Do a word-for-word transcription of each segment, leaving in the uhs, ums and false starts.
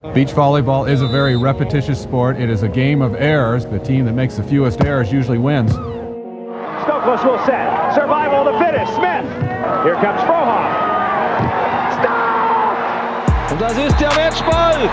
Beach volleyball is a very repetitious sport. It is a game of errors. The team that makes the fewest errors usually wins. Stokos will set. Survival of the fittest. Smith. Here comes Frohoff. Stop! Und das ist der Matchball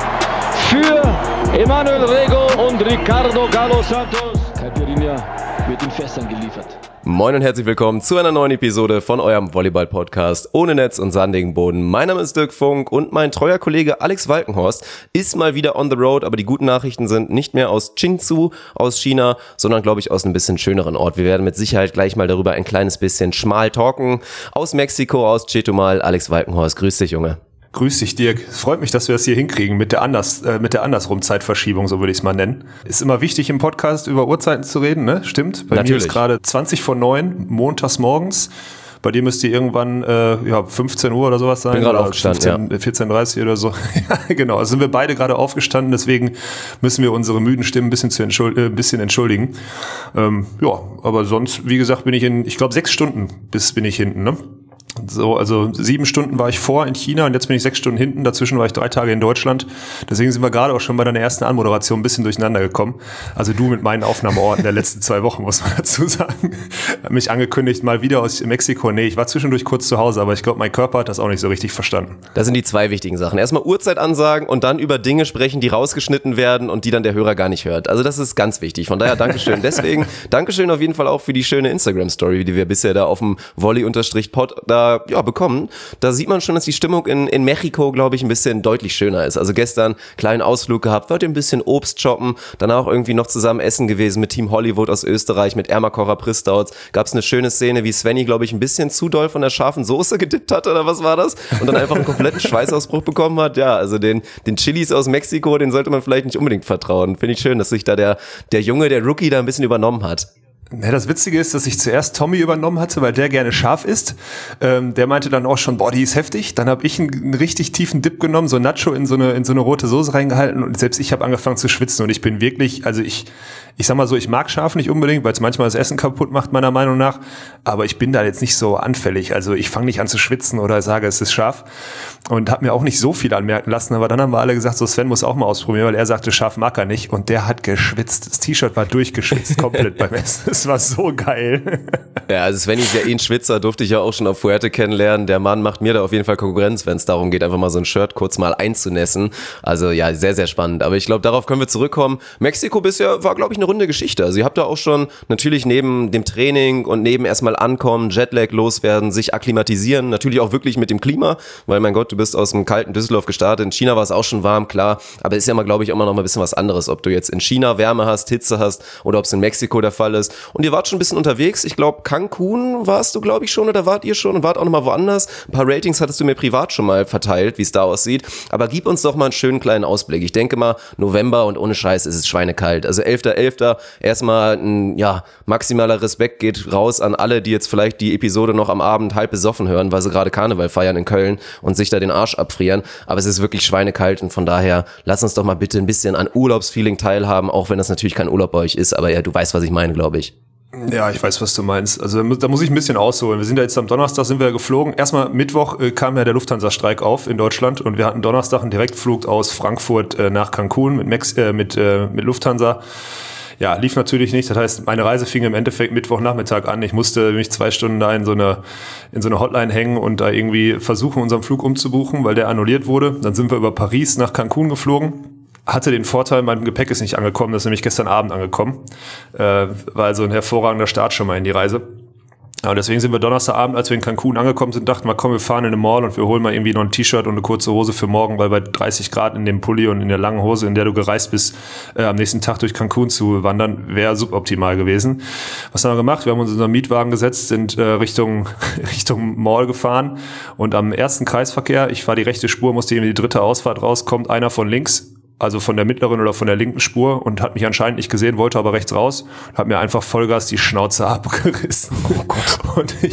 für Emanuel Rego und Ricardo Galo Santos. Caipirinha wird in Fässern geliefert. Moin und herzlich willkommen zu einer neuen Episode von eurem Volleyball-Podcast ohne Netz und sandigen Boden. Mein Name ist Dirk Funk und mein treuer Kollege Alex Walkenhorst ist mal wieder on the road, aber die guten Nachrichten sind nicht mehr aus Qingzhou, aus China, sondern glaube ich aus einem bisschen schöneren Ort. Wir werden mit Sicherheit gleich mal darüber ein kleines bisschen schmal talken. Aus Mexiko, aus Chetumal. Alex Walkenhorst, grüß dich, Junge. Grüß dich, Dirk. Es freut mich, dass wir das hier hinkriegen mit der anders, äh, mit der andersrum Zeitverschiebung, so würde ich es mal nennen. Ist immer wichtig im Podcast über Uhrzeiten zu reden, ne? Stimmt. Bei Natürlich. mir ist gerade zwanzig vor neun, montags morgens. Bei dir müsste irgendwann äh, ja, fünfzehn Uhr oder sowas sein. Bin gerade oder aufgestanden, fünfzehn, ja. vierzehn Uhr dreißig oder so. Ja, genau. Also sind wir beide gerade aufgestanden, deswegen müssen wir unsere müden Stimmen ein bisschen, zu entschuld- äh, ein bisschen entschuldigen. Ähm, ja, aber sonst, wie gesagt, bin ich in, ich glaube, sechs Stunden bis bin ich hinten, ne? So, also sieben Stunden war ich vor in China und jetzt bin ich sechs Stunden hinten. Dazwischen war ich drei Tage in Deutschland. Deswegen sind wir gerade auch schon bei deiner ersten Anmoderation ein bisschen durcheinander gekommen. Also du mit meinen Aufnahmeorten der letzten zwei Wochen, muss man dazu sagen. Hab mich angekündigt, mal wieder aus Mexiko. Nee, ich war zwischendurch kurz zu Hause, aber ich glaube, mein Körper hat das auch nicht so richtig verstanden. Das sind die zwei wichtigen Sachen. Erstmal Uhrzeit ansagen und dann über Dinge sprechen, die rausgeschnitten werden und die dann der Hörer gar nicht hört. Also das ist ganz wichtig. Von daher Dankeschön. Deswegen Dankeschön auf jeden Fall auch für die schöne Instagram-Story, die wir bisher da auf dem Volley-Pod da ja, bekommen. Da sieht man schon, dass die Stimmung in, in Mexiko, glaube ich, ein bisschen deutlich schöner ist. Also gestern kleinen Ausflug gehabt, wollte ein bisschen Obst shoppen, danach irgendwie noch zusammen essen gewesen mit Team Hollywood aus Österreich, mit Ermakora Pristouts. Gab es eine schöne Szene, wie Svenny, glaube ich, ein bisschen zu doll von der scharfen Soße gedippt hat, oder was war das? Und dann einfach einen kompletten Schweißausbruch bekommen hat. Ja, also den, den Chilis aus Mexiko, den sollte man vielleicht nicht unbedingt vertrauen. Finde ich schön, dass sich da der, der Junge, der Rookie da ein bisschen übernommen hat. Ja, das Witzige ist, dass ich zuerst Tommy übernommen hatte, weil der gerne scharf isst. Ähm, der meinte dann auch schon, boah, die ist heftig. Dann habe ich einen, einen richtig tiefen Dip genommen, so Nacho in so eine in so eine rote Soße reingehalten und selbst ich habe angefangen zu schwitzen und ich bin wirklich, also ich ich sag mal so, ich mag scharf nicht unbedingt, weil es manchmal das Essen kaputt macht, meiner Meinung nach, aber ich bin da jetzt nicht so anfällig. Also ich fange nicht an zu schwitzen oder sage, es ist scharf und habe mir auch nicht so viel anmerken lassen, aber dann haben wir alle gesagt, so Sven muss auch mal ausprobieren, weil er sagte, scharf mag er nicht und der hat geschwitzt. Das T-Shirt war durchgeschwitzt, komplett beim Essen. Es war so geil. Ja, also Sven ist ja eh ein Schwitzer, durfte ich ja auch schon auf Fuerte kennenlernen. Der Mann macht mir da auf jeden Fall Konkurrenz, wenn es darum geht, einfach mal so ein Shirt kurz mal einzunässen. Also ja, sehr, sehr spannend. Aber ich glaube, darauf können wir zurückkommen. Mexiko bisher war, glaube ich, eine runde Geschichte. Also ihr habt da auch schon natürlich neben dem Training und neben erstmal ankommen, Jetlag loswerden, sich akklimatisieren, natürlich auch wirklich mit dem Klima, weil mein Gott, du bist aus dem kalten Düsseldorf gestartet. In China war es auch schon warm, klar. Aber ist ja mal, glaube ich, immer noch mal ein bisschen was anderes, ob du jetzt in China Wärme hast, Hitze hast oder ob es in Mexiko der Fall ist. Und ihr wart schon ein bisschen unterwegs. Ich glaube, Cancun warst du, glaube ich, schon oder wart ihr schon und wart auch noch mal woanders. Ein paar Ratings hattest du mir privat schon mal verteilt, wie es da aussieht. Aber gib uns doch mal einen schönen kleinen Ausblick. Ich denke mal, November und ohne Scheiß ist es schweinekalt. Also elfter elfter Erstmal ein, ja, maximaler Respekt geht raus an alle, die jetzt vielleicht die Episode noch am Abend halb besoffen hören, weil sie gerade Karneval feiern in Köln und sich da den Arsch abfrieren. Aber es ist wirklich schweinekalt und von daher lass uns doch mal bitte ein bisschen an Urlaubsfeeling teilhaben, auch wenn das natürlich kein Urlaub bei euch ist. Aber ja, du weißt, was ich meine, glaube ich. Ja, ich weiß, was du meinst. Also da muss ich ein bisschen ausholen. Wir sind ja jetzt am Donnerstag sind wir geflogen. Erstmal Mittwoch äh, kam ja der Lufthansa-Streik auf in Deutschland und wir hatten Donnerstag einen Direktflug aus Frankfurt äh, nach Cancun mit, Mex- äh, mit, äh, mit Lufthansa. Ja, lief natürlich nicht. Das heißt, meine Reise fing im Endeffekt Mittwochnachmittag an. Ich musste mich zwei Stunden da in so eine, in so eine Hotline hängen und da irgendwie versuchen, unseren Flug umzubuchen, weil der annulliert wurde. Dann sind wir über Paris nach Cancun geflogen. Hatte den Vorteil, mein Gepäck ist nicht angekommen. Das ist nämlich gestern Abend angekommen. Äh, war also ein hervorragender Start schon mal in die Reise. Ja, und deswegen sind wir Donnerstagabend, als wir in Cancun angekommen sind, dachten wir, komm, wir fahren in den Mall und wir holen mal irgendwie noch ein T-Shirt und eine kurze Hose für morgen, weil bei dreißig Grad in dem Pulli und in der langen Hose, in der du gereist bist, äh, am nächsten Tag durch Cancun zu wandern, wäre suboptimal gewesen. Was haben wir gemacht? Wir haben uns in unseren Mietwagen gesetzt, sind äh, Richtung Richtung Mall gefahren und am ersten Kreisverkehr, ich fahre die rechte Spur, musste irgendwie die dritte Ausfahrt raus, kommt einer von links, also von der mittleren oder von der linken Spur und hat mich anscheinend nicht gesehen, wollte aber rechts raus, hat mir einfach Vollgas die Schnauze abgerissen. Oh Gott. Und ich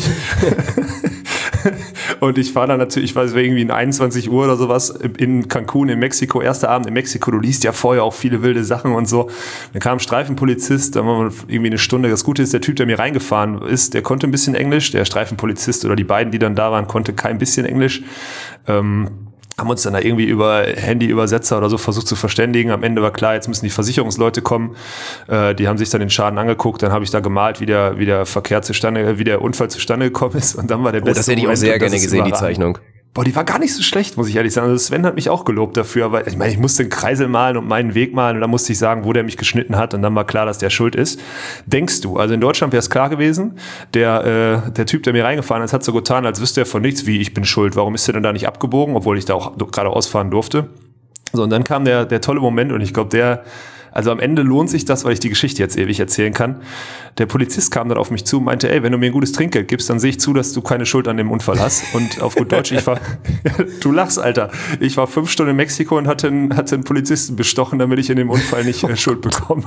und ich fahre dann natürlich, ich weiß, es war irgendwie in einundzwanzig Uhr oder sowas in Cancun in Mexiko, erster Abend in Mexiko, du liest ja vorher auch viele wilde Sachen und so. Dann kam ein Streifenpolizist, da waren wir irgendwie eine Stunde. Das Gute ist, der Typ, der mir reingefahren ist, der konnte ein bisschen Englisch, der Streifenpolizist oder die beiden, die dann da waren, konnte kein bisschen Englisch. Ähm, haben uns dann da irgendwie über Handyübersetzer oder so versucht zu verständigen. Am Ende war klar, jetzt müssen die Versicherungsleute kommen. Äh, die haben sich dann den Schaden angeguckt. Dann habe ich da gemalt, wie der, wie der Verkehr zustande, wie der Unfall zustande gekommen ist. Und dann war der beste Oh, das hätte ich auch Moment, sehr und das gerne ist gesehen, die überragend. Zeichnung. Boah, die war gar nicht so schlecht, muss ich ehrlich sagen. Also Sven hat mich auch gelobt dafür, weil ich meine, ich musste einen Kreisel malen und meinen Weg malen und dann musste ich sagen, wo der mich geschnitten hat und dann war klar, dass der schuld ist. Denkst du, also in Deutschland wäre es klar gewesen, der, äh, der Typ, der mir reingefahren ist, hat so getan, als wüsste er von nichts, wie ich bin schuld. Warum ist er denn da nicht abgebogen, obwohl ich da auch gerade ausfahren durfte? So, und dann kam der, der tolle Moment und ich glaube, der, also am Ende lohnt sich das, weil ich die Geschichte jetzt ewig erzählen kann. Der Polizist kam dann auf mich zu und meinte, ey, wenn du mir ein gutes Trinkgeld gibst, dann sehe ich zu, dass du keine Schuld an dem Unfall hast. Und auf gut Deutsch, ich war, du lachst, Alter. Ich war fünf Stunden in Mexiko und hatte einen, hatte einen Polizisten bestochen, damit ich in dem Unfall nicht äh, Schuld bekomme.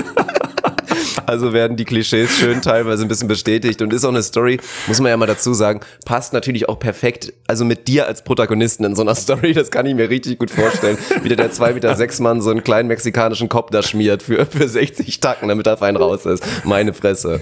Also werden die Klischees schön teilweise ein bisschen bestätigt und ist auch eine Story, muss man ja mal dazu sagen, passt natürlich auch perfekt, also mit dir als Protagonisten in so einer Story, das kann ich mir richtig gut vorstellen, wie der zwei Meter sechs Mann so einen kleinen mexikanischen Kopf da schmiert für, für sechzig Tacken, damit er fein raus ist. Meine Fresse.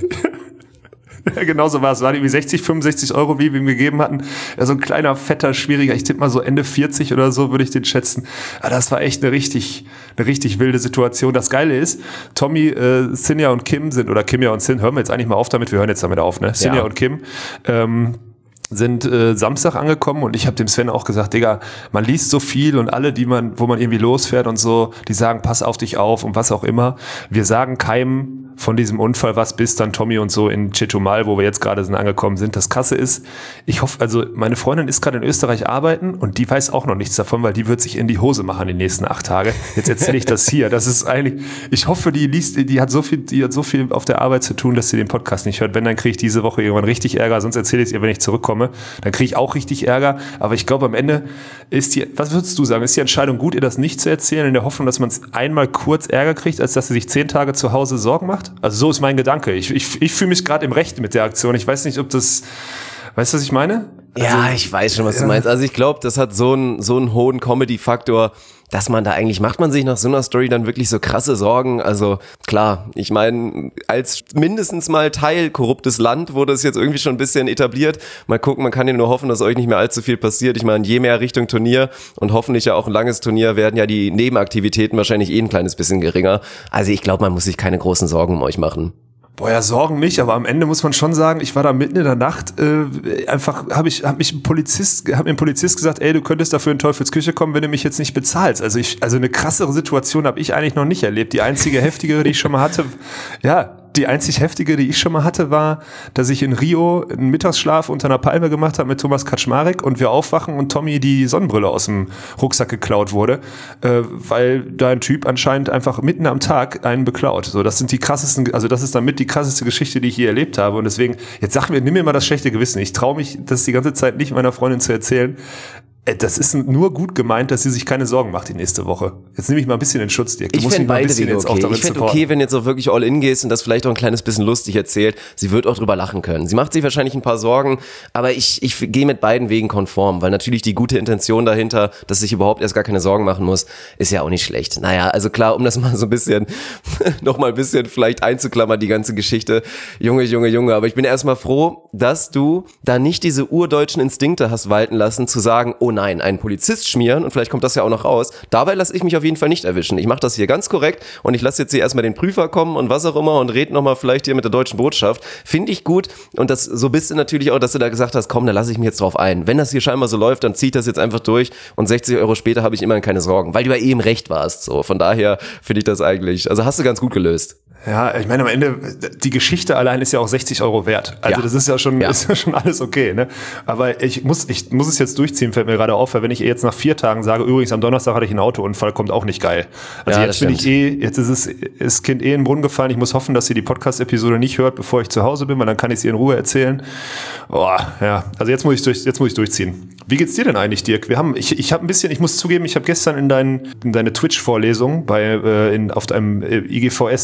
Ja, genau so war es. Es waren irgendwie sechzig, fünfundsechzig Euro, wie wir ihm gegeben hatten. Ja, so ein kleiner, fetter, schwieriger, ich tippe mal so Ende vierzig oder so, würde ich den schätzen. Aber das war echt eine richtig, eine richtig wilde Situation. Das Geile ist, Tommy, äh, Sinja und Kim sind, oder Kimja und Sin, hören wir jetzt eigentlich mal auf damit, wir hören jetzt damit auf, ne? Sinja Ja. und Kim, ähm, sind äh, Samstag angekommen und ich habe dem Sven auch gesagt, Digga, man liest so viel und alle, die man, wo man irgendwie losfährt und so, die sagen, pass auf dich auf und was auch immer. Wir sagen keinem von diesem Unfall was, bis dann Tommy und so in Chetumal, wo wir jetzt gerade sind, angekommen sind. Das Krasse ist, ich hoffe, also meine Freundin ist gerade in Österreich arbeiten und die weiß auch noch nichts davon, weil die wird sich in die Hose machen die nächsten acht Tage. Jetzt erzähle ich das hier. Das ist eigentlich, ich hoffe, die liest, die hat so viel, die hat so viel auf der Arbeit zu tun, dass sie den Podcast nicht hört. Wenn, dann kriege ich diese Woche irgendwann richtig Ärger, sonst erzähle ich es ihr, wenn ich zurückkomme. Dann kriege ich auch richtig Ärger. Aber ich glaube, am Ende ist die, was würdest du sagen, ist die Entscheidung gut, ihr das nicht zu erzählen, in der Hoffnung, dass man es einmal kurz Ärger kriegt, als dass sie sich zehn Tage zu Hause Sorgen macht? Also so ist mein Gedanke. Ich, ich, ich fühle mich gerade im Recht mit der Aktion. Ich weiß nicht, ob das, weißt du, was ich meine? Also, Ja, ich weiß schon, was du meinst. Also ich glaube, das hat so einen so einen hohen Comedy-Faktor, dass man da eigentlich, macht man sich nach so einer Story dann wirklich so krasse Sorgen. Also klar, ich meine, als mindestens mal Teil korruptes Land wurde es jetzt irgendwie schon ein bisschen etabliert. Mal gucken, man kann ja nur hoffen, dass euch nicht mehr allzu viel passiert. Ich meine, je mehr Richtung Turnier und hoffentlich ja auch ein langes Turnier, werden ja die Nebenaktivitäten wahrscheinlich eh ein kleines bisschen geringer. Also ich glaube, man muss sich keine großen Sorgen um euch machen. Boah, ja, Sorgen nicht, aber am Ende muss man schon sagen, ich war da mitten in der Nacht, äh, einfach habe ich hab mich ein Polizist, hab mir ein Polizist gesagt, ey, du könntest dafür in Teufelsküche kommen, wenn du mich jetzt nicht bezahlst. Also ich, also eine krassere Situation habe ich eigentlich noch nicht erlebt. Die einzige heftigere, die ich schon mal hatte, ja, die einzig heftige, die ich schon mal hatte, war, dass ich in Rio einen Mittagsschlaf unter einer Palme gemacht habe mit Thomas Kaczmarek und wir aufwachen und Tommy die Sonnenbrille aus dem Rucksack geklaut wurde, äh, weil da ein Typ anscheinend einfach mitten am Tag einen beklaut. So, das sind die krassesten, also das ist damit die krasseste Geschichte, die ich je erlebt habe und deswegen, jetzt sag mir, nimm mir mal das schlechte Gewissen. Ich traue mich, das die ganze Zeit nicht meiner Freundin zu erzählen. Das ist nur gut gemeint, dass sie sich keine Sorgen macht die nächste Woche. Jetzt nehme ich mal ein bisschen in Schutz, Dirk. Du Ich musst fände mich mal ein beide bisschen Wege jetzt auch okay. damit Ich fände supporten. okay, wenn jetzt auch wirklich all in gehst und das vielleicht auch ein kleines bisschen lustig erzählt. Sie wird auch drüber lachen können. Sie macht sich wahrscheinlich ein paar Sorgen, aber ich, ich gehe mit beiden Wegen konform, weil natürlich die gute Intention dahinter, dass sich überhaupt erst gar keine Sorgen machen muss, ist ja auch nicht schlecht. Naja, also klar, um das mal so ein bisschen, noch mal ein bisschen vielleicht einzuklammern, die ganze Geschichte. Junge, Junge, Junge, aber ich bin erstmal froh, dass du da nicht diese urdeutschen Instinkte hast walten lassen, zu sagen, oh nein, ein Polizist schmieren und vielleicht kommt das ja auch noch raus. Dabei lasse ich mich auf jeden Fall nicht erwischen. Ich mache das hier ganz korrekt und ich lasse jetzt hier erstmal den Prüfer kommen und was auch immer und rede nochmal vielleicht hier mit der deutschen Botschaft. Finde ich gut und das so bist du natürlich auch, dass du da gesagt hast, komm, da lasse ich mich jetzt drauf ein. Wenn das hier scheinbar so läuft, dann zieh ich das jetzt einfach durch und sechzig Euro später habe ich immerhin keine Sorgen, weil du ja eh im Recht warst. So, von daher finde ich das eigentlich, also hast du ganz gut gelöst. Ja, ich meine, am Ende, die Geschichte allein ist ja auch sechzig Euro wert. Also Ja. das ist ja schon, Ja. ist ja schon alles okay, ne? Aber ich muss, ich muss es jetzt durchziehen, fällt mir gerade auf, weil wenn ich jetzt nach vier Tagen sage, übrigens am Donnerstag hatte ich einen Autounfall, kommt auch nicht geil. Also Ja, jetzt das bin ich stimmt. eh, jetzt ist es, ist das Kind eh in den Brunnen gefallen. Ich muss hoffen, dass sie die Podcast-Episode nicht hört, bevor ich zu Hause bin, weil dann kann ich sie in Ruhe erzählen. Boah, ja. Also jetzt muss ich durch, jetzt muss ich durchziehen. Wie geht's dir denn eigentlich, Dirk? Wir haben, ich, ich habe ein bisschen, ich muss zugeben, ich habe gestern in, dein, in deine Twitch-Vorlesung bei, äh, in, auf deinem äh, I G V S-Twitch-Kanal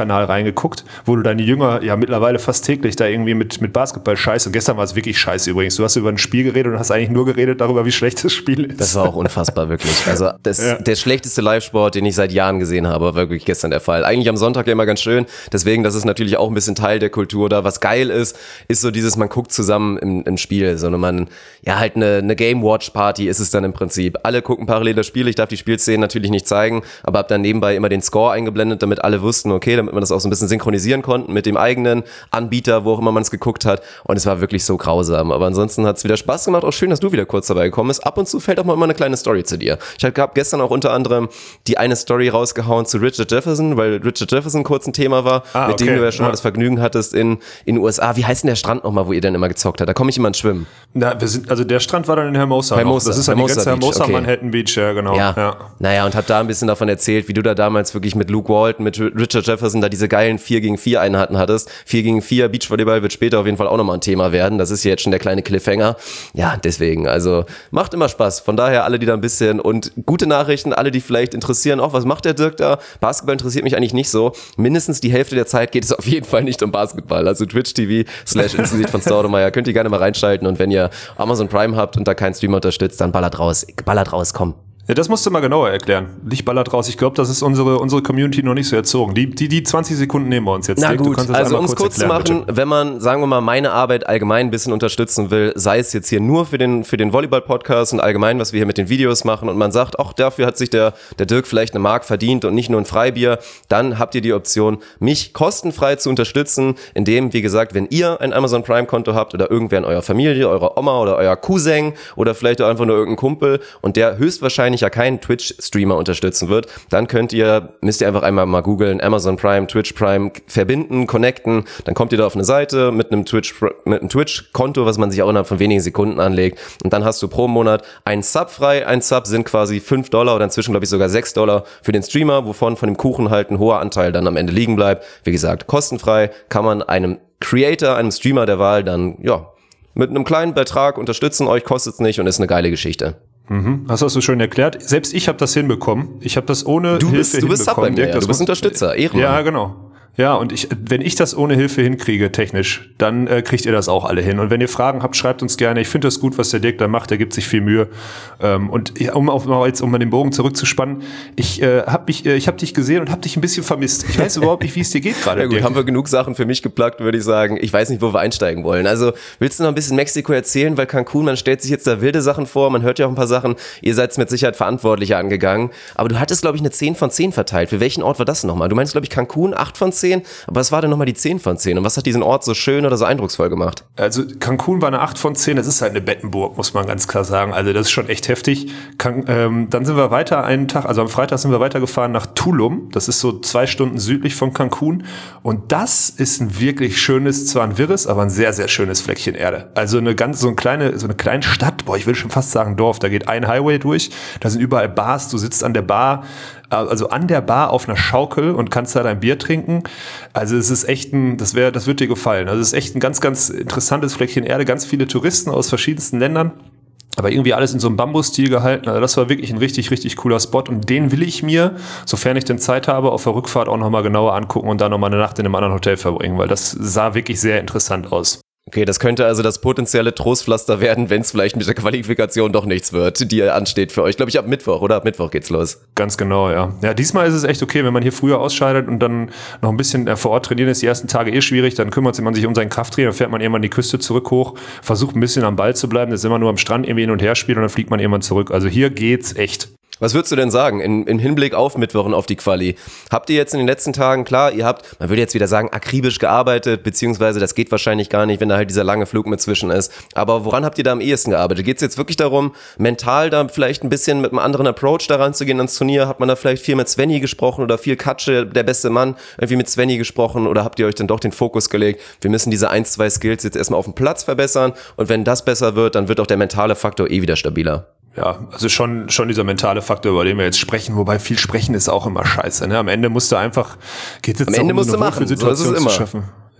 Twitch-Kanal reingeguckt, wo du deine Jünger ja mittlerweile fast täglich da irgendwie mit, mit Basketball scheiße. Und gestern war es wirklich scheiße übrigens. Du hast über ein Spiel geredet und hast eigentlich nur geredet darüber, wie schlecht das Spiel ist. Das war auch unfassbar, wirklich. Also das, ja. der schlechteste Live-Sport, den ich seit Jahren gesehen habe, war wirklich gestern der Fall. Eigentlich am Sonntag ja immer ganz schön. Deswegen, das ist natürlich auch ein bisschen Teil der Kultur da. Was geil ist, ist so dieses, man guckt zusammen im, im Spiel. So, man, ja halt eine, eine Game-Watch-Party ist es dann im Prinzip. Alle gucken parallel das Spiel. Ich darf die Spielszenen natürlich nicht zeigen, aber hab dann nebenbei immer den Score eingeblendet, damit alle wussten, okay, damit man das auch so ein bisschen synchronisieren konnten mit dem eigenen Anbieter, wo auch immer man es geguckt hat. Und es war wirklich so grausam. Aber ansonsten hat es wieder Spaß gemacht. Auch schön, dass du wieder kurz dabei gekommen bist. Ab und zu fällt auch mal immer eine kleine Story zu dir. Ich habe gestern auch unter anderem die eine Story rausgehauen zu Richard Jefferson, weil Richard Jefferson kurz ein Thema war, ah, mit okay. dem du ja schon ja. mal das Vergnügen hattest in in den U S A. Wie heißt denn der Strand nochmal, wo ihr dann immer gezockt habt? Da komme ich immer ins Schwimmen. Na, wir sind, also der Strand war dann in Hermosa. Hermosa. Das ist ja die ganze Hermosa okay. Manhattan Beach, ja genau. Ja. ja. Naja, und hab da ein bisschen davon erzählt, wie du da damals wirklich mit Luke Walton, mit Richard Jefferson da diese geilen vier gegen vier Einheiten hattest. vier gegen vier Beachvolleyball wird später auf jeden Fall auch nochmal ein Thema werden. Das ist jetzt schon der kleine Cliffhanger. Ja, deswegen, also macht immer Spaß. Von daher alle, die da ein bisschen und gute Nachrichten, alle, die vielleicht interessieren, auch was macht der Dirk da? Basketball interessiert mich eigentlich nicht so. Mindestens die Hälfte der Zeit geht es auf jeden Fall nicht um Basketball. Also Twitch T V slash Institut von Staudemeyer könnt ihr gerne mal reinschalten und wenn ihr Amazon Prime habt und da keinen Streamer unterstützt, dann ballert raus. Ballert raus, komm. Ja, das musst du mal genauer erklären. Nicht ballert raus. Ich glaube, das ist unsere unsere Community noch nicht so erzogen. Die die die zwanzig Sekunden nehmen wir uns jetzt. Na gut, du also um es kurz, kurz zu machen, bitte. Wenn man, sagen wir mal, meine Arbeit allgemein ein bisschen unterstützen will, sei es jetzt hier nur für den für den Volleyball-Podcast und allgemein, was wir hier mit den Videos machen und man sagt, ach, dafür hat sich der der Dirk vielleicht eine Mark verdient und nicht nur ein Freibier, dann habt ihr die Option, mich kostenfrei zu unterstützen, indem, wie gesagt, wenn ihr ein Amazon Prime-Konto habt oder irgendwer in eurer Familie, eurer Oma oder euer Cousin oder vielleicht auch einfach nur irgendein Kumpel und der höchstwahrscheinlich ja keinen Twitch Streamer unterstützen wird, dann könnt ihr, müsst ihr einfach einmal mal googeln, Amazon Prime, Twitch Prime, verbinden, connecten, dann kommt ihr da auf eine Seite mit einem Twitch, mit einem Twitch-Konto, was man sich auch innerhalb von wenigen Sekunden anlegt und dann hast du pro Monat einen Sub frei, ein Sub sind quasi fünf Dollar oder inzwischen glaube ich sogar sechs Dollar für den Streamer, wovon von dem Kuchen halt ein hoher Anteil dann am Ende liegen bleibt. Wie gesagt, kostenfrei kann man einem Creator, einem Streamer der Wahl dann, ja, mit einem kleinen Betrag unterstützen, euch kostet es nicht und ist eine geile Geschichte. Mhm. Das hast du schön erklärt. Selbst ich habe das hinbekommen. Ich habe das ohne du bist, Hilfe du bist hinbekommen. Dirk, ja. Du bist Unterstützer, Ehrenmann. Ja, genau. Ja, und ich, wenn ich das ohne Hilfe hinkriege, technisch, dann äh, kriegt ihr das auch alle hin. Und wenn ihr Fragen habt, schreibt uns gerne. Ich finde das gut, was der Dirk da macht. Der gibt sich viel Mühe. Ähm, und ich, um auf, jetzt um mal den Bogen zurückzuspannen, ich äh, habe mich, äh, ich habe dich gesehen und habe dich ein bisschen vermisst. Ich weiß überhaupt nicht, wie es dir geht gerade. Ja gut, haben wir genug Sachen für mich geplagt, würde ich sagen. Ich weiß nicht, wo wir einsteigen wollen. Also willst du noch ein bisschen Mexiko erzählen? Weil Cancun, man stellt sich jetzt da wilde Sachen vor. Man hört ja auch ein paar Sachen. Ihr seid mit Sicherheit Verantwortlicher angegangen. Aber du hattest, glaube ich, eine zehn von zehn verteilt. Für welchen Ort war das nochmal? Du meinst, glaube ich, Cancun, acht von zehn. Aber was war denn nochmal die zehn von zehn? Und was hat diesen Ort so schön oder so eindrucksvoll gemacht? Also Cancun war eine acht von zehn. Das ist halt eine Bettenburg, muss man ganz klar sagen. Also das ist schon echt heftig. Can- ähm, dann sind wir weiter einen Tag, also am Freitag sind wir weitergefahren nach Tulum. Das ist so zwei Stunden südlich von Cancun. Und das ist ein wirklich schönes, zwar ein wirres, aber ein sehr, sehr schönes Fleckchen Erde. Also eine ganz, so eine kleine, so eine kleine Stadt. Boah, ich will schon fast sagen Dorf. Da geht ein Highway durch. Da sind überall Bars. Du sitzt an der Bar, also an der Bar auf einer Schaukel und kannst da dein Bier trinken. Also es ist echt ein, das wäre, das wird dir gefallen. Also es ist echt ein ganz, ganz interessantes Fleckchen Erde. Ganz viele Touristen aus verschiedensten Ländern. Aber irgendwie alles in so einem Bambusstil gehalten. Also das war wirklich ein richtig, richtig cooler Spot. Und den will ich mir, sofern ich denn Zeit habe, auf der Rückfahrt auch nochmal genauer angucken und dann nochmal eine Nacht in einem anderen Hotel verbringen, weil das sah wirklich sehr interessant aus. Okay, das könnte also das potenzielle Trostpflaster werden, wenn es vielleicht mit der Qualifikation doch nichts wird, die ansteht für euch. Glaube ich, ab Mittwoch, oder? Ab Mittwoch geht's los. Ganz genau, ja. Ja, diesmal ist es echt okay, wenn man hier früher ausscheidet und dann noch ein bisschen äh, vor Ort trainieren ist. Die ersten Tage eh schwierig, dann kümmert man sich um seinen Krafttraining, dann fährt man irgendwann die Küste zurück hoch, versucht ein bisschen am Ball zu bleiben, das ist immer nur am Strand irgendwie hin und her spielen und dann fliegt man irgendwann zurück. Also hier geht's echt. Was würdest du denn sagen in, in Hinblick auf Mittwoch und auf die Quali? Habt ihr jetzt in den letzten Tagen, klar, ihr habt, man würde jetzt wieder sagen, akribisch gearbeitet, beziehungsweise das geht wahrscheinlich gar nicht, wenn da halt dieser lange Flug mit zwischen ist. Aber woran habt ihr da am ehesten gearbeitet? Geht es jetzt wirklich darum, mental da vielleicht ein bisschen mit einem anderen Approach daran zu gehen ans Turnier? Hat man da vielleicht viel mit Svenny gesprochen oder viel Katsche, der beste Mann, irgendwie mit Svenny gesprochen? Oder habt ihr euch dann doch den Fokus gelegt, wir müssen diese ein, zwei Skills jetzt erstmal auf dem Platz verbessern und wenn das besser wird, dann wird auch der mentale Faktor eh wieder stabiler? Ja, also schon schon dieser mentale Faktor, über den wir jetzt sprechen, wobei viel sprechen ist auch immer scheiße. Ne? Am Ende musst du einfach, geht es Am Ende musst du machen, so ist es immer. Schaffen.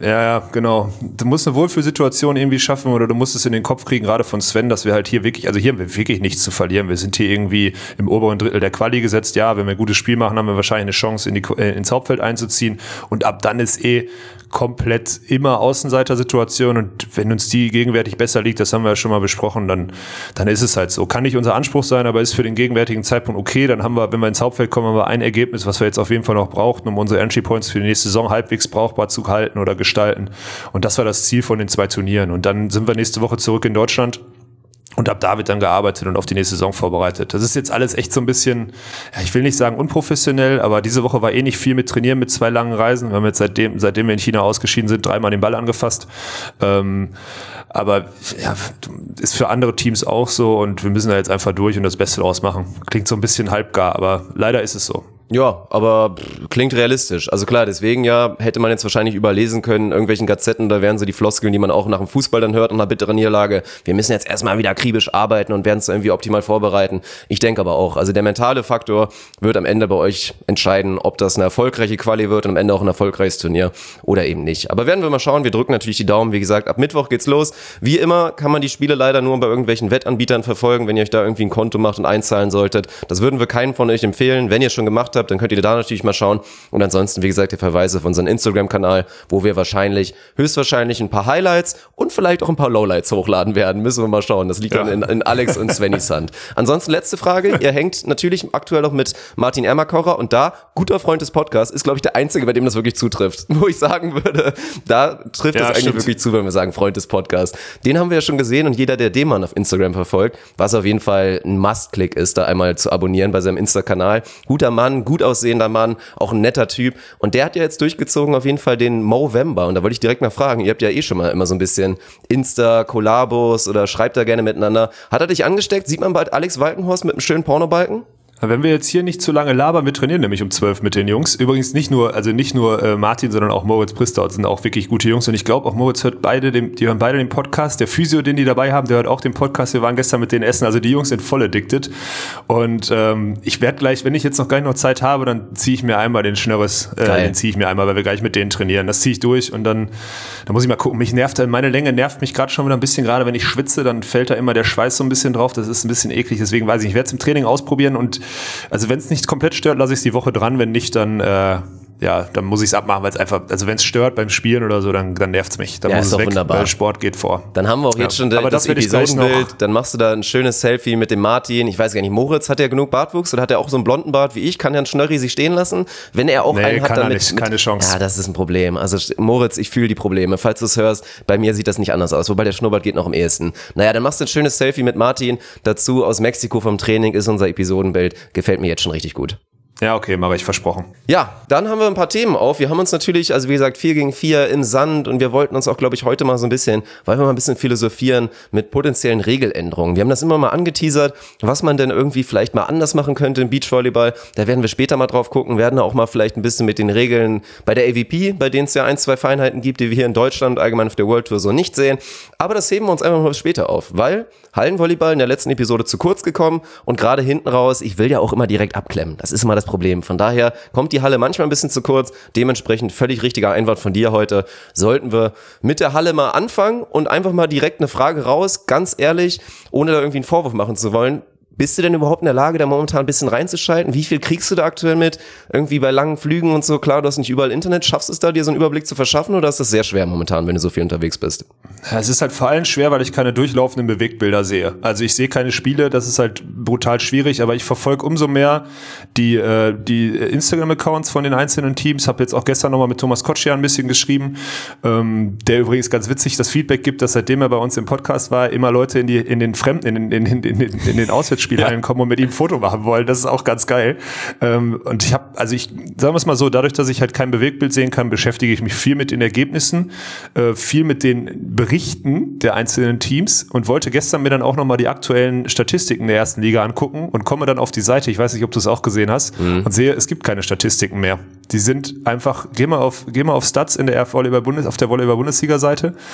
Ja, ja, genau. Du musst eine Wohlfühlsituation irgendwie schaffen oder du musst es in den Kopf kriegen, gerade von Sven, dass wir halt hier wirklich, also hier haben wir wirklich nichts zu verlieren. Wir sind hier irgendwie im oberen Drittel der Quali gesetzt. Ja, wenn wir ein gutes Spiel machen, haben wir wahrscheinlich eine Chance, in die, äh, ins Hauptfeld einzuziehen. Und ab dann ist eh komplett immer Außenseitersituation und wenn uns die gegenwärtig besser liegt, das haben wir ja schon mal besprochen, dann, dann ist es halt so. Kann nicht unser Anspruch sein, aber ist für den gegenwärtigen Zeitpunkt okay. Dann haben wir, wenn wir ins Hauptfeld kommen, haben wir ein Ergebnis, was wir jetzt auf jeden Fall noch brauchten, um unsere Entry Points für die nächste Saison halbwegs brauchbar zu halten oder gestalten. Und das war das Ziel von den zwei Turnieren. Und dann sind wir nächste Woche zurück in Deutschland. Und ab da wird dann gearbeitet und auf die nächste Saison vorbereitet. Das ist jetzt alles echt so ein bisschen, ja, ich will nicht sagen unprofessionell, aber diese Woche war eh nicht viel mit Trainieren, mit zwei langen Reisen. Wir haben jetzt seitdem, seitdem wir in China ausgeschieden sind, dreimal den Ball angefasst. Ähm, aber ja, ist für andere Teams auch so und wir müssen da jetzt einfach durch und das Beste draus machen. Klingt so ein bisschen halbgar, aber leider ist es so. Ja, aber pff, klingt realistisch. Also klar, deswegen ja, hätte man jetzt wahrscheinlich überlesen können, in irgendwelchen Gazetten, da wären so die Floskeln, die man auch nach dem Fußball dann hört, nach einer bitteren Niederlage. Wir müssen jetzt erstmal wieder akribisch arbeiten und werden es irgendwie optimal vorbereiten. Ich denke aber auch, also der mentale Faktor wird am Ende bei euch entscheiden, ob das eine erfolgreiche Quali wird und am Ende auch ein erfolgreiches Turnier oder eben nicht. Aber werden wir mal schauen, wir drücken natürlich die Daumen. Wie gesagt, ab Mittwoch geht's los. Wie immer kann man die Spiele leider nur bei irgendwelchen Wettanbietern verfolgen, wenn ihr euch da irgendwie ein Konto macht und einzahlen solltet. Das würden wir keinen von euch empfehlen. Wenn ihr es schon gemacht habt, dann könnt ihr da natürlich mal schauen. Und ansonsten, wie gesagt, der Verweis auf unseren Instagram-Kanal, wo wir wahrscheinlich, höchstwahrscheinlich ein paar Highlights und vielleicht auch ein paar Lowlights hochladen werden. Müssen wir mal schauen. Das liegt ja. dann in, in Alex und Svennys Hand. Ansonsten letzte Frage. Ihr hängt natürlich aktuell auch mit Martin Ermakocher und da, guter Freund des Podcasts, ist, glaube ich, der Einzige, bei dem das wirklich zutrifft. Wo ich sagen würde, da trifft ja, das eigentlich stimmt. wirklich zu, wenn wir sagen Freund des Podcasts. Den haben wir ja schon gesehen und jeder, der den Mann auf Instagram verfolgt, was auf jeden Fall ein Must-Click ist, da einmal zu abonnieren bei seinem Insta-Kanal. Guter Mann, gut aussehender Mann, auch ein netter Typ. Und der hat ja jetzt durchgezogen auf jeden Fall den Movember. Und da wollte ich direkt mal fragen, ihr habt ja eh schon mal immer so ein bisschen Insta-Kollabos oder schreibt da gerne miteinander. Hat er dich angesteckt? Sieht man bald Alex Walkenhorst mit einem schönen Pornobalken? Wenn wir jetzt hier nicht zu lange labern, wir trainieren nämlich um zwölf mit den Jungs. Übrigens nicht nur, also nicht nur äh, Martin, sondern auch Moritz Pristaut sind auch wirklich gute Jungs. Und ich glaube, auch Moritz hört beide, den, die hören beide den Podcast. Der Physio, den die dabei haben, der hört auch den Podcast. Wir waren gestern mit denen essen. Also die Jungs sind voll addicted. Und ähm, ich werde gleich, wenn ich jetzt noch gar nicht noch Zeit habe, dann ziehe ich mir einmal den Schnörres, äh, den ziehe ich mir einmal, weil wir gleich mit denen trainieren. Das ziehe ich durch und dann, dann muss ich mal gucken. Mich nervt, meine Länge nervt mich gerade schon wieder ein bisschen. Gerade wenn ich schwitze, dann fällt da immer der Schweiß so ein bisschen drauf. Das ist ein bisschen eklig. Deswegen weiß ich, ich werde es im Training ausprobieren und also wenn es nicht komplett stört, lasse ich es die Woche dran. Wenn nicht, dann äh, ja, dann muss ich es abmachen, weil es einfach, also wenn es stört beim Spielen oder so, dann, dann nervt es mich. Dann ja, muss ist es weg, wunderbar. weil Sport geht vor. Dann haben wir auch jetzt ja. schon das, Aber das, das das Episodenbild. Dann machst du da ein schönes Selfie mit dem Martin. Ich weiß gar nicht, Moritz, hat er genug Bartwuchs oder hat er auch so einen blonden Bart wie ich? Kann Herrn Schnörri sich stehen lassen? Wenn er auch nee, einen hat, kann dann er mit, nicht. mit, keine Chance. Ja, das ist ein Problem. Also Moritz, ich fühle die Probleme. Falls du es hörst, bei mir sieht das nicht anders aus. Wobei der Schnurrbart geht noch am ehesten. Naja, dann machst du ein schönes Selfie mit Martin. Dazu aus Mexiko vom Training ist unser Episodenbild. Gefällt mir jetzt schon richtig gut. Ja, okay, mache ich, versprochen. Ja, dann haben wir ein paar Themen auf. Wir haben uns natürlich, also wie gesagt, vier gegen vier im Sand und wir wollten uns auch, glaube ich, heute mal so ein bisschen, weil wir mal ein bisschen philosophieren mit potenziellen Regeländerungen. Wir haben das immer mal angeteasert, was man denn irgendwie vielleicht mal anders machen könnte im Beachvolleyball. Da werden wir später mal drauf gucken, werden auch mal vielleicht ein bisschen mit den Regeln bei der A V P, bei denen es ja ein, zwei Feinheiten gibt, die wir hier in Deutschland allgemein auf der World Tour so nicht sehen. Aber das heben wir uns einfach mal später auf, weil Hallenvolleyball in der letzten Episode zu kurz gekommen und gerade hinten raus, ich will ja auch immer direkt abklemmen. Das ist immer das Problem. Von daher kommt die Halle manchmal ein bisschen zu kurz. Dementsprechend völlig richtiger Einwand von dir heute. Sollten wir mit der Halle mal anfangen und einfach mal direkt eine Frage raus, ganz ehrlich, ohne da irgendwie einen Vorwurf machen zu wollen. Bist du denn überhaupt in der Lage, da momentan ein bisschen reinzuschalten? Wie viel kriegst du da aktuell mit? Irgendwie bei langen Flügen und so. Klar, du hast nicht überall Internet. Schaffst du es da, dir so einen Überblick zu verschaffen oder ist das sehr schwer momentan, wenn du so viel unterwegs bist? Ja, es ist halt vor allem schwer, weil ich keine durchlaufenden Bewegtbilder sehe. Also ich sehe keine Spiele, das ist halt brutal schwierig, aber ich verfolge umso mehr die, äh, die Instagram-Accounts von den einzelnen Teams. Habe jetzt auch gestern nochmal mit Thomas Kotschian ein bisschen geschrieben, ähm, der übrigens ganz witzig das Feedback gibt, dass seitdem er bei uns im Podcast war, immer Leute in die in den Fremden, in, in, in, in, in, in den Auswärtsspielen Spielhallen kommen und mit ihm ein Foto machen wollen. Das ist auch ganz geil. Ähm, und ich habe, also ich, sagen wir es mal so, dadurch, dass ich halt kein Bewegtbild sehen kann, beschäftige ich mich viel mit den Ergebnissen, äh, viel mit den Berichten der einzelnen Teams und wollte gestern mir dann auch nochmal die aktuellen Statistiken der ersten Liga angucken und komme dann auf die Seite, ich weiß nicht, ob du es auch gesehen hast, mhm. und sehe, es gibt keine Statistiken mehr. Die sind einfach, geh mal auf, geh mal auf Stats in der Volleyball-Bundes, auf der Volleyball-Bundesliga-Seite.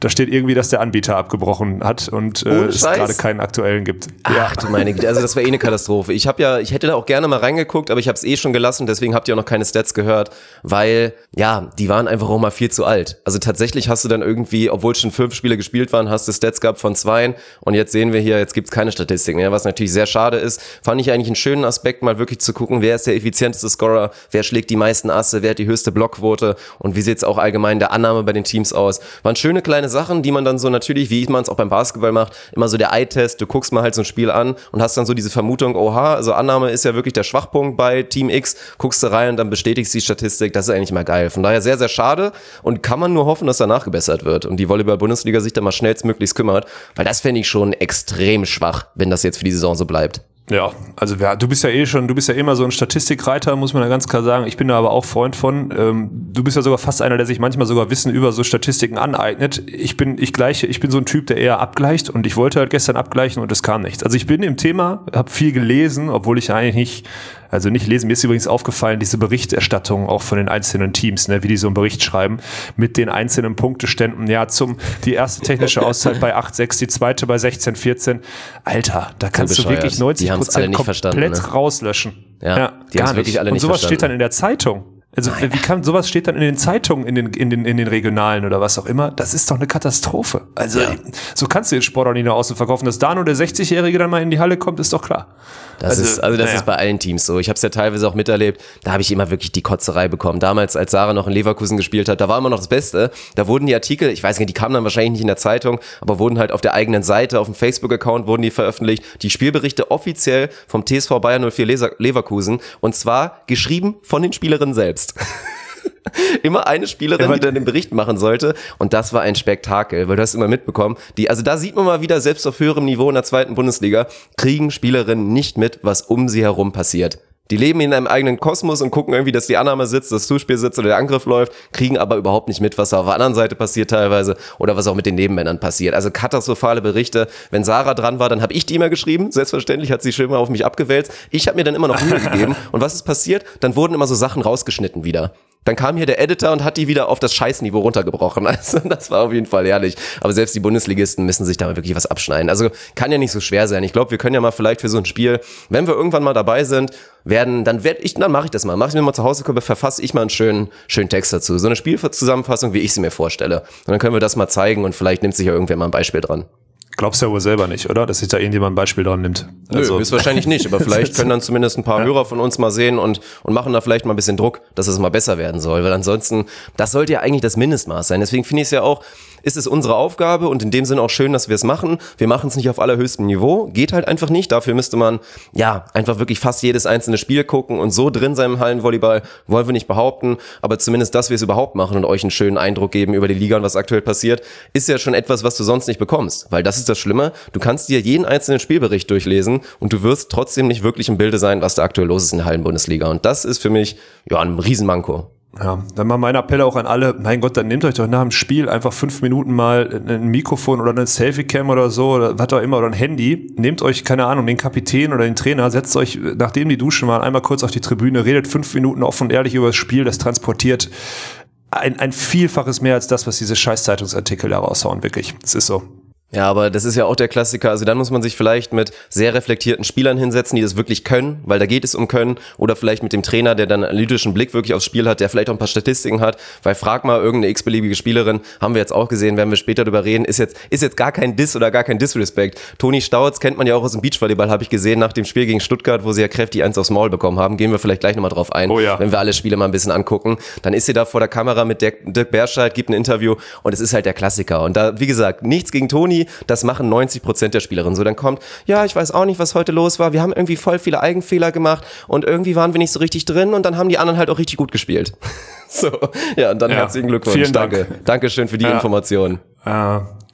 Da steht irgendwie, dass der Anbieter abgebrochen hat und äh, es gerade keinen aktuellen gibt. Ach ja. du meine Güte, also das wäre eh eine Katastrophe. Ich habe ja, ich hätte da auch gerne mal reingeguckt, aber ich habe es eh schon gelassen, deswegen habt ihr auch noch keine Stats gehört, weil, ja, die waren einfach auch mal viel zu alt. Also tatsächlich hast du dann irgendwie, obwohl schon fünf Spiele gespielt waren, hast du Stats gehabt von zweien und jetzt sehen wir hier, jetzt gibt's keine Statistiken mehr, was natürlich sehr schade ist. Fand ich eigentlich einen schönen Aspekt, mal wirklich zu gucken, wer ist der effizienteste Scorer, wer schlägt die meisten Asse, wer hat die höchste Blockquote und wie sieht's auch allgemein der Annahme bei den Teams aus. Waren schöne kleine Sachen, die man dann so natürlich, wie man es auch beim Basketball macht, immer so der Eye-Test, du guckst mal halt so ein Spiel an und hast dann so diese Vermutung, oha, also Annahme ist ja wirklich der Schwachpunkt bei Team X, guckst du rein und dann bestätigst die Statistik, das ist eigentlich mal geil. Von daher sehr, sehr schade und kann man nur hoffen, dass danach gebessert wird und die Volleyball-Bundesliga sich da mal schnellstmöglichst kümmert, weil das fände ich schon extrem schwach, wenn das jetzt für die Saison so bleibt. Ja, also ja, du bist ja eh schon, du bist ja immer so ein Statistikreiter, muss man ja ganz klar sagen. Ich bin da aber auch Freund von. Ähm, du bist ja sogar fast einer, der sich manchmal sogar Wissen über so Statistiken aneignet. Ich bin, ich gleiche, ich bin so ein Typ, der eher abgleicht und ich wollte halt gestern abgleichen und es kam nichts. Also ich bin im Thema, habe viel gelesen, obwohl ich eigentlich nicht, also nicht lesen. Mir ist übrigens aufgefallen, diese Berichterstattung auch von den einzelnen Teams, ne, wie die so einen Bericht schreiben, mit den einzelnen Punkteständen. Ja, zum, die erste technische Auszeit bei acht sechs, die zweite bei sechzehn vierzehn. Alter, da kannst so du wirklich neunzig Prozent komplett ne? rauslöschen. Ja, ja die gar haben es wirklich nicht. alle und nicht sowas verstanden. steht dann in der Zeitung. Also wie kann sowas steht dann in den Zeitungen, in den in den in den Regionalen oder was auch immer? Das ist doch eine Katastrophe. Also ja. so kannst du den Sport auch nicht nach außen verkaufen. Dass da nur der sechzigjährige dann mal in die Halle kommt, ist doch klar. Das also, ist also das naja. ist bei allen Teams so. Ich habe es ja teilweise auch miterlebt. Da habe ich immer wirklich die Kotzerei bekommen. Damals, als Sarah noch in Leverkusen gespielt hat, da war immer noch das Beste. Da wurden die Artikel, ich weiß nicht, die kamen dann wahrscheinlich nicht in der Zeitung, aber wurden halt auf der eigenen Seite, auf dem Facebook-Account wurden die veröffentlicht. Die Spielberichte offiziell vom T S V Bayer null vier Leverkusen und zwar geschrieben von den Spielerinnen selbst. Immer eine Spielerin, ja, die dann den Bericht machen sollte und das war ein Spektakel, weil du hast immer mitbekommen, die, also da sieht man mal wieder, selbst auf höherem Niveau in der zweiten Bundesliga, kriegen Spielerinnen nicht mit, was um sie herum passiert. Die leben in einem eigenen Kosmos und gucken irgendwie, dass die Annahme sitzt, das Zuspiel sitzt oder der Angriff läuft, kriegen aber überhaupt nicht mit, was auf der anderen Seite passiert teilweise oder was auch mit den Nebenmännern passiert. Also katastrophale Berichte. Wenn Sarah dran war, dann habe ich die immer geschrieben. Selbstverständlich hat sie schön mal auf mich abgewälzt. Ich habe mir dann immer noch Mühe gegeben. Und was ist passiert? Dann wurden immer so Sachen rausgeschnitten wieder. Dann kam hier der Editor und hat die wieder auf das Scheißniveau runtergebrochen. Also das war auf jeden Fall herrlich. Aber selbst die Bundesligisten müssen sich da mal wirklich was abschneiden. Also kann ja nicht so schwer sein. Ich glaube, wir können ja mal vielleicht für so ein Spiel, wenn wir irgendwann mal dabei sind, werden, dann werde ich, dann mache ich das mal. Mache ich mir mal zu Hause, verfasse ich mal einen schönen, schönen Text dazu. So eine Spielzusammenfassung, wie ich sie mir vorstelle. Und dann können wir das mal zeigen und vielleicht nimmt sich ja irgendwer mal ein Beispiel dran. Glaubst du ja wohl selber nicht, oder? Dass sich da irgendjemand ein Beispiel dran nimmt. Also Nö, ist wahrscheinlich nicht, aber vielleicht können dann zumindest ein paar ja. Hörer von uns mal sehen und, und machen da vielleicht mal ein bisschen Druck, dass es mal besser werden soll, weil ansonsten, das sollte ja eigentlich das Mindestmaß sein. Deswegen finde ich es ja auch, ist es unsere Aufgabe und in dem Sinne auch schön, dass wir es machen. Wir machen es nicht auf allerhöchstem Niveau, geht halt einfach nicht. Dafür müsste man, ja, einfach wirklich fast jedes einzelne Spiel gucken und so drin sein im Hallenvolleyball, wollen wir nicht behaupten, aber zumindest, dass wir es überhaupt machen und euch einen schönen Eindruck geben über die Liga und was aktuell passiert, ist ja schon etwas, was du sonst nicht bekommst, weil das ist das Schlimme. Du kannst dir jeden einzelnen Spielbericht durchlesen und du wirst trotzdem nicht wirklich im Bilde sein, was da aktuell los ist in der Hallenbundesliga und das ist für mich, ja, ein Riesenmanko. Ja, dann mal mein Appell auch an alle, mein Gott, dann nehmt euch doch nach dem Spiel einfach fünf Minuten mal ein Mikrofon oder eine Selfie-Cam oder so, oder was auch immer, oder ein Handy, nehmt euch, keine Ahnung, den Kapitän oder den Trainer, setzt euch, nachdem die duschen waren, einmal kurz auf die Tribüne, redet fünf Minuten offen und ehrlich über das Spiel, das transportiert ein, ein Vielfaches mehr als das, was diese scheiß Zeitungsartikel da raushauen, wirklich. Es ist so. Ja, aber das ist ja auch der Klassiker, also dann muss man sich vielleicht mit sehr reflektierten Spielern hinsetzen, die das wirklich können, weil da geht es um Können, oder vielleicht mit dem Trainer, der dann einen analytischen Blick wirklich aufs Spiel hat, der vielleicht auch ein paar Statistiken hat, weil frag mal irgendeine x-beliebige Spielerin, haben wir jetzt auch gesehen, werden wir später drüber reden, ist jetzt ist jetzt gar kein Diss oder gar kein Disrespect. Toni Stautz kennt man ja auch aus dem Beachvolleyball, habe ich gesehen, nach dem Spiel gegen Stuttgart, wo sie ja kräftig eins aufs Maul bekommen haben, gehen wir vielleicht gleich nochmal drauf ein, oh ja. wenn wir alle Spiele mal ein bisschen angucken, dann ist sie da vor der Kamera mit Dirk Berscheid, gibt ein Interview und es ist halt der Klassiker und da, wie gesagt, nichts gegen Toni, das machen neunzig Prozent der Spielerinnen so. Dann kommt, ja, ich weiß auch nicht, was heute los war. Wir haben irgendwie voll viele Eigenfehler gemacht und irgendwie waren wir nicht so richtig drin und dann haben die anderen halt auch richtig gut gespielt. So, ja, und dann ja, herzlichen Glückwunsch. Vielen Dank. Danke. Dankeschön für die ja. Information. Ja.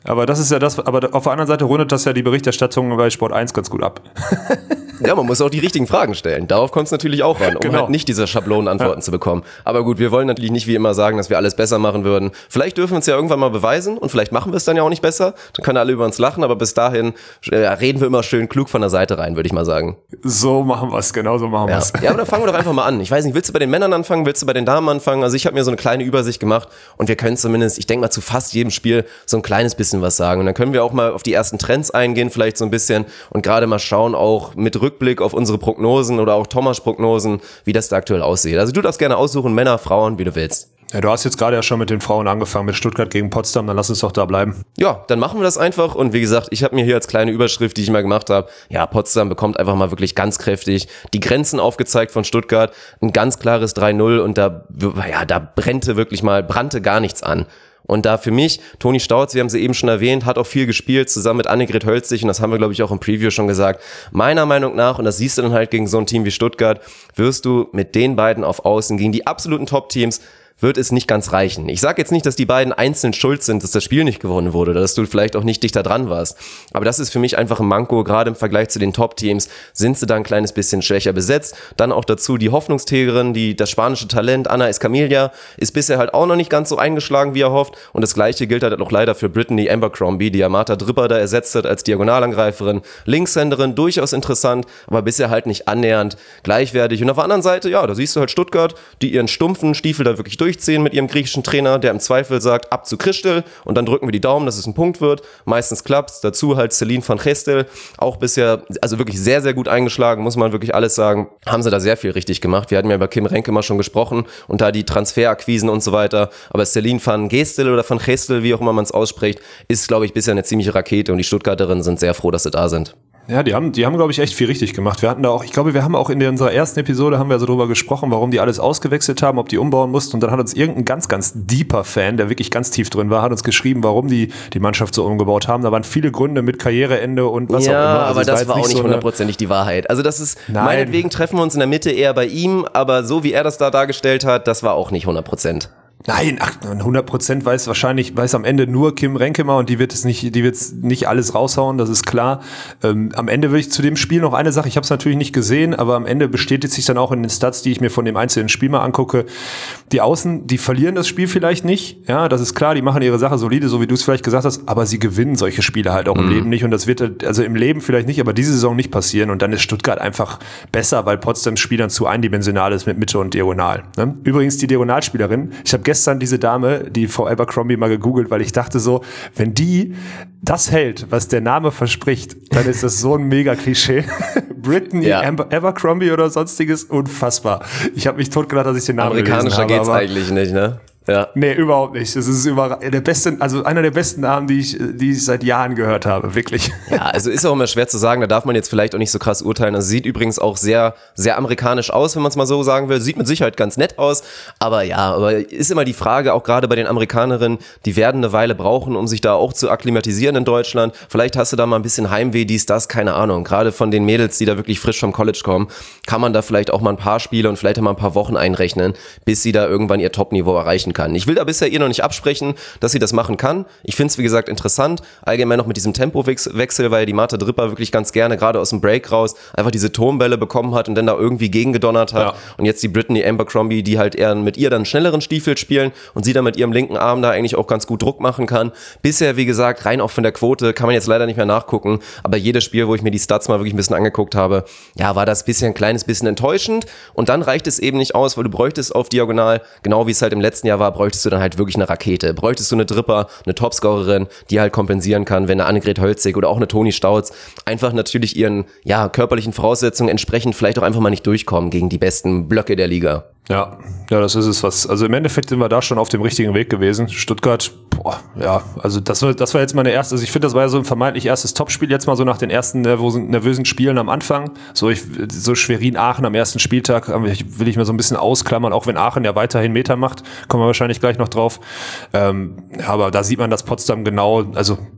Aber das ist ja das, aber auf der anderen Seite rundet das ja die Berichterstattung bei Sport eins ganz gut ab. Ja, man muss auch die richtigen Fragen stellen. Darauf kommt es natürlich auch ran, um genau. halt nicht diese Schablonenantworten ja. zu bekommen. Aber gut, wir wollen natürlich nicht wie immer sagen, dass wir alles besser machen würden. Vielleicht dürfen wir es ja irgendwann mal beweisen und vielleicht machen wir es dann ja auch nicht besser. Dann können alle über uns lachen, aber bis dahin äh, reden wir immer schön klug von der Seite rein, würde ich mal sagen. So machen wir es, genau so machen wir Ja. es. ja, aber dann fangen wir doch einfach mal an. Ich weiß nicht, willst du bei den Männern anfangen, willst du bei den Damen anfangen? Also ich habe mir so eine kleine Übersicht gemacht und wir können zumindest, ich denke mal, zu fast jedem Spiel so ein kleines bisschen was sagen. Und dann können wir auch mal auf die ersten Trends eingehen, vielleicht so ein bisschen und gerade mal schauen, auch mit Rückblick auf unsere Prognosen oder auch Thomas Prognosen, wie das da aktuell aussieht. Also du darfst gerne aussuchen, Männer, Frauen, wie du willst. Ja, du hast jetzt gerade ja schon mit den Frauen angefangen, mit Stuttgart gegen Potsdam, dann lass uns doch da bleiben. Ja, dann machen wir das einfach und wie gesagt, ich habe mir hier als kleine Überschrift, die ich mal gemacht habe, ja, Potsdam bekommt einfach mal wirklich ganz kräftig die Grenzen aufgezeigt von Stuttgart, ein ganz klares drei null und da, ja, da brannte wirklich mal, brannte gar nichts an. Und da für mich, Toni Stauz, wir haben sie eben schon erwähnt, hat auch viel gespielt, zusammen mit Annegret Hölzig und das haben wir, glaube ich, auch im Preview schon gesagt. Meiner Meinung nach, und das siehst du dann halt gegen so ein Team wie Stuttgart, wirst du mit den beiden auf Außen gegen die absoluten Top-Teams wird es nicht ganz reichen. Ich sage jetzt nicht, dass die beiden einzeln schuld sind, dass das Spiel nicht gewonnen wurde oder dass du vielleicht auch nicht dichter dran warst. Aber das ist für mich einfach ein Manko, gerade im Vergleich zu den Top-Teams sind sie da ein kleines bisschen schwächer besetzt. Dann auch dazu die Hoffnungsträgerin, die, das spanische Talent, Ana Escamilla, ist bisher halt auch noch nicht ganz so eingeschlagen, wie er hofft. Und das Gleiche gilt halt auch leider für Brittany Abercrombie, die ja Martha Dripper da ersetzt hat als Diagonalangreiferin. Linkshänderin, durchaus interessant, aber bisher halt nicht annähernd gleichwertig. Und auf der anderen Seite, ja, da siehst du halt Stuttgart, die ihren stumpfen Stiefel da wirklich durch durchziehen mit ihrem griechischen Trainer, der im Zweifel sagt, ab zu Christel und dann drücken wir die Daumen, dass es ein Punkt wird. Meistens klappt's. Dazu halt Celine van Gestel, auch bisher, also wirklich sehr, sehr gut eingeschlagen, muss man wirklich alles sagen. Haben sie da sehr viel richtig gemacht. Wir hatten ja über Kim Renke mal schon gesprochen und da die Transferakquisen und so weiter. Aber Celine van Gestel oder van Gestel, wie auch immer man es ausspricht, ist, glaube ich, bisher eine ziemliche Rakete und die Stuttgarterinnen sind sehr froh, dass sie da sind. Ja, die haben, die haben, glaube ich, echt viel richtig gemacht. Wir hatten da auch, ich glaube, wir haben auch in der, unserer ersten Episode haben wir so drüber gesprochen, warum die alles ausgewechselt haben, ob die umbauen mussten. Und dann hat uns irgendein ganz, ganz deeper Fan, der wirklich ganz tief drin war, hat uns geschrieben, warum die die Mannschaft so umgebaut haben. Da waren viele Gründe mit Karriereende und was ja, auch immer. Also aber das war, war auch nicht hundertprozentig so die Wahrheit. Also das ist, Nein. meinetwegen treffen wir uns in der Mitte eher bei ihm, aber so wie er das da dargestellt hat, das war auch nicht hundert Prozent. Nein, ach, hundert Prozent weiß wahrscheinlich, weiß am Ende nur Kim Renkemer und die wird es nicht, die wird es nicht alles raushauen, das ist klar. Ähm, am Ende will ich zu dem Spiel noch eine Sache, ich habe es natürlich nicht gesehen, aber am Ende bestätigt sich dann auch in den Stats, die ich mir von dem einzelnen Spiel mal angucke, die Außen, die verlieren das Spiel vielleicht nicht, ja, das ist klar, die machen ihre Sache solide, so wie du es vielleicht gesagt hast, aber sie gewinnen solche Spiele halt auch mhm. im Leben nicht und das wird, also im Leben vielleicht nicht, aber diese Saison nicht passieren und dann ist Stuttgart einfach besser, weil Potsdams Spiel dann zu eindimensional ist mit Mitte und Diagonal. Ne? Übrigens die Diagonalspielerin, ich habe gestern diese Dame, die Frau Abercrombie, mal gegoogelt, weil ich dachte so, wenn die das hält, was der Name verspricht, dann ist das so ein mega Klischee. Brittany ja. Abercrombie oder sonstiges, unfassbar. Ich habe mich totgelacht, dass ich den Namen Amerikanischer gelesen habe. Amerikanischer geht's eigentlich nicht, ne? Ja. Nee, überhaupt nicht. Das ist über, der beste, also einer der besten Namen, die ich, die ich seit Jahren gehört habe, wirklich. Ja, also ist auch immer schwer zu sagen, da darf man jetzt vielleicht auch nicht so krass urteilen. Das sieht übrigens auch sehr, sehr amerikanisch aus, wenn man es mal so sagen will. Sieht mit Sicherheit ganz nett aus, aber ja, aber ist immer die Frage, auch gerade bei den Amerikanerinnen, die werden eine Weile brauchen, um sich da auch zu akklimatisieren in Deutschland. Vielleicht hast du da mal ein bisschen Heimweh, dies, das, keine Ahnung. Gerade von den Mädels, die da wirklich frisch vom College kommen, kann man da vielleicht auch mal ein paar Spiele und vielleicht auch mal ein paar Wochen einrechnen, bis sie da irgendwann ihr Top-Niveau erreichen kann. Ich will da bisher ihr noch nicht absprechen, dass sie das machen kann. Ich finde es, wie gesagt, interessant. Allgemein noch mit diesem Tempowechsel, weil die Martha Dripper wirklich ganz gerne, gerade aus dem Break raus, einfach diese Turmbälle bekommen hat und dann da irgendwie gegengedonnert hat. Ja. Und jetzt die Brittany Abercrombie, die halt eher mit ihr dann schnelleren Stiefel spielen und sie dann mit ihrem linken Arm da eigentlich auch ganz gut Druck machen kann. Bisher, wie gesagt, rein auch von der Quote, kann man jetzt leider nicht mehr nachgucken, aber jedes Spiel, wo ich mir die Stats mal wirklich ein bisschen angeguckt habe, ja, war das bisher ein kleines bisschen enttäuschend und dann reicht es eben nicht aus, weil du bräuchtest auf Diagonal, genau wie es halt im letzten Jahr war, bräuchtest du dann halt wirklich eine Rakete. Bräuchtest du eine Dripper, eine Topscorerin, die halt kompensieren kann, wenn eine Annegret Hölzig oder auch eine Toni Stauz einfach natürlich ihren, ja, körperlichen Voraussetzungen entsprechend vielleicht auch einfach mal nicht durchkommen gegen die besten Blöcke der Liga. Ja, ja, das ist es was. Also im Endeffekt sind wir da schon auf dem richtigen Weg gewesen. Stuttgart, boah, ja, also das war, das war jetzt meine erste, also ich finde, das war ja so ein vermeintlich erstes Topspiel jetzt mal so nach den ersten nervösen, nervösen Spielen am Anfang. So, ich, so Schwerin-Aachen am ersten Spieltag will ich mir so ein bisschen ausklammern, auch wenn Aachen ja weiterhin Meter macht, kommen wir wahrscheinlich gleich noch drauf. Ähm, aber da sieht man, dass Potsdam genau, also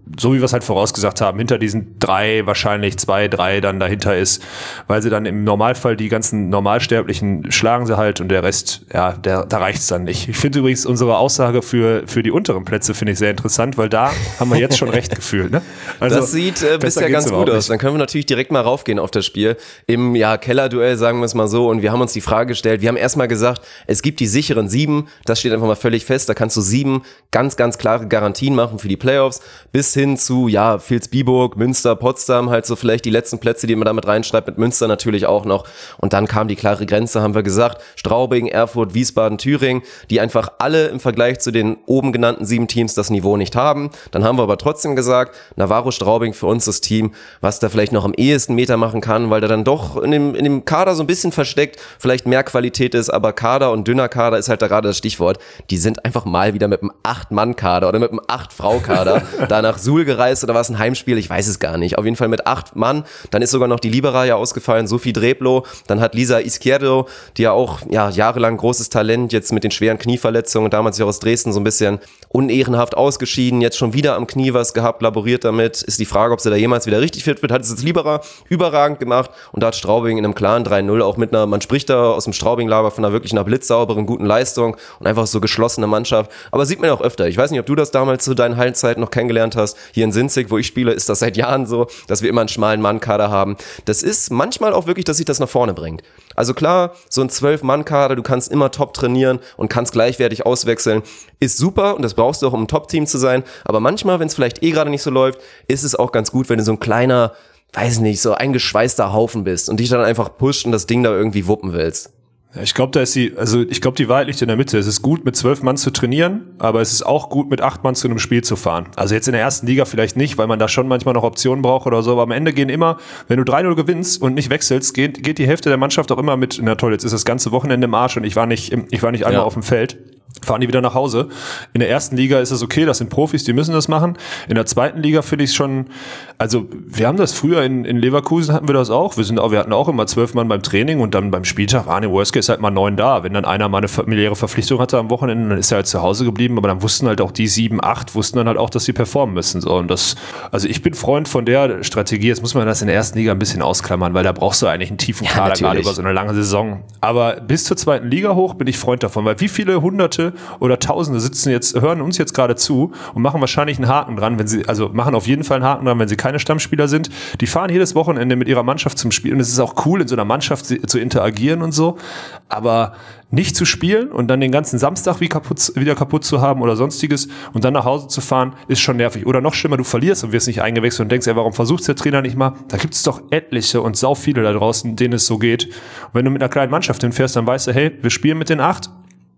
so wie wir es halt vorausgesagt haben, hinter diesen drei, wahrscheinlich zwei, drei dann dahinter ist, weil sie dann im Normalfall die ganzen Normalsterblichen schlagen sie halt und der Rest, ja, der, da reicht's dann nicht. Ich finde übrigens unsere Aussage für, für die unteren Plätze finde ich sehr interessant, weil da haben wir jetzt schon recht gefühlt. Ne? Also, das sieht äh, bisher ganz gut aus. Dann können wir natürlich direkt mal raufgehen auf das Spiel. Im ja, Kellerduell, sagen wir es mal so, und wir haben uns die Frage gestellt, wir haben erstmal gesagt, es gibt die sicheren sieben, das steht einfach mal völlig fest, da kannst du sieben ganz, ganz klare Garantien machen für die Playoffs, bis hin zu, ja, Vilsbiburg, Münster, Potsdam, halt so vielleicht die letzten Plätze, die man damit reinschreibt, mit Münster natürlich auch noch. Und dann kam die klare Grenze, haben wir gesagt, Straubing, Erfurt, Wiesbaden, Thüringen, die einfach alle im Vergleich zu den oben genannten sieben Teams das Niveau nicht haben. Dann haben wir aber trotzdem gesagt, Navarro Straubing für uns das Team, was da vielleicht noch am ehesten Meter machen kann, weil da dann doch in dem, in dem Kader so ein bisschen versteckt vielleicht mehr Qualität ist, aber Kader und dünner Kader ist halt da gerade das Stichwort. Die sind einfach mal wieder mit einem acht-Mann-Kader oder mit einem acht-Frau-Kader da nach Suhl gereist oder war es ein Heimspiel? Ich weiß es gar nicht. Auf jeden Fall mit acht Mann. Dann ist sogar noch die Libera ja ausgefallen, Sophie Dreblo. Dann hat Lisa Izquierdo, die ja auch ja jahrelang großes Talent, jetzt mit den schweren Knieverletzungen, damals ja aus Dresden so ein bisschen unehrenhaft ausgeschieden, jetzt schon wieder am Knie was gehabt, laboriert damit. Ist die Frage, ob sie da jemals wieder richtig fit wird. Hat es jetzt Libera überragend gemacht und da hat Straubing in einem klaren drei null auch mit einer, man spricht da aus dem Straubing-Lager von einer wirklich einer blitzsauberen, guten Leistung und einfach so geschlossene Mannschaft. Aber sieht man auch öfter. Ich weiß nicht, ob du das damals zu deinen Hallenzeiten noch kennengelernt hast. Hier in Sinzig, wo ich spiele, ist das seit Jahren so, dass wir immer einen schmalen Mannkader haben. Das ist manchmal auch wirklich, dass sich das nach vorne bringt. Also klar, so ein zwölf-Mann-Kader, du kannst immer top trainieren und kannst gleichwertig auswechseln, ist super und das brauchst du auch, um ein Top-Team zu sein. Aber manchmal, wenn es vielleicht eh gerade nicht so läuft, ist es auch ganz gut, wenn du so ein kleiner, weiß nicht, so eingeschweißter Haufen bist und dich dann einfach pusht und das Ding da irgendwie wuppen willst. Ja, ich glaube, da ist die, also ich glaube, die Wahrheit liegt in der Mitte. Es ist gut, mit zwölf Mann zu trainieren, aber es ist auch gut, mit acht Mann zu einem Spiel zu fahren. Also jetzt in der ersten Liga vielleicht nicht, weil man da schon manchmal noch Optionen braucht oder so, aber am Ende gehen immer, wenn du drei null gewinnst und nicht wechselst, geht, geht die Hälfte der Mannschaft auch immer mit, na toll, jetzt ist das ganze Wochenende im Arsch und ich war nicht, ich war nicht einmal ja. auf dem Feld. Fahren die wieder nach Hause. In der ersten Liga ist es okay, das sind Profis, die müssen das machen. In der zweiten Liga finde ich es schon, also wir haben das früher in, in Leverkusen hatten wir das auch. Wir sind auch, wir hatten auch immer zwölf Mann beim Training und dann beim Spieltag waren im Worst Case halt mal neun da. Wenn dann einer mal eine familiäre Verpflichtung hatte am Wochenende, dann ist er halt zu Hause geblieben, aber dann wussten halt auch die sieben, acht, wussten dann halt auch, dass sie performen müssen. So, und das, also ich bin Freund von der Strategie. Jetzt muss man das in der ersten Liga ein bisschen ausklammern, weil da brauchst du eigentlich einen tiefen ja, Kader, natürlich. gerade über so eine lange Saison. Aber bis zur zweiten Liga hoch bin ich Freund davon, weil wie viele Hunderte oder Tausende sitzen jetzt, hören uns jetzt gerade zu und machen wahrscheinlich einen Haken dran, wenn sie, also machen auf jeden Fall einen Haken dran, wenn sie keine Stammspieler sind. Die fahren jedes Wochenende mit ihrer Mannschaft zum Spiel und es ist auch cool, in so einer Mannschaft zu interagieren und so, aber nicht zu spielen und dann den ganzen Samstag wie kaputt, wieder kaputt zu haben oder sonstiges und dann nach Hause zu fahren, ist schon nervig. Oder noch schlimmer, du verlierst und wirst nicht eingewechselt und denkst, ey, warum versucht der Trainer nicht mal? Da gibt es doch etliche und sau viele da draußen, denen es so geht. Und wenn du mit einer kleinen Mannschaft hinfährst, dann weißt du, hey, wir spielen mit den acht,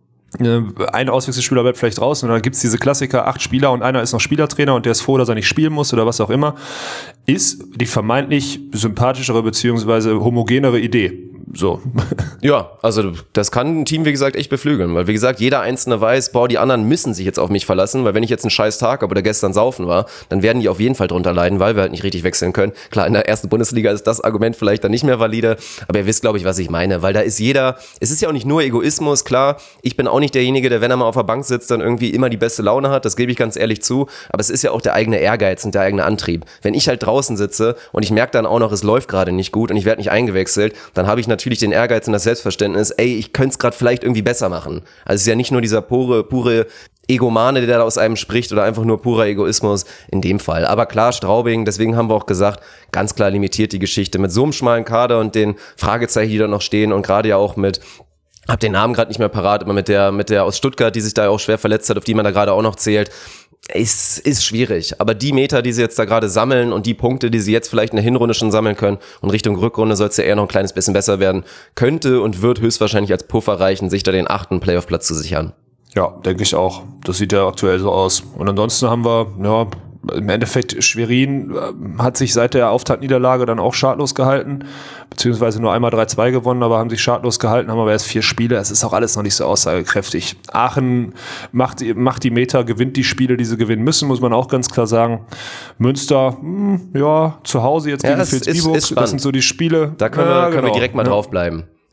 ein Auswechselspieler bleibt vielleicht raus und dann gibt's diese Klassiker, acht Spieler und einer ist noch Spielertrainer und der ist froh, dass er nicht spielen muss oder was auch immer, ist die vermeintlich sympathischere beziehungsweise homogenere Idee. So. Ja, also das kann ein Team, wie gesagt, echt beflügeln, weil wie gesagt, jeder Einzelne weiß, boah, die anderen müssen sich jetzt auf mich verlassen, weil wenn ich jetzt einen scheiß Tag habe oder gestern saufen war, dann werden die auf jeden Fall drunter leiden, weil wir halt nicht richtig wechseln können. Klar, in der ersten Bundesliga ist das Argument vielleicht dann nicht mehr valide, aber ihr wisst, glaube ich, was ich meine, weil da ist jeder, es ist ja auch nicht nur Egoismus, klar, ich bin auch nicht derjenige, der, wenn er mal auf der Bank sitzt, dann irgendwie immer die beste Laune hat, das gebe ich ganz ehrlich zu, aber es ist ja auch der eigene Ehrgeiz und der eigene Antrieb. Wenn ich halt draußen sitze und ich merke dann auch noch, es läuft gerade nicht gut und ich werde nicht eingewechselt, dann habe ich natürlich den Ehrgeiz und das Selbstverständnis, ey, ich könnte es gerade vielleicht irgendwie besser machen. Also es ist ja nicht nur dieser pure, pure Egomane, der da aus einem spricht oder einfach nur purer Egoismus in dem Fall. Aber klar, Straubing, deswegen haben wir auch gesagt, ganz klar limitiert die Geschichte mit so einem schmalen Kader und den Fragezeichen, die da noch stehen und gerade ja auch mit, hab den Namen gerade nicht mehr parat, aber mit der, mit der aus Stuttgart, die sich da auch schwer verletzt hat, auf die man da gerade auch noch zählt, ist, ist schwierig. Aber die Meter, die sie jetzt da gerade sammeln und die Punkte, die sie jetzt vielleicht in der Hinrunde schon sammeln können und Richtung Rückrunde soll es ja eher noch ein kleines bisschen besser werden, könnte und wird höchstwahrscheinlich als Puffer reichen, sich da den achten Playoff-Platz zu sichern. Ja, denke ich auch. Das sieht ja aktuell so aus. Und ansonsten haben wir, ja, im Endeffekt Schwerin äh, hat sich seit der Auftaktniederlage dann auch schadlos gehalten, beziehungsweise nur einmal drei zwei gewonnen, aber haben sich schadlos gehalten, haben aber erst vier Spiele. Es ist auch alles noch nicht so aussagekräftig. Aachen macht, macht die Meter, gewinnt die Spiele, die sie gewinnen müssen, muss man auch ganz klar sagen. Münster, mh, ja, zu Hause jetzt ja, gegen Vilsbiburg, das, das sind so die Spiele. Da können, ja, wir, können genau. wir direkt mal ja. draufbleiben.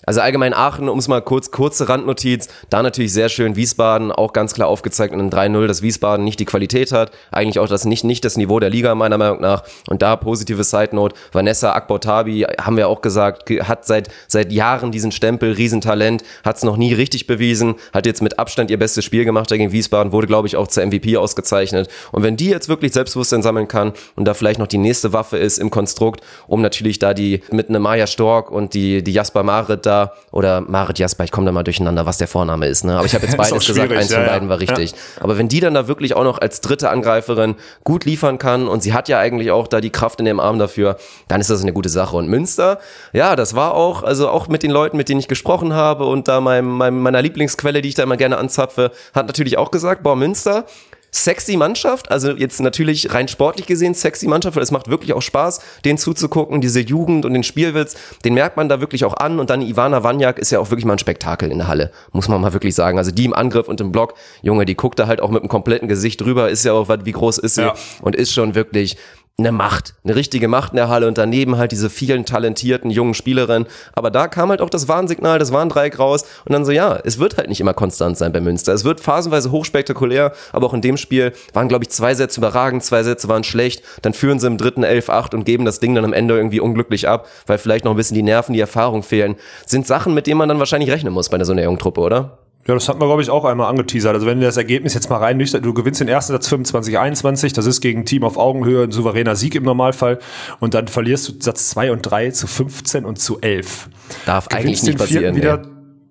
Also allgemein Aachen, um es mal kurz, kurze Randnotiz, da natürlich sehr schön Wiesbaden, auch ganz klar aufgezeigt in einem drei null, dass Wiesbaden nicht die Qualität hat, eigentlich auch das nicht, nicht das Niveau der Liga meiner Meinung nach. Und da positive Side-Note, Vanessa Akbotabi, haben wir auch gesagt, hat seit, seit Jahren diesen Stempel, Riesentalent, hat es noch nie richtig bewiesen, hat jetzt mit Abstand ihr bestes Spiel gemacht gegen Wiesbaden, wurde glaube ich auch zur M V P ausgezeichnet. Und wenn die jetzt wirklich Selbstbewusstsein sammeln kann und da vielleicht noch die nächste Waffe ist im Konstrukt, um natürlich da die mit einem Maja Stork und die, die Jasper Marit da, oder Marit Jasper, ich komme da mal durcheinander, was der Vorname ist, ne? Aber ich habe jetzt beides gesagt, eins von ja, beiden war richtig. Ja. Aber wenn die dann da wirklich auch noch als dritte Angreiferin gut liefern kann und sie hat ja eigentlich auch da die Kraft in dem Arm dafür, dann ist das eine gute Sache. Und Münster, ja, das war auch, also auch mit den Leuten, mit denen ich gesprochen habe und da meinem, meinem, meiner Lieblingsquelle, die ich da immer gerne anzapfe, hat natürlich auch gesagt, boah, Münster, sexy Mannschaft, also jetzt natürlich rein sportlich gesehen sexy Mannschaft, weil es macht wirklich auch Spaß, denen zuzugucken, diese Jugend und den Spielwitz, den merkt man da wirklich auch an und dann Ivana Wanjak ist ja auch wirklich mal ein Spektakel in der Halle, muss man mal wirklich sagen, also die im Angriff und im Block, Junge, die guckt da halt auch mit dem kompletten Gesicht drüber, ist ja auch, wie groß ist sie ja. Und ist schon wirklich eine Macht, eine richtige Macht in der Halle und daneben halt diese vielen talentierten jungen Spielerinnen. Aber da kam halt auch das Warnsignal, das Warndreieck raus und dann so, ja, es wird halt nicht immer konstant sein bei Münster. Es wird phasenweise hochspektakulär, aber auch in dem Spiel waren, glaube ich, zwei Sätze überragend, zwei Sätze waren schlecht. Dann führen sie im dritten elf acht und geben das Ding dann am Ende irgendwie unglücklich ab, weil vielleicht noch ein bisschen die Nerven, die Erfahrung fehlen. Sind Sachen, mit denen man dann wahrscheinlich rechnen muss bei so einer jungen Truppe, oder? Ja, das hat man, glaube ich, auch einmal angeteasert. Also wenn du das Ergebnis jetzt mal rein nüchtern, du gewinnst den ersten Satz fünfundzwanzig einundzwanzig, das ist gegen ein Team auf Augenhöhe ein souveräner Sieg im Normalfall. Und dann verlierst du Satz zwei und drei zu fünfzehn und zu elf. Darf gewinnst eigentlich nicht passieren. Wieder,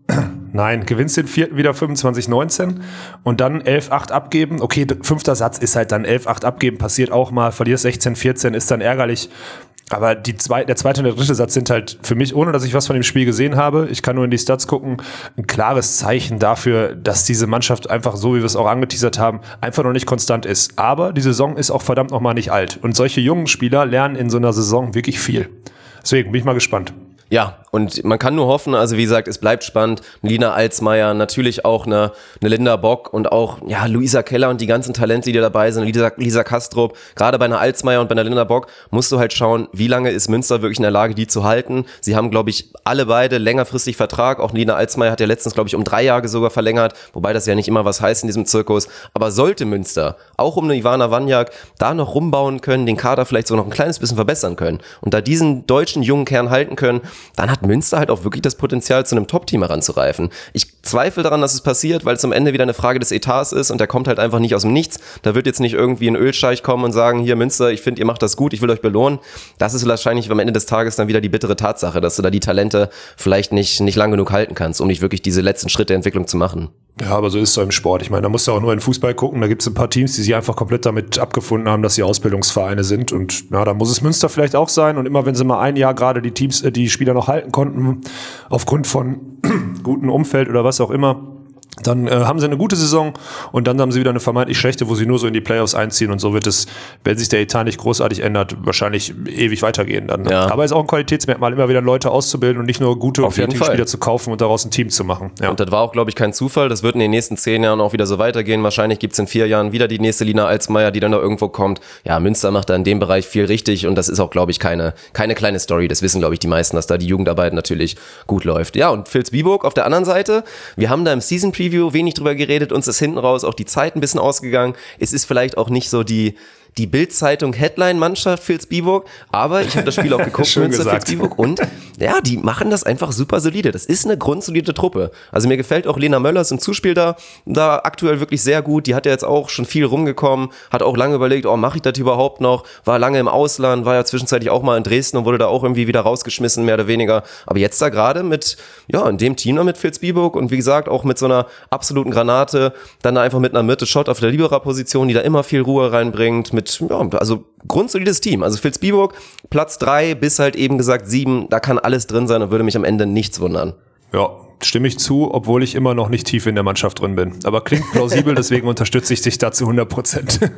nein, gewinnst den vierten wieder fünfundzwanzig neunzehn und dann elf acht abgeben. Okay, fünfter Satz ist halt dann elf acht abgeben, passiert auch mal, verlierst sechzehn vierzehn, ist dann ärgerlich. Aber die zwei, der zweite und der dritte Satz sind halt für mich, ohne dass ich was von dem Spiel gesehen habe, ich kann nur in die Stats gucken, ein klares Zeichen dafür, dass diese Mannschaft einfach, so wie wir es auch angeteasert haben, einfach noch nicht konstant ist. Aber die Saison ist auch verdammt noch mal nicht alt. Und solche jungen Spieler lernen in so einer Saison wirklich viel. Deswegen bin ich mal gespannt. Ja, und man kann nur hoffen, also wie gesagt, es bleibt spannend. Lina Alsmeier, natürlich auch eine, eine Linda Bock und auch ja Luisa Keller und die ganzen Talente, die da dabei sind, Lisa, Lisa Kastrup. Gerade bei einer Alsmeier und bei einer Linda Bock musst du halt schauen, wie lange ist Münster wirklich in der Lage, die zu halten. Sie haben, glaube ich, alle beide längerfristig Vertrag. Auch Lina Alsmeier hat ja letztens, glaube ich, um drei Jahre sogar verlängert, wobei das ja nicht immer was heißt in diesem Zirkus. Aber sollte Münster, auch um eine Ivana Wanjak, da noch rumbauen können, den Kader vielleicht so noch ein kleines bisschen verbessern können und da diesen deutschen jungen Kern halten können, dann hat Münster halt auch wirklich das Potenzial, zu einem Top-Team heranzureifen. Ich zweifle daran, dass es passiert, weil es am Ende wieder eine Frage des Etats ist und der kommt halt einfach nicht aus dem Nichts. Da wird jetzt nicht irgendwie ein Ölscheich kommen und sagen, hier Münster, ich finde, ihr macht das gut, ich will euch belohnen. Das ist wahrscheinlich am Ende des Tages dann wieder die bittere Tatsache, dass du da die Talente vielleicht nicht, nicht lang genug halten kannst, um nicht wirklich diese letzten Schritte der Entwicklung zu machen. Ja, aber so ist es so im Sport. Ich meine, da musst du auch nur in Fußball gucken. Da gibt es ein paar Teams, die sich einfach komplett damit abgefunden haben, dass sie Ausbildungsvereine sind. Und ja, da muss es Münster vielleicht auch sein. Und immer wenn sie mal ein Jahr gerade die Teams, äh, die Spieler noch halten konnten, aufgrund von gutem Umfeld oder was auch immer, dann äh, haben sie eine gute Saison und dann haben sie wieder eine vermeintlich schlechte, wo sie nur so in die Playoffs einziehen und so wird es, wenn sich der Etat nicht großartig ändert, wahrscheinlich ewig weitergehen dann. Ne? Ja. Aber es ist auch ein Qualitätsmerkmal, immer wieder Leute auszubilden und nicht nur gute und fertige Spieler zu kaufen und daraus ein Team zu machen. Ja. Und das war auch, glaube ich, kein Zufall. Das wird in den nächsten zehn Jahren auch wieder so weitergehen. Wahrscheinlich gibt es in vier Jahren wieder die nächste Lina Alsmeier, die dann da irgendwo kommt. Ja, Münster macht da in dem Bereich viel richtig und das ist auch, glaube ich, keine, keine kleine Story. Das wissen, glaube ich, die meisten, dass da die Jugendarbeit natürlich gut läuft. Ja, und Vilsbiburg auf der anderen Seite. Wir haben da im Season Preview wenig drüber geredet. Uns ist hinten raus auch die Zeit ein bisschen ausgegangen. Es ist vielleicht auch nicht so die die Bild-Zeitung Headline-Mannschaft Vilsbiburg, aber ich habe das Spiel auch geguckt, Münster Vilsbiburg und ja, die machen das einfach super solide. Das ist eine grundsolide Truppe. Also mir gefällt auch Lena Möllers im Zuspiel da, da aktuell wirklich sehr gut. Die hat ja jetzt auch schon viel rumgekommen, hat auch lange überlegt, oh, mache ich das überhaupt noch? War lange im Ausland, war ja zwischenzeitlich auch mal in Dresden und wurde da auch irgendwie wieder rausgeschmissen, mehr oder weniger. Aber jetzt da gerade mit, ja, in dem Team da mit Vilsbiburg und wie gesagt auch mit so einer absoluten Granate, dann da einfach mit einer Mitte-Shot auf der Libera-Position, die da immer viel Ruhe reinbringt, mit ja, also grundsolides Team. Also Vilsbiburg, Platz drei bis halt eben gesagt sieben, da kann alles drin sein und würde mich am Ende nichts wundern. Ja, stimme ich zu, obwohl ich immer noch nicht tief in der Mannschaft drin bin. Aber klingt plausibel, deswegen unterstütze ich dich da zu hundert Prozent.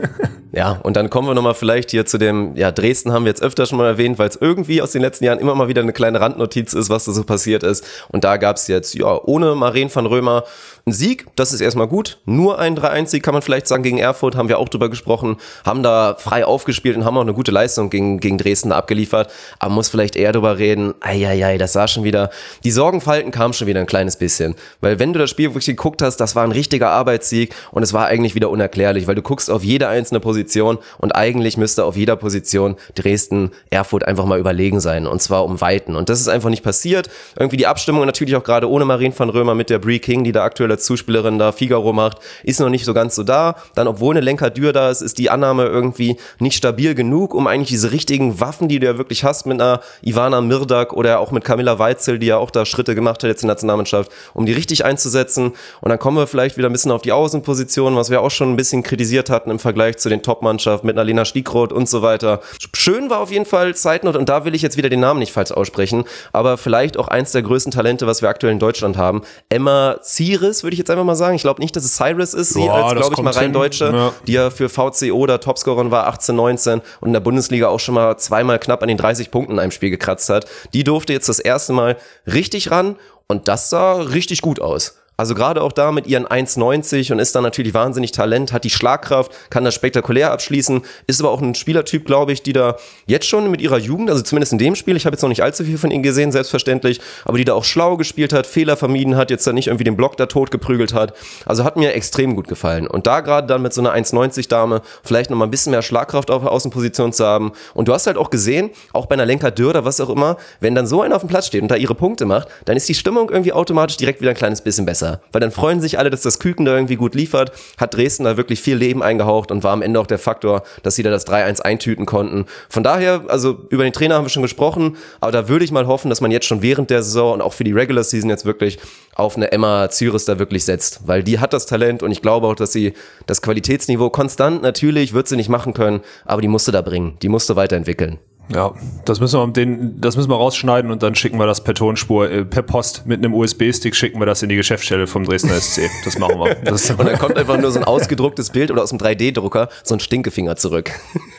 Ja, und dann kommen wir nochmal vielleicht hier zu dem, ja, Dresden haben wir jetzt öfter schon mal erwähnt, weil es irgendwie aus den letzten Jahren immer mal wieder eine kleine Randnotiz ist, was da so passiert ist. Und da gab es jetzt, ja, ohne Maren van Römer einen Sieg, das ist erstmal gut. Nur ein drei eins Sieg kann man vielleicht sagen gegen Erfurt, haben wir auch drüber gesprochen, haben da frei aufgespielt und haben auch eine gute Leistung gegen, gegen Dresden abgeliefert. Aber man muss vielleicht eher drüber reden, eieiei, das sah schon wieder, die Sorgenfalten kamen schon wieder ein kleines bisschen. Weil wenn du das Spiel wirklich geguckt hast, das war ein richtiger Arbeitssieg und es war eigentlich wieder unerklärlich, weil du guckst auf jede einzelne Position und eigentlich müsste auf jeder Position Dresden, Erfurt einfach mal überlegen sein und zwar um Weiten und das ist einfach nicht passiert. Irgendwie die Abstimmung natürlich auch gerade ohne Maren van Römer mit der Brie King, die da aktuell als Zuspielerin da Figaro macht, ist noch nicht so ganz so da. Dann obwohl eine Lenka Dürr da ist, ist die Annahme irgendwie nicht stabil genug, um eigentlich diese richtigen Waffen, die du ja wirklich hast mit einer Ivana Mirdak oder auch mit Camilla Weitzel, die ja auch da Schritte gemacht hat jetzt in der Nationalmannschaft, um die richtig einzusetzen und dann kommen wir vielleicht wieder ein bisschen auf die Außenposition, was wir auch schon ein bisschen kritisiert hatten im Vergleich zu den Top-Mannschaft mit einer Lena Stiegroth und so weiter. Schön war auf jeden Fall Zeitnot und da will ich jetzt wieder den Namen nicht falsch aussprechen, aber vielleicht auch eins der größten Talente, was wir aktuell in Deutschland haben. Emma Ziris, würde ich jetzt einfach mal sagen. Ich glaube nicht, dass es Cyrus ist, sie ja, als, glaube ich, mal rein hin. Deutsche, ja. Die ja für V C O da Topscorerin war, achtzehn neunzehn und in der Bundesliga auch schon mal zweimal knapp an den dreißig Punkten in einem Spiel gekratzt hat. Die durfte jetzt das erste Mal richtig ran und das sah richtig gut aus. Also gerade auch da mit ihren eins neunzig und ist dann natürlich wahnsinnig Talent, hat die Schlagkraft, kann das spektakulär abschließen, ist aber auch ein Spielertyp, glaube ich, die da jetzt schon mit ihrer Jugend, also zumindest in dem Spiel, ich habe jetzt noch nicht allzu viel von ihnen gesehen, selbstverständlich, aber die da auch schlau gespielt hat, Fehler vermieden hat, jetzt da nicht irgendwie den Block da tot geprügelt hat. Also hat mir extrem gut gefallen. Und da gerade dann mit so einer eins neunzig Dame vielleicht nochmal ein bisschen mehr Schlagkraft auf der Außenposition zu haben. Und du hast halt auch gesehen, auch bei einer Lenka Dürr oder was auch immer, wenn dann so einer auf dem Platz steht und da ihre Punkte macht, dann ist die Stimmung irgendwie automatisch direkt wieder ein kleines bisschen besser. Weil dann freuen sich alle, dass das Küken da irgendwie gut liefert, hat Dresden da wirklich viel Leben eingehaucht und war am Ende auch der Faktor, dass sie da das drei eins eintüten konnten. Von daher, also über den Trainer haben wir schon gesprochen, aber da würde ich mal hoffen, dass man jetzt schon während der Saison und auch für die Regular Season jetzt wirklich auf eine Emma Ziris da wirklich setzt, weil die hat das Talent und ich glaube auch, dass sie das Qualitätsniveau konstant, natürlich wird sie nicht machen können, aber die musste da bringen, die musste weiterentwickeln. Ja, das müssen wir den, das müssen wir rausschneiden und dann schicken wir das per Tonspur, äh, per Post mit einem U S B-Stick schicken wir das in die Geschäftsstelle vom Dresdner S C. Das machen wir. Das und dann kommt einfach nur so ein ausgedrucktes Bild oder aus dem drei D-Drucker so ein Stinkefinger zurück.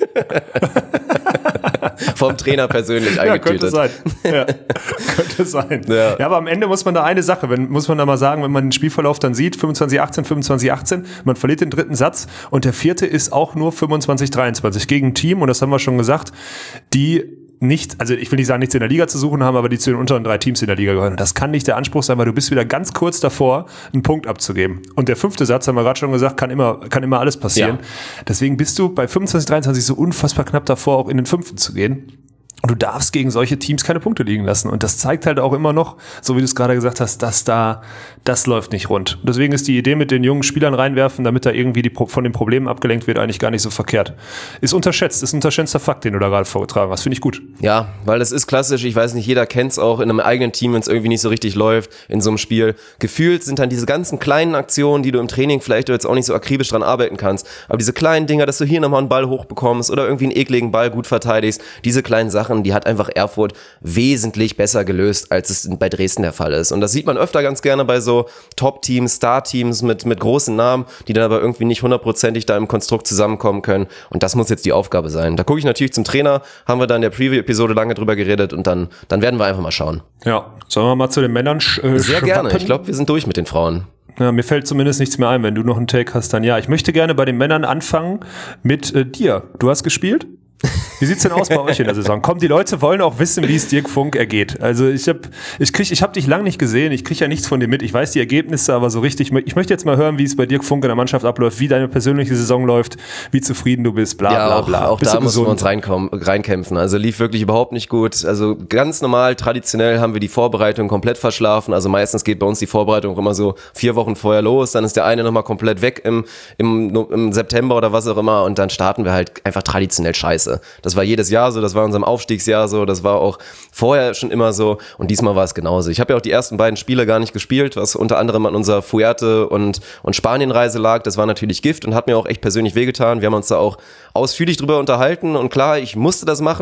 Vom Trainer persönlich eingetütet. Ja, könnte sein. Ja, könnte sein. Ja. Ja, aber am Ende muss man da eine Sache, wenn, muss man da mal sagen, wenn man den Spielverlauf dann sieht, fünfundzwanzig achtzehn, fünfundzwanzig achtzehn, man verliert den dritten Satz und der vierte ist auch nur fünfundzwanzig dreiundzwanzig gegen ein Team, und das haben wir schon gesagt, die nicht, also ich will nicht sagen, nichts in der Liga zu suchen haben, aber die zu den unteren drei Teams in der Liga gehören. Und das kann nicht der Anspruch sein, weil du bist wieder ganz kurz davor, einen Punkt abzugeben. Und der fünfte Satz, haben wir gerade schon gesagt, kann immer, kann immer alles passieren. Ja. Deswegen bist du bei fünfundzwanzig dreiundzwanzig so unfassbar knapp davor, auch in den fünften zu gehen. Und du darfst gegen solche Teams keine Punkte liegen lassen. Und das zeigt halt auch immer noch, so wie du es gerade gesagt hast, dass da, das läuft nicht rund. Und deswegen ist die Idee mit den jungen Spielern reinwerfen, damit da irgendwie die, von den Problemen abgelenkt wird, eigentlich gar nicht so verkehrt. Ist unterschätzt, ist ein unterschätzter Fakt, den du da gerade vorgetragen hast. Finde ich gut. Ja, weil das ist klassisch. Ich weiß nicht, jeder kennt es auch in einem eigenen Team, wenn es irgendwie nicht so richtig läuft in so einem Spiel. Gefühlt sind dann diese ganzen kleinen Aktionen, die du im Training vielleicht jetzt auch nicht so akribisch dran arbeiten kannst. Aber diese kleinen Dinger, dass du hier nochmal einen Ball hochbekommst oder irgendwie einen ekligen Ball gut verteidigst, diese kleinen Sachen, die hat einfach Erfurt wesentlich besser gelöst, als es bei Dresden der Fall ist. Und das sieht man öfter ganz gerne bei so Top-Teams, Star-Teams mit, mit großen Namen, die dann aber irgendwie nicht hundertprozentig da im Konstrukt zusammenkommen können. Und das muss jetzt die Aufgabe sein. Da gucke ich natürlich zum Trainer, haben wir da in der Preview-Episode lange drüber geredet und dann, dann werden wir einfach mal schauen. Ja, sollen wir mal zu den Männern sch- äh, Sehr gerne. schwappen? Ich glaube, wir sind durch mit den Frauen. Ja, mir fällt zumindest nichts mehr ein. Wenn du noch einen Take hast, dann ja. Ich möchte gerne bei den Männern anfangen mit äh, dir. Du hast gespielt? Wie sieht's denn aus bei euch in der Saison? Komm, die Leute wollen auch wissen, wie es Dirk Funk ergeht. Also ich habe ich krieg, ich hab dich lang nicht gesehen, ich kriege ja nichts von dir mit. Ich weiß die Ergebnisse, aber so richtig, ich möchte jetzt mal hören, wie es bei Dirk Funk in der Mannschaft abläuft, wie deine persönliche Saison läuft, wie zufrieden du bist, bla ja, bla auch, bla. Auch Bist da du müssen gesund? wir uns reinkommen, reinkämpfen. Also lief wirklich überhaupt nicht gut. Also ganz normal, traditionell haben wir die Vorbereitung komplett verschlafen. Also meistens geht bei uns die Vorbereitung immer so vier Wochen vorher los, dann ist der eine nochmal komplett weg im, im, im September oder was auch immer und dann starten wir halt einfach traditionell scheiße. Das war jedes Jahr so, das war in unserem Aufstiegsjahr so, das war auch vorher schon immer so und diesmal war es genauso. Ich habe ja auch die ersten beiden Spiele gar nicht gespielt, was unter anderem an unserer Fuerte- und, und Spanien-Reise lag. Das war natürlich Gift und hat mir auch echt persönlich wehgetan. Wir haben uns da auch ausführlich drüber unterhalten und klar, ich musste das machen.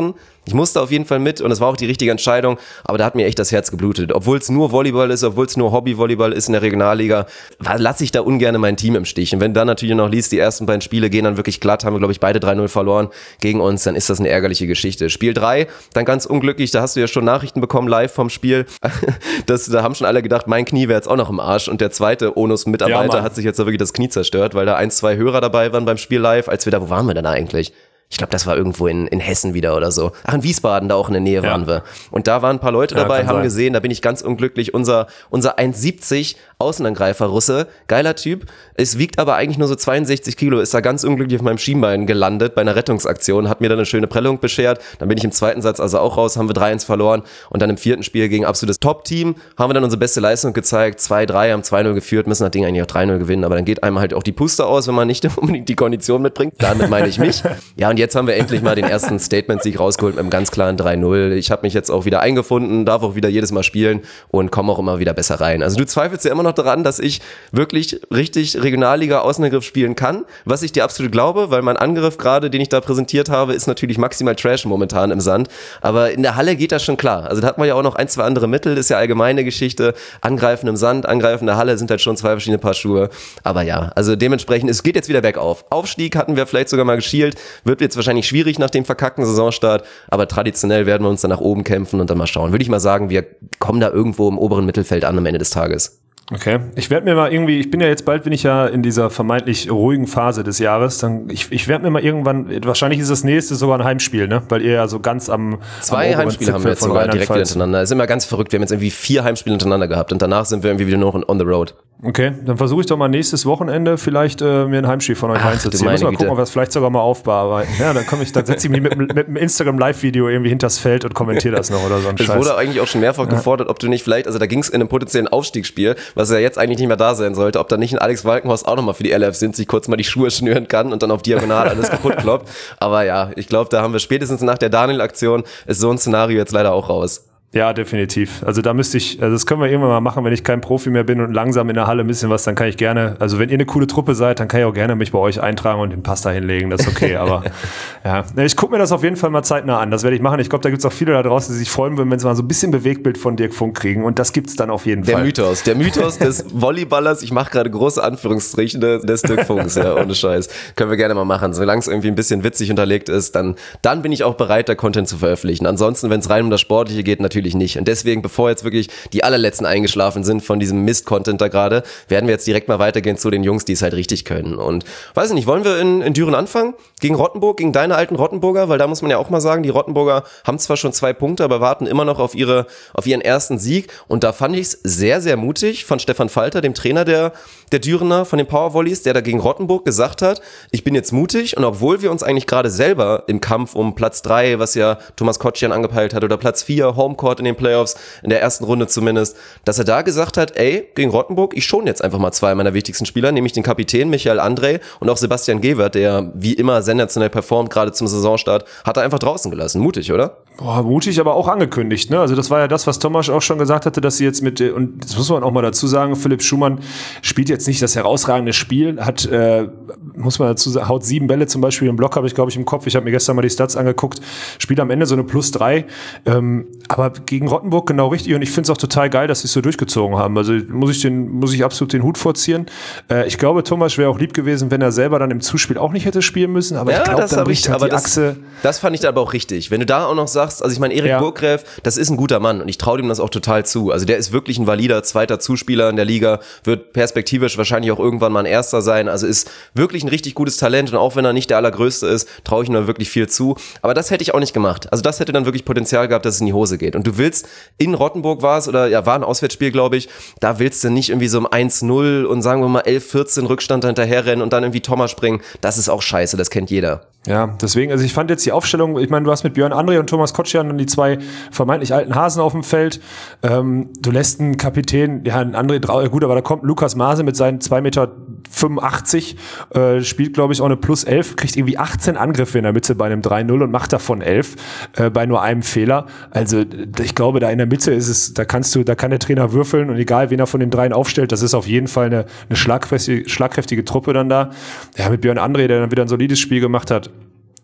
Ich musste auf jeden Fall mit und es war auch die richtige Entscheidung, aber da hat mir echt das Herz geblutet. Obwohl es nur Volleyball ist, obwohl es nur Hobby-Volleyball ist in der Regionalliga, lasse ich da ungern mein Team im Stich. Und wenn du dann natürlich noch liest, die ersten beiden Spiele gehen dann wirklich glatt, haben wir glaube ich beide drei null verloren gegen uns, dann ist das eine ärgerliche Geschichte. Spiel drei, dann ganz unglücklich, da hast du ja schon Nachrichten bekommen live vom Spiel, das, da haben schon alle gedacht, mein Knie wäre jetzt auch noch im Arsch und der zweite Onus-Mitarbeiter ja, hat sich jetzt da wirklich das Knie zerstört, weil da ein, zwei Hörer dabei waren beim Spiel live, als wir da, wo waren wir denn da eigentlich? Ich glaube, das war irgendwo in, in Hessen wieder oder so. Ach, in Wiesbaden, da auch in der Nähe ja. waren wir. Und da waren ein paar Leute dabei, ja, haben sein. gesehen, da bin ich ganz unglücklich. Unser, unser eins siebzig Außenangreifer Russe, geiler Typ. Es wiegt aber eigentlich nur so zweiundsechzig Kilo, ist da ganz unglücklich auf meinem Schienbein gelandet bei einer Rettungsaktion, hat mir dann eine schöne Prellung beschert. Dann bin ich im zweiten Satz also auch raus, haben wir drei eins verloren. Und dann im vierten Spiel gegen absolutes Top-Team haben wir dann unsere beste Leistung gezeigt. zwei drei, haben zwei null geführt, müssen das Ding eigentlich auch drei null gewinnen. Aber dann geht einem halt auch die Puste aus, wenn man nicht unbedingt die Kondition mitbringt. Damit meine ich mich. Ja, und jetzt haben wir endlich mal den ersten Statement-Sieg rausgeholt mit einem ganz klaren drei null. Ich habe mich jetzt auch wieder eingefunden, darf auch wieder jedes Mal spielen und komme auch immer wieder besser rein. Also du zweifelst ja immer noch daran, dass ich wirklich richtig Regionalliga-Außenangriff spielen kann, was ich dir absolut glaube, weil mein Angriff gerade, den ich da präsentiert habe, ist natürlich maximal Trash momentan im Sand. Aber in der Halle geht das schon klar. Also da hat man ja auch noch ein, zwei andere Mittel, das ist ja allgemeine Geschichte. Angreifen im Sand, angreifen in der Halle sind halt schon zwei verschiedene Paar Schuhe. Aber ja, also dementsprechend, es geht jetzt wieder bergauf. Aufstieg hatten wir vielleicht sogar mal geschielt, wird jetzt wahrscheinlich schwierig nach dem verkackten Saisonstart, aber traditionell werden wir uns dann nach oben kämpfen und dann mal schauen. Würde ich mal sagen, wir kommen da irgendwo im oberen Mittelfeld an am Ende des Tages. Okay, ich werde mir mal irgendwie, ich bin ja jetzt bald, bin ich ja in dieser vermeintlich ruhigen Phase des Jahres, dann ich, ich werde mir mal irgendwann, wahrscheinlich ist das nächste sogar ein Heimspiel, ne? Weil ihr ja so ganz am Zwei am Heimspiele haben wir jetzt sogar direkt wieder hintereinander. Das ist immer ganz verrückt, wir haben jetzt irgendwie vier Heimspiele hintereinander gehabt und danach sind wir irgendwie wieder noch on the road. Okay, dann versuche ich doch mal nächstes Wochenende vielleicht äh, mir ein Heimspiel von euch reinzuziehen. Muss mal gucken, ob wir das vielleicht sogar mal aufbearbeiten. Ja, dann komme ich, dann setze ich mich mit, mit einem Instagram-Live-Video irgendwie hinters Feld und kommentiere das noch oder so ein Scheiß. Es wurde eigentlich auch schon mehrfach ja. gefordert, ob du nicht vielleicht, also da ging es in einem potenziellen Aufstiegsspiel, was ja jetzt eigentlich nicht mehr da sein sollte, ob da nicht ein Alex Walkenhorst auch nochmal für die L F sind, sich kurz mal die Schuhe schnüren kann und dann auf diagonal alles kaputt kloppt. Aber ja, ich glaube, da haben wir spätestens nach der Daniel-Aktion ist so ein Szenario jetzt leider auch raus. Ja, definitiv. Also da müsste ich, also das können wir irgendwann mal machen, wenn ich kein Profi mehr bin und langsam in der Halle ein bisschen was, dann kann ich gerne, also wenn ihr eine coole Truppe seid, dann kann ich auch gerne mich bei euch eintragen und den Pass da hinlegen, das ist okay, aber ja, ich gucke mir das auf jeden Fall mal zeitnah an, das werde ich machen. Ich glaube, da gibt es auch viele da draußen, die sich freuen würden, wenn sie mal so ein bisschen Bewegtbild von Dirk Funk kriegen und das gibt's dann auf jeden der Fall. Der Mythos, der Mythos des Volleyballers, ich mache gerade große Anführungsstriche des Dirk Funks, ja, ohne Scheiß. Können wir gerne mal machen, solange es irgendwie ein bisschen witzig unterlegt ist, dann, dann bin ich auch bereit, da Content zu veröffentlichen. Ansonsten, wenn es rein um das Sportliche geht, natürlich nicht und deswegen bevor jetzt wirklich die allerletzten eingeschlafen sind von diesem Mist-Content da gerade, werden wir jetzt direkt mal weitergehen zu den Jungs, die es halt richtig können. Und weiß ich nicht, wollen wir in, in Düren anfangen? Gegen Rottenburg, gegen deine alten Rottenburger? Weil da muss man ja auch mal sagen, die Rottenburger haben zwar schon zwei Punkte, aber warten immer noch auf ihre, auf ihren ersten Sieg. Und da fand ich es sehr, sehr mutig von Stefan Falter, dem Trainer der, der Dürener, von den Powervolleys, der da gegen Rottenburg gesagt hat, ich bin jetzt mutig und obwohl wir uns eigentlich gerade selber im Kampf um Platz drei, was ja Thomas Kotschan angepeilt hat, oder Platz vier, Homecourt in den Playoffs, in der ersten Runde zumindest, dass er da gesagt hat, ey, gegen Rottenburg, ich schone jetzt einfach mal zwei meiner wichtigsten Spieler, nämlich den Kapitän Michael André und auch Sebastian Gewert, der wie immer sensationell performt, gerade zum Saisonstart, hat er einfach draußen gelassen. Mutig, oder? Boah, mutig, aber auch angekündigt, ne? Also das war ja das, was Thomas auch schon gesagt hatte, dass sie jetzt mit, und das muss man auch mal dazu sagen, Philipp Schumann spielt jetzt nicht das herausragende Spiel, hat, äh, muss man dazu sagen, haut sieben Bälle zum Beispiel im Block, habe ich glaube ich im Kopf, ich habe mir gestern mal die Stats angeguckt, spielt am Ende so eine plus drei, ähm, aber gegen Rottenburg genau richtig und ich finde es auch total geil, dass sie es so durchgezogen haben, also muss ich den, muss ich absolut den Hut vorziehen. Äh, ich glaube, Thomas wäre auch lieb gewesen, wenn er selber dann im Zuspiel auch nicht hätte spielen müssen, aber ja, ich glaube, dann bricht halt die das, Achse. Das fand ich aber auch richtig, wenn du da auch noch sagst, also ich meine, Erik ja. Burgräf, das ist ein guter Mann und ich traue ihm das auch total zu, also der ist wirklich ein valider zweiter Zuspieler in der Liga, wird perspektivisch wahrscheinlich auch irgendwann mal ein Erster sein, also ist wirklich ein richtig gutes Talent und auch wenn er nicht der Allergrößte ist, traue ich ihm da wirklich viel zu, aber das hätte ich auch nicht gemacht, also das hätte dann wirklich Potenzial gehabt, dass es in die Hose geht und du willst, in Rottenburg war es, oder ja, war ein Auswärtsspiel, glaube ich, da willst du nicht irgendwie so um eins null und sagen wir mal elf vierzehn Rückstand hinterher rennen und dann irgendwie Thomas springen, das ist auch scheiße, das kennt jeder. Ja, deswegen, also ich fand jetzt die Aufstellung, ich meine, du hast mit Björn André und Thomas Kotschan dann die zwei vermeintlich alten Hasen auf dem Feld. Ähm, du lässt einen Kapitän, ja, ein André, gut, aber da kommt Lukas Maase mit seinen zwei Meter fünfundachtzig, äh, spielt, glaube ich, auch eine plus elf, kriegt irgendwie achtzehn Angriffe in der Mitte bei einem drei null und macht davon elf äh, bei nur einem Fehler. Also ich glaube, da in der Mitte ist es, da kannst du, da kann der Trainer würfeln und egal, wen er von den dreien aufstellt, das ist auf jeden Fall eine, eine schlagkräftige, schlagkräftige Truppe dann da. Ja, mit Björn André, der dann wieder ein solides Spiel gemacht hat.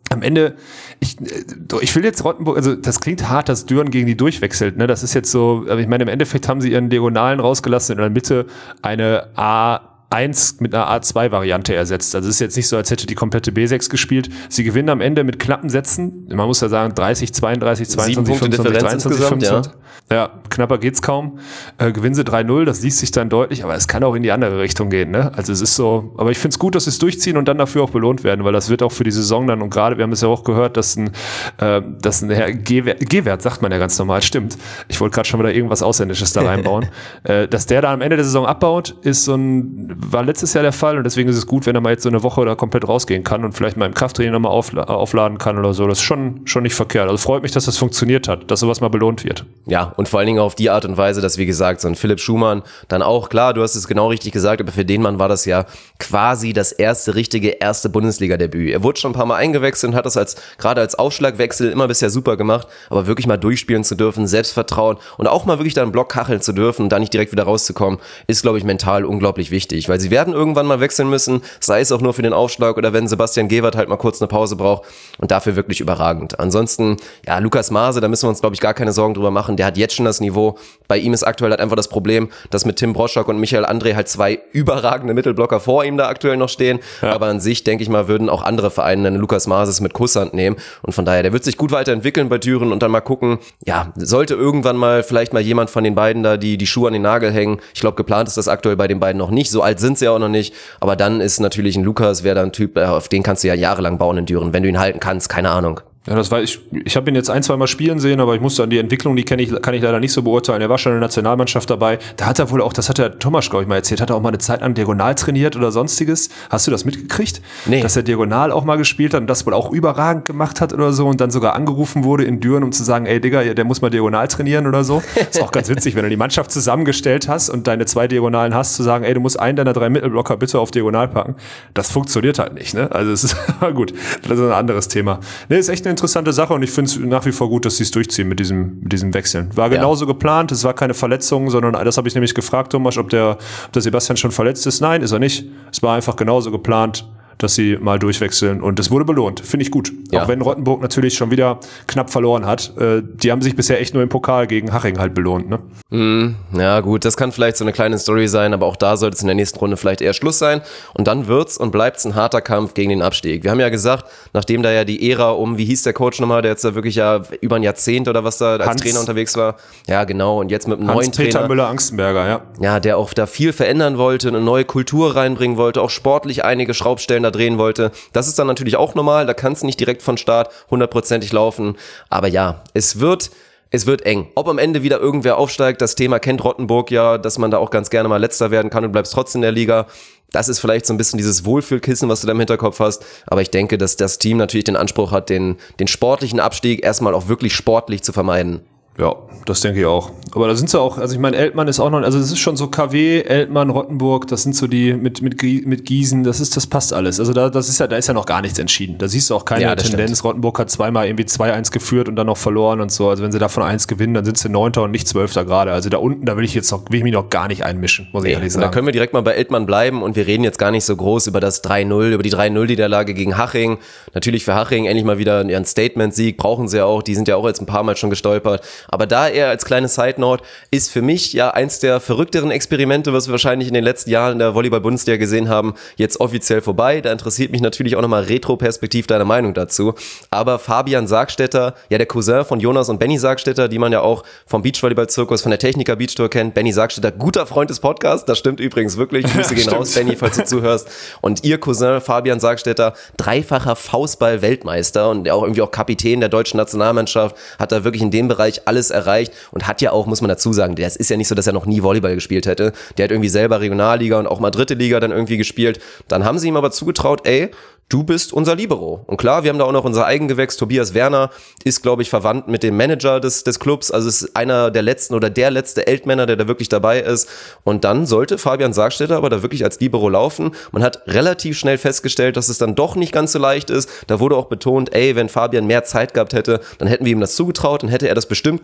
am Ende, ich, ich will jetzt Rottenburg, also das klingt hart, dass Düren gegen die durchwechselt, ne? Das ist jetzt so, aber ich meine, im Endeffekt haben sie ihren Diagonalen rausgelassen und in der Mitte eine A eins mit einer A zwei Variante ersetzt. Also es ist jetzt nicht so, als hätte die komplette B sechs gespielt. Sie gewinnen am Ende mit knappen Sätzen. Man muss ja sagen, dreißig, zweiunddreißig, zweiundzwanzig, fünfundzwanzig, dreiundzwanzig, fünfundzwanzig. Ja. ja, knapper geht's kaum. Äh, gewinnen sie drei null, das liest sich dann deutlich, aber es kann auch in die andere Richtung gehen. Ne? Also es ist so, aber ich finde es gut, dass sie es durchziehen und dann dafür auch belohnt werden, weil das wird auch für die Saison dann, und gerade, wir haben es ja auch gehört, dass ein, äh, dass ein G-Wert, G-Wert, sagt man ja ganz normal, stimmt. Ich wollte gerade schon wieder irgendwas Ausländisches da reinbauen. äh, dass der da am Ende der Saison abbaut, ist so ein, war letztes Jahr der Fall und deswegen ist es gut, wenn er mal jetzt so eine Woche da komplett rausgehen kann und vielleicht mal im Krafttraining nochmal aufla- aufladen kann oder so. Das ist schon, schon nicht verkehrt. Also freut mich, dass das funktioniert hat, dass sowas mal belohnt wird. Ja, und vor allen Dingen auf die Art und Weise, dass, wie gesagt, so ein Philipp Schumann dann auch, klar, du hast es genau richtig gesagt, aber für den Mann war das ja quasi das erste richtige, erste Bundesliga-Debüt. Er wurde schon ein paar Mal eingewechselt und hat das als, gerade als Aufschlagwechsel immer bisher super gemacht, aber wirklich mal durchspielen zu dürfen, Selbstvertrauen und auch mal wirklich da einen Block kacheln zu dürfen und da nicht direkt wieder rauszukommen, ist, glaube ich, mental unglaublich wichtig, weil sie werden irgendwann mal wechseln müssen, sei es auch nur für den Aufschlag oder wenn Sebastian Gewert halt mal kurz eine Pause braucht und dafür wirklich überragend. Ansonsten, ja, Lukas Maase, da müssen wir uns, glaube ich, gar keine Sorgen drüber machen, der hat jetzt schon das Niveau. Bei ihm ist aktuell halt einfach das Problem, dass mit Tim Broschak und Michael André halt zwei überragende Mittelblocker vor ihm da aktuell noch stehen, ja. Aber an sich, denke ich mal, würden auch andere Vereine einen Lukas Maases mit Kusshand nehmen und von daher, der wird sich gut weiterentwickeln bei Düren und dann mal gucken, ja, sollte irgendwann mal vielleicht mal jemand von den beiden da die, die Schuhe an den Nagel hängen. Ich glaube, geplant ist das aktuell bei den beiden noch nicht, so alt sind sie ja auch noch nicht, aber dann ist natürlich ein Lukas, wäre da ein Typ, auf den kannst du ja jahrelang bauen in Düren, wenn du ihn halten kannst, keine Ahnung. Ja, das war ich. Ich habe ihn jetzt ein, zwei Mal spielen sehen, aber ich musste an die Entwicklung, die kenne ich, kann ich leider nicht so beurteilen. Er war schon in der Nationalmannschaft dabei. Da hat er wohl auch, das hat der Thomas, glaube ich, mal erzählt, hat er auch mal eine Zeit lang diagonal trainiert oder sonstiges. Hast du das mitgekriegt? Nee. Dass er diagonal auch mal gespielt hat und das wohl auch überragend gemacht hat oder so und dann sogar angerufen wurde in Düren, um zu sagen, ey Digga, der muss mal diagonal trainieren oder so. Ist auch ganz witzig, wenn du die Mannschaft zusammengestellt hast und deine zwei Diagonalen hast, zu sagen, ey, du musst einen deiner drei Mittelblocker bitte auf Diagonal packen. Das funktioniert halt nicht, ne? Also es ist gut. Das ist ein anderes Thema. Ne, ist echt eine interessante Sache und ich finde es nach wie vor gut, dass sie es durchziehen mit diesem, mit diesem Wechseln. War genauso ja. geplant, es war keine Verletzung, sondern das habe ich nämlich gefragt, Thomas, ob der, ob der Sebastian schon verletzt ist. Nein, ist er nicht. Es war einfach genauso geplant, dass sie mal durchwechseln und es wurde belohnt. Finde ich gut. Ja. Auch wenn Rottenburg natürlich schon wieder knapp verloren hat. Äh, die haben sich bisher echt nur im Pokal gegen Haching halt belohnt. Ne? Mm, ja gut, das kann vielleicht so eine kleine Story sein, aber auch da sollte es in der nächsten Runde vielleicht eher Schluss sein. Und dann wird's und bleibt's ein harter Kampf gegen den Abstieg. Wir haben ja gesagt, nachdem da ja die Ära um, wie hieß der Coach nochmal, der jetzt da wirklich ja über ein Jahrzehnt oder was da als Hans, Trainer unterwegs war. Ja genau, und jetzt mit einem Hans neuen Peter Trainer. Müller-Angstenberger, ja. Ja, der auch da viel verändern wollte, eine neue Kultur reinbringen wollte, auch sportlich einige Schraubstellen da drehen wollte. Das ist dann natürlich auch normal, da kann es nicht direkt von Start hundertprozentig laufen, aber ja, es wird, es wird eng. Ob am Ende wieder irgendwer aufsteigt, das Thema kennt Rottenburg ja, dass man da auch ganz gerne mal Letzter werden kann und bleibst trotzdem in der Liga. Das ist vielleicht so ein bisschen dieses Wohlfühlkissen, was du da im Hinterkopf hast, aber ich denke, dass das Team natürlich den Anspruch hat, den, den sportlichen Abstieg erstmal auch wirklich sportlich zu vermeiden. Ja, das denke ich auch. Aber da sind sie auch, also ich meine, Eltmann ist auch noch, also das ist schon so K W, Eltmann, Rottenburg, das sind so die mit mit mit Gießen, das ist, das passt alles. Also da das ist ja, da ist ja noch gar nichts entschieden. Da siehst du auch keine ja, Tendenz. Stimmt. Rottenburg hat zweimal irgendwie zwei eins geführt und dann noch verloren und so. Also wenn sie davon eins gewinnen, dann sind sie Neunter und nicht Zwölfter gerade. Also da unten, da will ich jetzt noch, will ich mich noch gar nicht einmischen, muss ich nee, ehrlich sagen. Da können wir direkt mal bei Eltmann bleiben und wir reden jetzt gar nicht so groß über das drei null, über die drei null Niederlage gegen Haching. Natürlich für Haching endlich mal wieder ein Statement-Sieg, brauchen sie ja auch. Die sind ja auch jetzt ein paar Mal schon gestolpert. Aber da eher als kleine Side-Note, ist für mich ja eins der verrückteren Experimente, was wir wahrscheinlich in den letzten Jahren in der Volleyball-Bundesliga gesehen haben, jetzt offiziell vorbei. Da interessiert mich natürlich auch nochmal retro-perspektiv deine Meinung dazu. Aber Fabian Sargstetter, ja der Cousin von Jonas und Benny Sargstetter, die man ja auch vom Beachvolleyball-Zirkus, von der Techniker Beach Tour kennt. Benny Sargstetter, guter Freund des Podcasts, das stimmt übrigens wirklich. Grüße gehen raus, Benny, falls du zuhörst. Und ihr Cousin Fabian Sargstetter, dreifacher Faustball-Weltmeister und auch irgendwie auch Kapitän der deutschen Nationalmannschaft, hat da wirklich in dem Bereich alles erreicht und hat ja auch, muss man dazu sagen, das ist ja nicht so, dass er noch nie Volleyball gespielt hätte. Der hat irgendwie selber Regionalliga und auch mal dritte Liga dann irgendwie gespielt. Dann haben sie ihm aber zugetraut, ey, du bist unser Libero. Und klar, wir haben da auch noch unser Eigengewächs. Tobias Werner ist, glaube ich, verwandt mit dem Manager des, des Clubs. Also ist einer der letzten oder der letzte Eltmänner, der da wirklich dabei ist. Und dann sollte Fabian Sargstetter aber da wirklich als Libero laufen. Man hat relativ schnell festgestellt, dass es dann doch nicht ganz so leicht ist. Da wurde auch betont, ey, wenn Fabian mehr Zeit gehabt hätte, dann hätten wir ihm das zugetraut, dann hätte er das bestimmt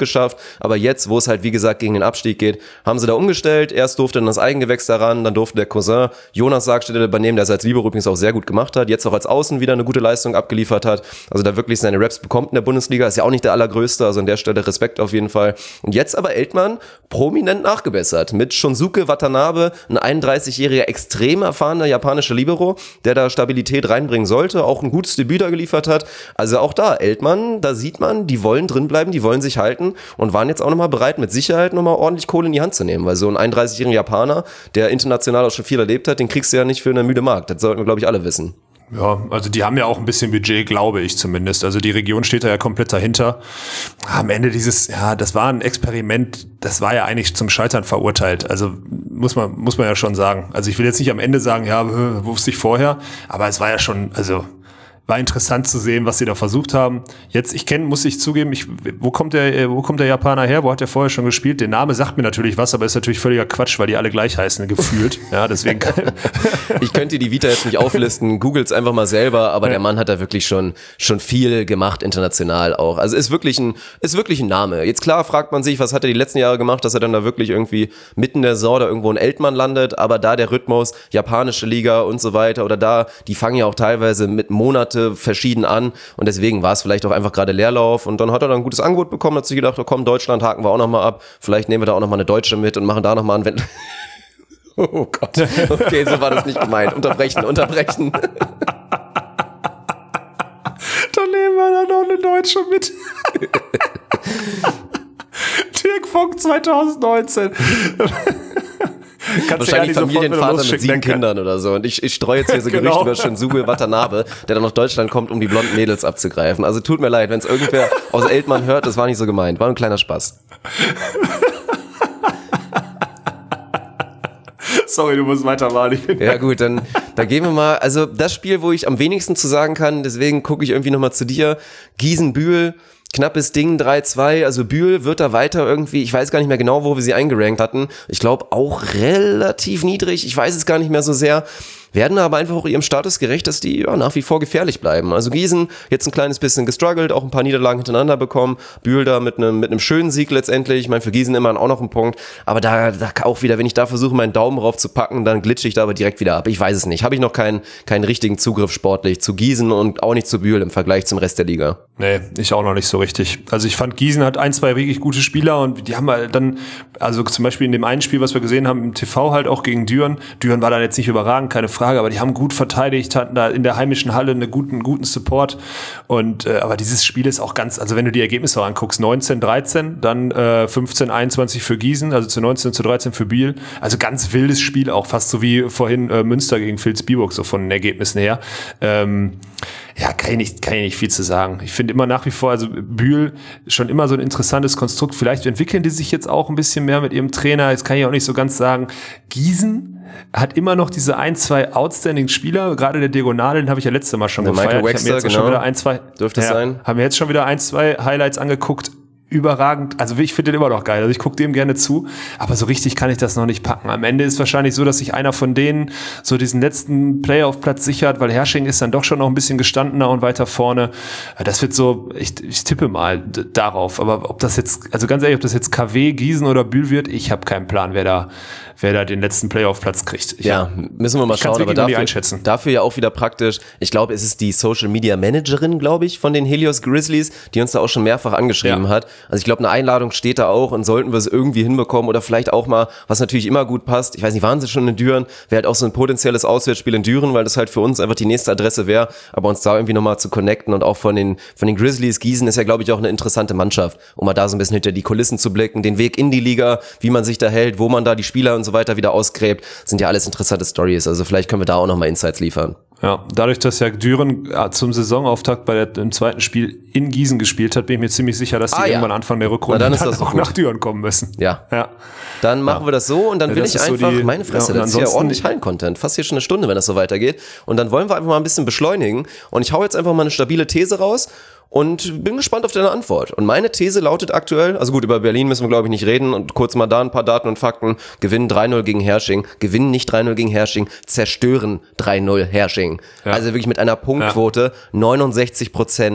geschafft, aber jetzt, wo es halt wie gesagt gegen den Abstieg geht, haben sie da umgestellt. Erst durfte dann das Eigengewächs daran, dann durfte der Cousin Jonas Sargstädter übernehmen, der es als Libero übrigens auch sehr gut gemacht hat, jetzt auch als Außen wieder eine gute Leistung abgeliefert hat, also da wirklich seine Raps bekommt in der Bundesliga, ist ja auch nicht der allergrößte, also an der Stelle Respekt auf jeden Fall. Und jetzt aber Eltmann prominent nachgebessert mit Shunsuke Watanabe, ein einunddreißigjähriger, extrem erfahrener japanischer Libero, der da Stabilität reinbringen sollte, auch ein gutes Debüt da geliefert hat. Also auch da, Eltmann, da sieht man, die wollen drinbleiben, die wollen sich halten und waren jetzt auch nochmal bereit, mit Sicherheit nochmal ordentlich Kohle in die Hand zu nehmen, weil so ein einunddreißigjähriger Japaner, der international auch schon viel erlebt hat, den kriegst du ja nicht für eine müde Mark. Das sollten wir, glaube ich, alle wissen. Ja, also die haben ja auch ein bisschen Budget, glaube ich zumindest. Also die Region steht da ja komplett dahinter. Am Ende dieses, ja, das war ein Experiment, das war ja eigentlich zum Scheitern verurteilt. Also muss man, muss man ja schon sagen. Also ich will jetzt nicht am Ende sagen, ja, wusste ich vorher, aber es war ja schon, also war interessant zu sehen, was sie da versucht haben. Jetzt, ich kenne, muss ich zugeben, ich, wo kommt der, wo kommt der Japaner her? Wo hat der vorher schon gespielt? Der Name sagt mir natürlich was, aber ist natürlich völliger Quatsch, weil die alle gleich heißen, gefühlt. Ja, deswegen. Ich könnte die Vita jetzt nicht auflisten, googelt's einfach mal selber, aber ja. Der Mann hat da wirklich schon, schon viel gemacht, international auch. Also ist wirklich ein, ist wirklich ein Name. Jetzt klar fragt man sich, was hat er die letzten Jahre gemacht, dass er dann da wirklich irgendwie mitten der Saison da irgendwo in Eltmann landet, aber da der Rhythmus, japanische Liga und so weiter, oder da, die fangen ja auch teilweise mit Monate verschieden an und deswegen war es vielleicht auch einfach gerade Leerlauf und dann hat er dann ein gutes Angebot bekommen, hat sich gedacht, oh komm, Deutschland haken wir auch nochmal ab, vielleicht nehmen wir da auch nochmal eine Deutsche mit und machen da nochmal einen Wend- Oh Gott, okay, so war das nicht gemeint. Unterbrechen, unterbrechen. Dann nehmen wir dann noch eine Deutsche mit. Dirk Funk zwanzig neunzehn. Kannst wahrscheinlich Familienvater mit sieben Kindern oder so. Und ich, ich streue jetzt hier so Gerüchte genau. über Shunsuke Watanabe, der dann nach Deutschland kommt, um die blonden Mädels abzugreifen. Also tut mir leid, wenn es irgendwer aus Eltmann hört, das war nicht so gemeint. War ein kleiner Spaß. Sorry, du musst weitermachen. Ja gut, dann da gehen wir mal. Also das Spiel, wo ich am wenigsten zu sagen kann, deswegen gucke ich irgendwie nochmal zu dir. Gießen-Bühl. Knappes Ding, drei zwei, also Bühl wird da weiter irgendwie, ich weiß gar nicht mehr genau, wo wir sie eingerankt hatten, ich glaube auch relativ niedrig, ich weiß es gar nicht mehr so sehr, werden aber einfach auch ihrem Status gerecht, dass die ja, nach wie vor gefährlich bleiben. Also Gießen jetzt ein kleines bisschen gestruggelt, auch ein paar Niederlagen hintereinander bekommen, Bühl da mit einem mit einem schönen Sieg letztendlich, ich meine für Gießen immerhin auch noch ein Punkt, aber da, da auch wieder, wenn ich da versuche meinen Daumen drauf zu packen, dann glitsche ich da aber direkt wieder ab, ich weiß es nicht, habe ich noch keinen keinen richtigen Zugriff sportlich zu Gießen und auch nicht zu Bühl im Vergleich zum Rest der Liga. Nee, ich auch noch nicht so richtig. Also ich fand, Gießen hat ein, zwei wirklich gute Spieler und die haben halt dann, also zum Beispiel in dem einen Spiel, was wir gesehen haben im T V halt auch gegen Düren, Düren war dann jetzt nicht überragend, keine Frage, aber die haben gut verteidigt, hatten da in der heimischen Halle einen guten, guten Support und äh, aber dieses Spiel ist auch ganz, also wenn du die Ergebnisse anguckst, neunzehn dreizehn, dann äh, fünfzehn einundzwanzig für Gießen, also zu neunzehn zu dreizehn für Biel, also ganz wildes Spiel auch, fast so wie vorhin äh, Münster gegen Vilsbiburg, so von den Ergebnissen her. Ähm, Ja, kann ich nicht, kann ich nicht viel zu sagen. Ich finde immer nach wie vor, also Bühl schon immer so ein interessantes Konstrukt. Vielleicht entwickeln die sich jetzt auch ein bisschen mehr mit ihrem Trainer. Jetzt kann ich auch nicht so ganz sagen. Gießen hat immer noch diese ein, zwei outstanding Spieler. Gerade der Diagonale, den habe ich ja letztes Mal schon der gefeiert. Michael Wexler, ich habe mir jetzt genau. schon wieder ein, zwei, Dürfte es ja, sein. haben wir jetzt schon wieder ein, zwei Highlights angeguckt. Überragend, also ich finde den immer noch geil, also ich gucke dem gerne zu, aber so richtig kann ich das noch nicht packen. Am Ende ist wahrscheinlich so, dass sich einer von denen so diesen letzten Playoff-Platz sichert, weil Hersching ist dann doch schon noch ein bisschen gestandener und weiter vorne. Das wird so, ich, ich tippe mal d- darauf, aber ob das jetzt, also ganz ehrlich, ob das jetzt K W, Gießen oder Bühl wird, ich habe keinen Plan, wer da wer da den letzten Playoff-Platz kriegt. Ich ja, hab, müssen wir mal schauen, aber dafür, dafür ja auch wieder praktisch. Ich glaube, es ist die Social-Media-Managerin, glaube ich, von den Helios Grizzlies, die uns da auch schon mehrfach angeschrieben ja. hat. Also ich glaube, eine Einladung steht da auch und sollten wir es irgendwie hinbekommen oder vielleicht auch mal, was natürlich immer gut passt, ich weiß nicht, waren sie schon in Düren, wäre halt auch so ein potenzielles Auswärtsspiel in Düren, weil das halt für uns einfach die nächste Adresse wäre, aber uns da irgendwie nochmal zu connecten und auch von den von den Grizzlies, Gießen ist ja, glaube ich, auch eine interessante Mannschaft, um mal da so ein bisschen hinter die Kulissen zu blicken, den Weg in die Liga, wie man sich da hält, wo man da die Spieler und so weiter wieder ausgräbt, sind ja alles interessante Stories, also vielleicht können wir da auch nochmal Insights liefern. Ja, dadurch, dass ja Düren zum Saisonauftakt bei der, im zweiten Spiel in Gießen gespielt hat, bin ich mir ziemlich sicher, dass die ah, irgendwann ja. Anfang der Rückrunde dann, dann dann auch nach Düren kommen müssen. Ja. ja. Dann machen ja. wir das so und dann ja, will ich einfach, so die, meine Fresse, ja, das ist ja ordentlich Hallen-Content, fast hier schon eine Stunde, wenn das so weitergeht. Und dann wollen wir einfach mal ein bisschen beschleunigen und ich hau jetzt einfach mal eine stabile These raus und bin gespannt auf deine Antwort. Und meine These lautet aktuell, also gut, über Berlin müssen wir glaube ich nicht reden und kurz mal da ein paar Daten und Fakten, gewinnen drei null gegen Hersching, gewinnen nicht drei null gegen Hersching, zerstören drei null Hersching. Ja. Also wirklich mit einer Punktquote, ja. neunundsechzig Prozent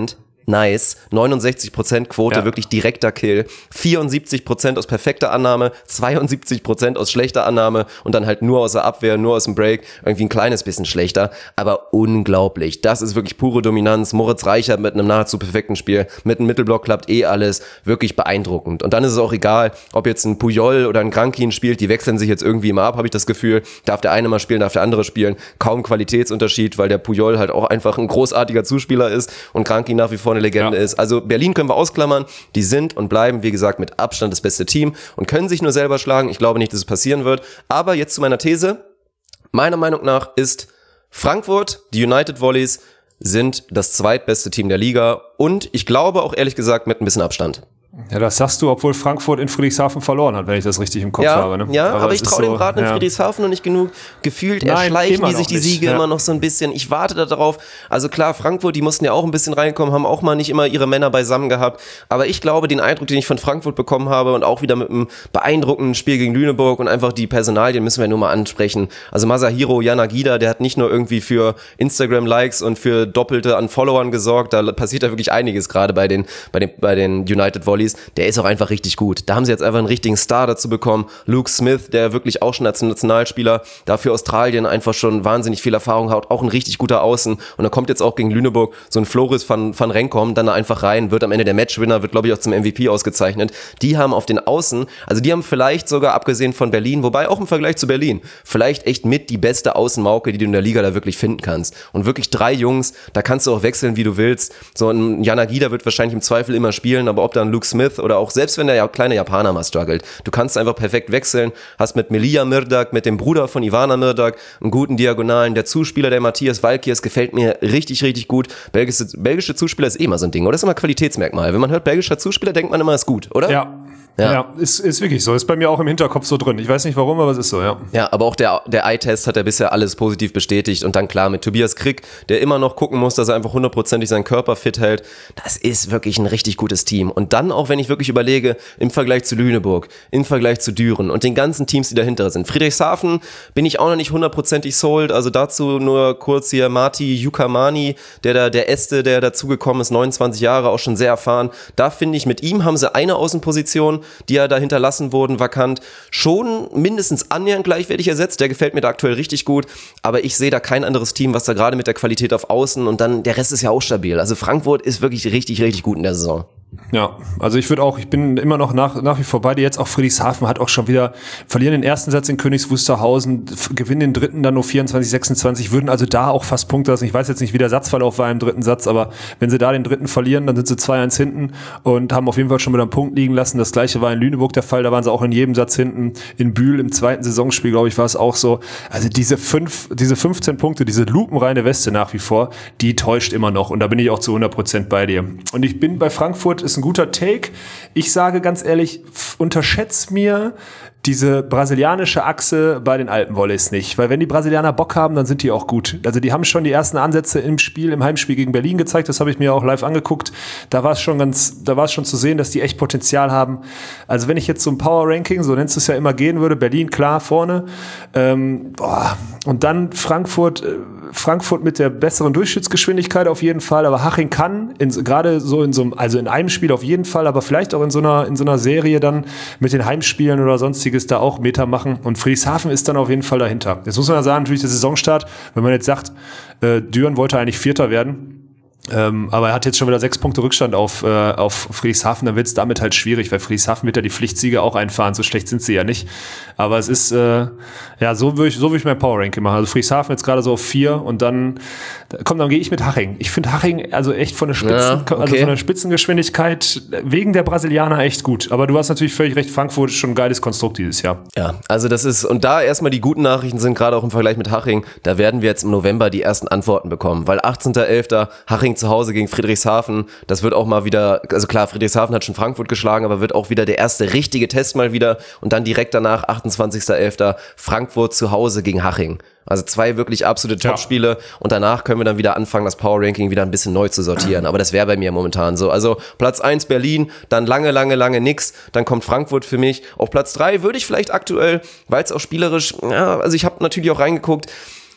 nice. neunundsechzig Prozent Quote, Ja. wirklich direkter Kill. vierundsiebzig Prozent aus perfekter Annahme, zweiundsiebzig Prozent aus schlechter Annahme und dann halt nur aus der Abwehr, nur aus dem Break. Irgendwie ein kleines bisschen schlechter, aber unglaublich. Das ist wirklich pure Dominanz. Moritz Reichert mit einem nahezu perfekten Spiel. Mit einem Mittelblock klappt eh alles. Wirklich beeindruckend. Und dann ist es auch egal, ob jetzt ein Puyol oder ein Krankin spielt. Die wechseln sich jetzt irgendwie immer ab, habe ich das Gefühl. Darf der eine mal spielen, darf der andere spielen. Kaum Qualitätsunterschied, weil der Puyol halt auch einfach ein großartiger Zuspieler ist und Krankin nach wie vor eine Legende Ja. ist. Also Berlin können wir ausklammern. Die sind und bleiben, wie gesagt, mit Abstand das beste Team und können sich nur selber schlagen. Ich glaube nicht, dass es passieren wird. Aber jetzt zu meiner These. Meiner Meinung nach ist Frankfurt, die United Volleys, sind das zweitbeste Team der Liga und ich glaube auch ehrlich gesagt mit ein bisschen Abstand. Ja, das sagst du, obwohl Frankfurt in Friedrichshafen verloren hat, wenn ich das richtig im Kopf Ja, habe. Ne? ja, aber, es ich ist traue dem so, Braten in ja. Friedrichshafen noch nicht genug. Gefühlt Nein, erschleichen immer die noch sich die nicht, Siege ja. immer noch so ein bisschen. Ich warte da drauf. Also klar, Frankfurt, die mussten ja auch ein bisschen reinkommen, haben auch mal nicht immer ihre Männer beisammen gehabt. Aber ich glaube, den Eindruck, den ich von Frankfurt bekommen habe und auch wieder mit einem beeindruckenden Spiel gegen Lüneburg und einfach die Personalien müssen wir nur mal ansprechen. Also Masahiro Yanagida, der hat nicht nur irgendwie für Instagram-Likes und für Doppelte an Followern gesorgt. Da passiert da wirklich einiges gerade bei den, bei den, bei den United Volleys. Der ist auch einfach richtig gut. Da haben sie jetzt einfach einen richtigen Star dazu bekommen. Luke Smith, der wirklich auch schon als Nationalspieler da für Australien einfach schon wahnsinnig viel Erfahrung hat, auch ein richtig guter Außen. Und da kommt jetzt auch gegen Lüneburg so ein Floris van, van Renkom dann da einfach rein, wird am Ende der Matchwinner, wird glaube ich auch zum M V P ausgezeichnet. Die haben auf den Außen, also die haben vielleicht sogar abgesehen von Berlin, wobei auch im Vergleich zu Berlin, vielleicht echt mit die beste Außenmauke, die du in der Liga da wirklich finden kannst. Und wirklich drei Jungs, da kannst du auch wechseln, wie du willst. So ein Yanagida wird wahrscheinlich im Zweifel immer spielen, aber ob dann Luke Smith oder auch selbst wenn der ja kleine Japaner mal struggelt. Du kannst einfach perfekt wechseln, hast mit Melia Mirdak, mit dem Bruder von Ivana Mirdak, einen guten Diagonalen. Der Zuspieler, der Matthias Valkiers, gefällt mir richtig, richtig gut. Belgische, belgische Zuspieler ist eh mal so ein Ding, oder? Das ist immer ein Qualitätsmerkmal. Wenn man hört belgischer Zuspieler, denkt man immer, ist gut, oder? Ja. Ja. Ja, ist, ist wirklich so. Ist bei mir auch im Hinterkopf so drin. Ich weiß nicht warum, aber es ist so, ja. Ja, aber auch der, der Eye-Test hat ja bisher alles positiv bestätigt und dann klar mit Tobias Krick, der immer noch gucken muss, dass er einfach hundertprozentig seinen Körper fit hält. Das ist wirklich ein richtig gutes Team. Und dann auch, wenn ich wirklich überlege, im Vergleich zu Lüneburg, im Vergleich zu Düren und den ganzen Teams, die dahinter sind. Friedrichshafen bin ich auch noch nicht hundertprozentig sold, also dazu nur kurz hier Marti Jukamani, der da, der Este, der dazugekommen ist, neunundzwanzig Jahre, auch schon sehr erfahren. Da finde ich, mit ihm haben sie eine Außenposition, die ja da hinterlassen wurden, vakant, schon mindestens annähernd gleichwertig ersetzt. Der gefällt mir da aktuell richtig gut, aber ich sehe da kein anderes Team, was da gerade mit der Qualität auf Außen und dann der Rest ist ja auch stabil. Also Frankfurt ist wirklich richtig, richtig gut in der Saison. Ja, also ich würde auch, ich bin immer noch nach, nach wie vor bei dir. Jetzt auch Friedrichshafen hat auch schon wieder, verlieren den ersten Satz in Königs Wusterhausen, f- gewinnen den dritten dann nur vierundzwanzig sechsundzwanzig, würden also da auch fast Punkte lassen. Ich weiß jetzt nicht, wie der Satzverlauf war im dritten Satz, aber wenn sie da den dritten verlieren, dann sind sie zwei eins hinten und haben auf jeden Fall schon wieder einen Punkt liegen lassen. Das gleiche war in Lüneburg der Fall, da waren sie auch in jedem Satz hinten. In Bühl im zweiten Saisonspiel, glaube ich, war es auch so. Also diese fünf, diese fünfzehn Punkte, diese lupenreine Weste nach wie vor, die täuscht immer noch und da bin ich auch zu hundert Prozent bei dir. Und ich bin bei Frankfurt, ist ein guter Take. Ich sage ganz ehrlich, f- unterschätz mir diese brasilianische Achse bei den Alpenvolleys nicht. Weil wenn die Brasilianer Bock haben, dann sind die auch gut. Also die haben schon die ersten Ansätze im Spiel, im Heimspiel gegen Berlin gezeigt. Das habe ich mir auch live angeguckt. Da war es schon ganz, da war es schon zu sehen, dass die echt Potenzial haben. Also wenn ich jetzt so ein Power-Ranking, so nennst du es ja immer, gehen würde, Berlin klar vorne. Ähm, boah. Und dann Frankfurt, äh, Frankfurt mit der besseren Durchschnittsgeschwindigkeit auf jeden Fall, aber Haching kann in, gerade so in so einem, also in einem Spiel auf jeden Fall, aber vielleicht auch in so einer in so einer Serie dann mit den Heimspielen oder sonstiges da auch Meter machen und Friedrichshafen ist dann auf jeden Fall dahinter. Jetzt muss man ja sagen, natürlich der Saisonstart, wenn man jetzt sagt, äh, Düren wollte eigentlich Vierter werden, Ähm, aber er hat jetzt schon wieder sechs Punkte Rückstand auf, äh, auf Friedrichshafen, dann wird es damit halt schwierig, weil Friedrichshafen wird ja die Pflichtsiege auch einfahren, so schlecht sind sie ja nicht. Aber es ist, äh, ja, so würde ich, so würde ich mein Power-Ranking machen. Also Friedrichshafen jetzt gerade so auf vier und dann, komm, dann gehe ich mit Haching. Ich finde Haching also echt von der Spitzen, Ja, okay. also von der Spitzengeschwindigkeit wegen der Brasilianer echt gut. Aber du hast natürlich völlig recht, Frankfurt ist schon ein geiles Konstrukt dieses Jahr. Ja, also das ist, und da erstmal die guten Nachrichten sind, gerade auch im Vergleich mit Haching, da werden wir jetzt im November die ersten Antworten bekommen, weil achtzehnter elfter Haching zu Hause gegen Friedrichshafen, das wird auch mal wieder, also klar, Friedrichshafen hat schon Frankfurt geschlagen, aber wird auch wieder der erste richtige Test mal wieder und dann direkt danach, achtundzwanzigster elfter Frankfurt zu Hause gegen Haching. Also zwei wirklich absolute Top-Spiele ja. Und danach können wir dann wieder anfangen, das Power-Ranking wieder ein bisschen neu zu sortieren. Aber das wäre bei mir momentan so. Also Platz eins Berlin, dann lange, lange, lange nix. Dann kommt Frankfurt für mich. Auf Platz drei würde ich vielleicht aktuell, weil es auch spielerisch, ja, also ich habe natürlich auch reingeguckt,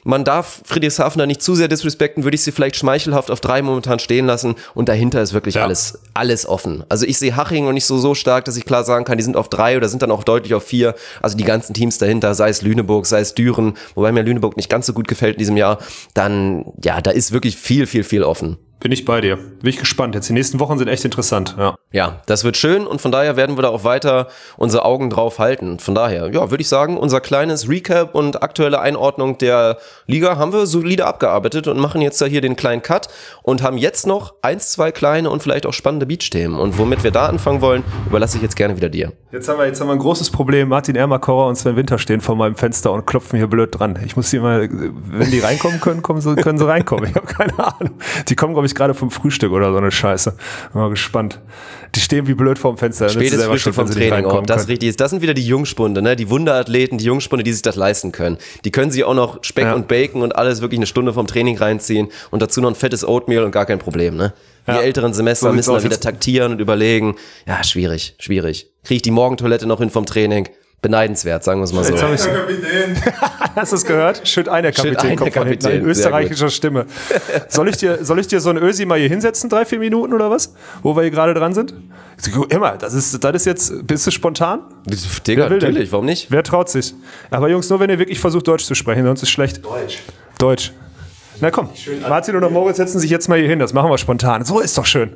man darf Friedrichshafen da nicht zu sehr disrespekten, würde ich sie vielleicht schmeichelhaft auf drei momentan stehen lassen und dahinter ist wirklich ja. alles, alles offen. Also ich sehe Haching noch nicht so, so stark, dass ich klar sagen kann, die sind auf drei oder sind dann auch deutlich auf vier. Also die ganzen Teams dahinter, sei es Lüneburg, sei es Düren, wobei mir Lüneburg nicht ganz so gut gefällt in diesem Jahr, dann, ja, da ist wirklich viel, viel, viel offen. Bin ich bei dir. Bin ich gespannt. Jetzt die nächsten Wochen sind echt interessant. Ja, ja, das wird schön und von daher werden wir da auch weiter unsere Augen drauf halten. Von daher, ja, würde ich sagen, unser kleines Recap und aktuelle Einordnung der Liga haben wir solide abgearbeitet und machen jetzt da hier den kleinen Cut und haben jetzt noch eins, zwei kleine und vielleicht auch spannende Beach-Themen. Und womit wir da anfangen wollen, überlasse ich jetzt gerne wieder dir. Jetzt haben wir, jetzt haben wir ein großes Problem. Martin Ermakower und Sven Winter stehen vor meinem Fenster und klopfen hier blöd dran. Ich muss hier mal, wenn die reinkommen können, kommen sie, können sie reinkommen. Ich habe keine Ahnung. Die kommen, glaube ich, gerade vom Frühstück oder so eine Scheiße. Bin mal gespannt. Die stehen wie blöd vorm Fenster. Spätes Frühstück vom Training. Oh, das richtig ist. Das sind wieder die Jungspunde, ne? Die Wunderathleten, die Jungspunde, die sich das leisten können. Die können sich auch noch Speck ja. und Bacon und alles wirklich eine Stunde vom Training reinziehen und dazu noch ein fettes Oatmeal und gar kein Problem, ne? Die ja. älteren Semester so müssen dann wieder taktieren und überlegen. Ja, schwierig, schwierig. Kriege ich die Morgentoilette noch hin vom Training? Beneidenswert, sagen wir es mal so. Jetzt hab Hast du es gehört? Schütt ein, der Kapitän, kommt von hinten, in österreichischer Stimme. Soll ich dir, soll ich dir so ein Ösi mal hier hinsetzen, drei, vier Minuten oder was? Wo wir hier gerade dran sind? Immer, das ist, das ist jetzt, bist du spontan? Digga, natürlich, denn? Warum nicht? Wer traut sich? Aber Jungs, nur wenn ihr wirklich versucht, Deutsch zu sprechen, sonst ist schlecht. Deutsch. Deutsch. Na komm, Martin und Moritz setzen sich jetzt mal hier hin, das machen wir spontan. So ist doch schön.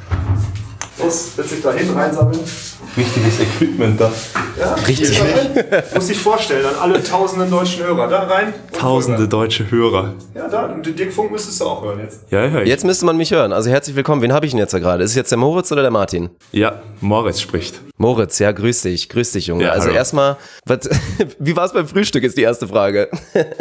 Los, setz dich da hin, reinsammeln. Richtiges Equipment da. Ja, richtig. Muss dich vorstellen, an alle tausenden deutschen Hörer. Da rein. Tausende deutsche Hörer. Ja, da. Und den Dirk Funk müsstest du auch hören jetzt. Ja, ja. Jetzt müsste man mich hören. Also herzlich willkommen. Wen habe ich denn jetzt da gerade? Ist es jetzt der Moritz oder der Martin? Ja, Moritz spricht. Moritz, ja, grüß dich. Grüß dich, Junge. Ja, also erstmal, wie war es beim Frühstück, ist die erste Frage.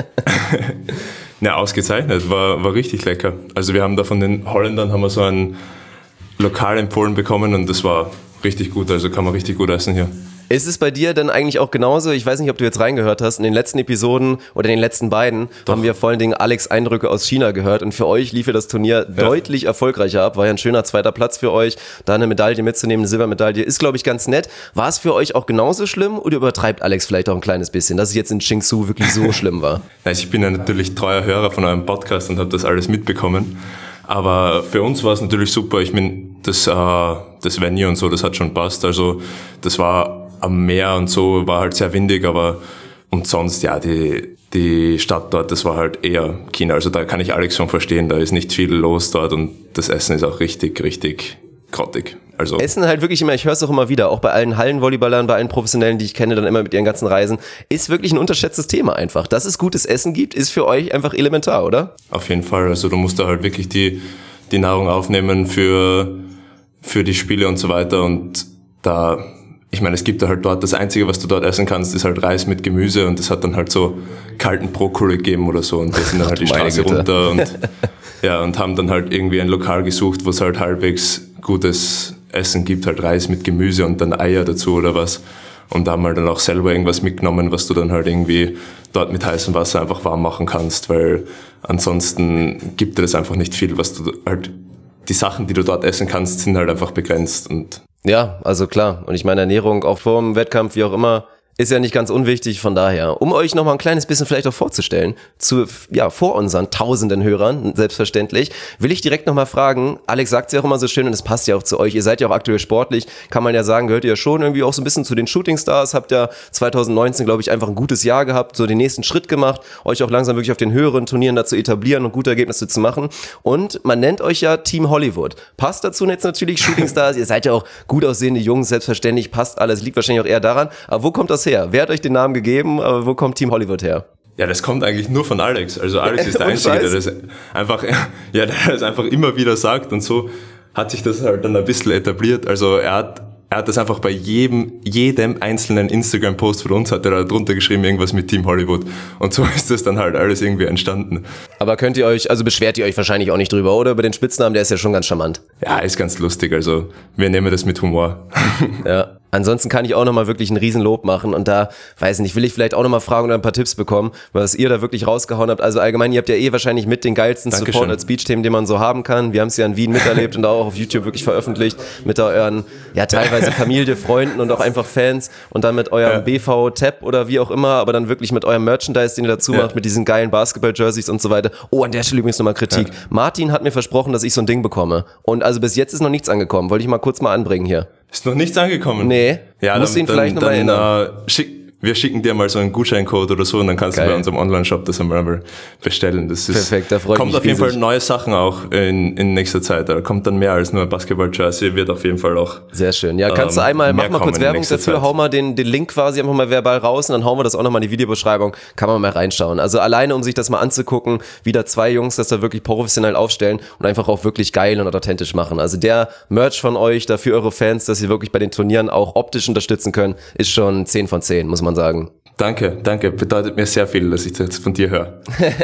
Na, ausgezeichnet. War, war richtig lecker. Also wir haben da von den Holländern haben wir so ein Lokal empfohlen bekommen und das war richtig gut, also kann man richtig gut essen hier. Ist es bei dir denn eigentlich auch genauso? Ich weiß nicht, ob du jetzt reingehört hast. In den letzten Episoden oder in den letzten beiden Doch. haben wir vor allen Dingen Alex Eindrücke aus China gehört. Und für euch lief ja das Turnier ja. deutlich erfolgreicher ab. War ja ein schöner zweiter Platz für euch. Da eine Medaille mitzunehmen, eine Silbermedaille, ist, glaube ich, ganz nett. War es für euch auch genauso schlimm oder übertreibt Alex vielleicht auch ein kleines bisschen, dass es jetzt in Qingzhou wirklich so schlimm war? Ich bin ja natürlich treuer Hörer von eurem Podcast und habe das alles mitbekommen. Aber für uns war es natürlich super. Ich meine, das, äh, das Venue und so, das hat schon passt. Also das war am Meer und so, war halt sehr windig, aber und sonst, ja, die, die Stadt dort, das war halt eher China. Also da kann ich Alex schon verstehen, da ist nicht viel los dort und das Essen ist auch richtig, richtig grottig. Also Essen halt wirklich immer, ich höre es auch immer wieder, auch bei allen Hallenvolleyballern, bei allen Professionellen, die ich kenne, dann immer mit ihren ganzen Reisen, ist wirklich ein unterschätztes Thema einfach. Dass es gutes Essen gibt, ist für euch einfach elementar, oder? Auf jeden Fall, also du musst da halt wirklich die, die Nahrung aufnehmen für, für die Spiele und so weiter und da, ich meine, es gibt da halt dort, das Einzige, was du dort essen kannst, ist halt Reis mit Gemüse und das hat dann halt so kalten Brokkoli gegeben oder so und wir sind dann halt die Straße runter und ja, und haben dann halt irgendwie ein Lokal gesucht, wo es halt halbwegs gutes Essen gibt, halt Reis mit Gemüse und dann Eier dazu oder was. Und da haben wir dann auch selber irgendwas mitgenommen, was du dann halt irgendwie dort mit heißem Wasser einfach warm machen kannst, weil ansonsten gibt dir das einfach nicht viel, was du halt, die Sachen, die du dort essen kannst, sind halt einfach begrenzt und ja, also klar. Und ich meine, Ernährung auch vor dem Wettkampf, wie auch immer, ist ja nicht ganz unwichtig. Von daher, um euch nochmal ein kleines bisschen vielleicht auch vorzustellen, zu, ja, vor unseren tausenden Hörern, selbstverständlich, will ich direkt nochmal fragen, Alex sagt es ja auch immer so schön und es passt ja auch zu euch, ihr seid ja auch aktuell sportlich, kann man ja sagen, gehört ihr ja schon irgendwie auch so ein bisschen zu den Shootingstars, habt ja zwanzig neunzehn, glaube ich, einfach ein gutes Jahr gehabt, so den nächsten Schritt gemacht, euch auch langsam wirklich auf den höheren Turnieren dazu etablieren und gute Ergebnisse zu machen und man nennt euch ja Team Hollywood. Passt dazu jetzt natürlich Shootingstars, ihr seid ja auch gut aussehende Jungs, selbstverständlich, passt alles, liegt wahrscheinlich auch eher daran, aber wo kommt das her? Wer hat euch den Namen gegeben, aber wo kommt Team Hollywood her? Ja, das kommt eigentlich nur von Alex. Also Alex ist der Einzige, der das einfach, ja, der das einfach immer wieder sagt und so hat sich das halt dann ein bisschen etabliert. Also er hat, er hat das einfach bei jedem, jedem einzelnen Instagram-Post von uns hat er da drunter geschrieben, irgendwas mit Team Hollywood. Und so ist das dann halt alles irgendwie entstanden. Aber könnt ihr euch, also beschwert ihr euch wahrscheinlich auch nicht drüber, oder? Über den Spitznamen, der ist ja schon ganz charmant. Ja, ist ganz lustig. Also wir nehmen das mit Humor. Ja. Ansonsten kann ich auch nochmal wirklich ein Riesenlob machen und da, weiß nicht, will ich vielleicht auch nochmal fragen oder ein paar Tipps bekommen, was ihr da wirklich rausgehauen habt. Also allgemein, ihr habt ja eh wahrscheinlich mit den geilsten Dankeschön. Support als Beach-Themen, den man so haben kann. Wir haben es ja in Wien miterlebt und auch auf YouTube wirklich veröffentlicht mit euren, ja teilweise Familie, Freunden und auch einfach Fans und dann mit eurem ja. B V-Tab oder wie auch immer, aber dann wirklich mit eurem Merchandise, den ihr dazu ja. macht, mit diesen geilen Basketball-Jerseys und so weiter. Oh, an der Stelle übrigens nochmal Kritik. Ja. Martin hat mir versprochen, dass ich so ein Ding bekomme und also bis jetzt ist noch nichts angekommen. Wollte ich mal kurz mal anbringen hier. Ist noch nichts angekommen? Nee. Ja, musst dann, ihn vielleicht dann, nochmal erinnern. Äh, schick, wir schicken dir mal so einen Gutscheincode oder so und dann kannst Geil. du bei unserem Online-Shop das einmal bestellen. Das ist, perfekt, da freue ich mich kommt auf jeden riesig. Fall neue Sachen auch in, in nächster Zeit. Da kommt dann mehr als nur Basketball-Jersey, wird auf jeden Fall auch. Sehr schön. Ja, kannst ähm, du einmal, mach mal kurz Werbung dafür, Zeit. hau mal den, den Link quasi einfach mal verbal raus und dann hauen wir das auch nochmal in die Videobeschreibung. Kann man mal reinschauen. Also alleine, um sich das mal anzugucken, wie da zwei Jungs das da wirklich professionell aufstellen und einfach auch wirklich geil und authentisch machen. Also der Merch von euch, da für eure Fans, dass sie wirklich bei den Turnieren auch optisch unterstützen können, ist schon zehn von zehn, muss man sagen. Danke, danke. Bedeutet mir sehr viel, dass ich das jetzt von dir höre.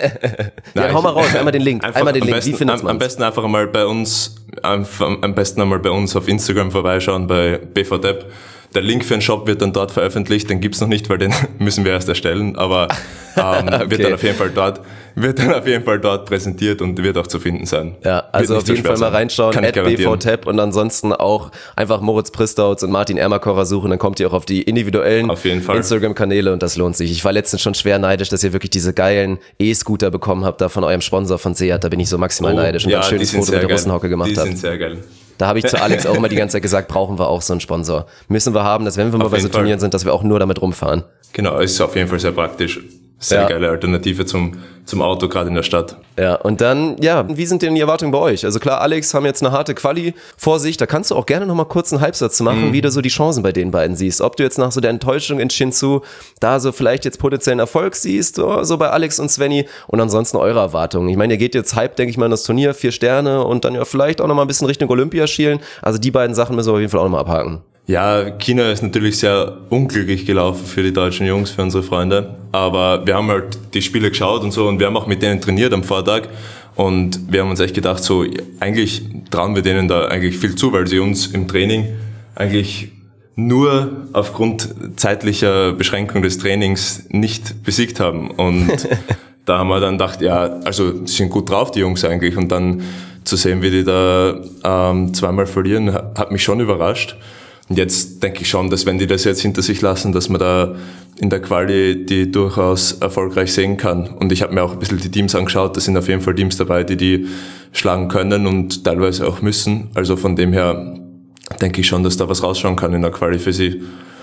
Ja, hau mal raus, einmal den Link. Einmal den Link. Besten, Wie findet's am, am besten einfach einmal bei uns, am, am besten einmal bei uns auf Instagram vorbeischauen, bei B V Tab. Der Link für den Shop wird dann dort veröffentlicht, den gibt's noch nicht, weil den müssen wir erst erstellen, aber ähm, okay. wird dann auf jeden Fall dort, wird dann auf jeden Fall dort präsentiert und wird auch zu finden sein. Ja, also auf jeden Fall mal reinschauen, at B V Tab und ansonsten auch einfach Moritz Pristautz und Martin Ermakorer suchen, dann kommt ihr auch auf die individuellen Instagram-Kanäle und das lohnt sich. Ich war letztens schon schwer neidisch, dass ihr wirklich diese geilen E-Scooter bekommen habt, da von eurem Sponsor von Seat, da bin ich so maximal oh, neidisch und ja, ein schönes Foto mit der Russenhocke gemacht habt. Die sind sehr geil. Da habe ich zu Alex auch immer die ganze Zeit gesagt, brauchen wir auch so einen Sponsor. Müssen wir haben, dass wenn wir mal bei so Turnieren sind, dass wir auch nur damit rumfahren. Genau, ist auf jeden Fall sehr praktisch. Sehr ja. geile Alternative zum, zum Auto, gerade in der Stadt. Ja, und dann, ja, wie sind denn die Erwartungen bei euch? Also klar, Alex haben jetzt eine harte Quali vor sich, da kannst du auch gerne nochmal kurz einen Halbsatz machen, mhm. wie du so die Chancen bei den beiden siehst. Ob du jetzt nach so der Enttäuschung in Shinzu da so vielleicht jetzt potenziellen Erfolg siehst, oder so bei Alex und Svenny und ansonsten eure Erwartungen. Ich meine, ihr geht jetzt Hype, denke ich mal, in das Turnier, vier Sterne und dann ja vielleicht auch nochmal ein bisschen Richtung Olympia schielen. Also die beiden Sachen müssen wir auf jeden Fall auch nochmal abhaken. Ja, China ist natürlich sehr unglücklich gelaufen für die deutschen Jungs, für unsere Freunde. Aber wir haben halt die Spiele geschaut und so und wir haben auch mit denen trainiert am Vortag. Und wir haben uns echt gedacht, so eigentlich trauen wir denen da eigentlich viel zu, weil sie uns im Training eigentlich nur aufgrund zeitlicher Beschränkung des Trainings nicht besiegt haben. Und da haben wir dann gedacht, ja, also sie sind gut drauf, die Jungs eigentlich. Und dann zu sehen, wie die da ähm, zweimal verlieren, hat mich schon überrascht. Und jetzt denke ich schon, dass wenn die das jetzt hinter sich lassen, dass man da in der Quali die durchaus erfolgreich sehen kann. Und ich habe mir auch ein bisschen die Teams angeschaut, da sind auf jeden Fall Teams dabei, die die schlagen können und teilweise auch müssen. Also von dem her denke ich schon, dass da was rausschauen kann in der Quali für sie.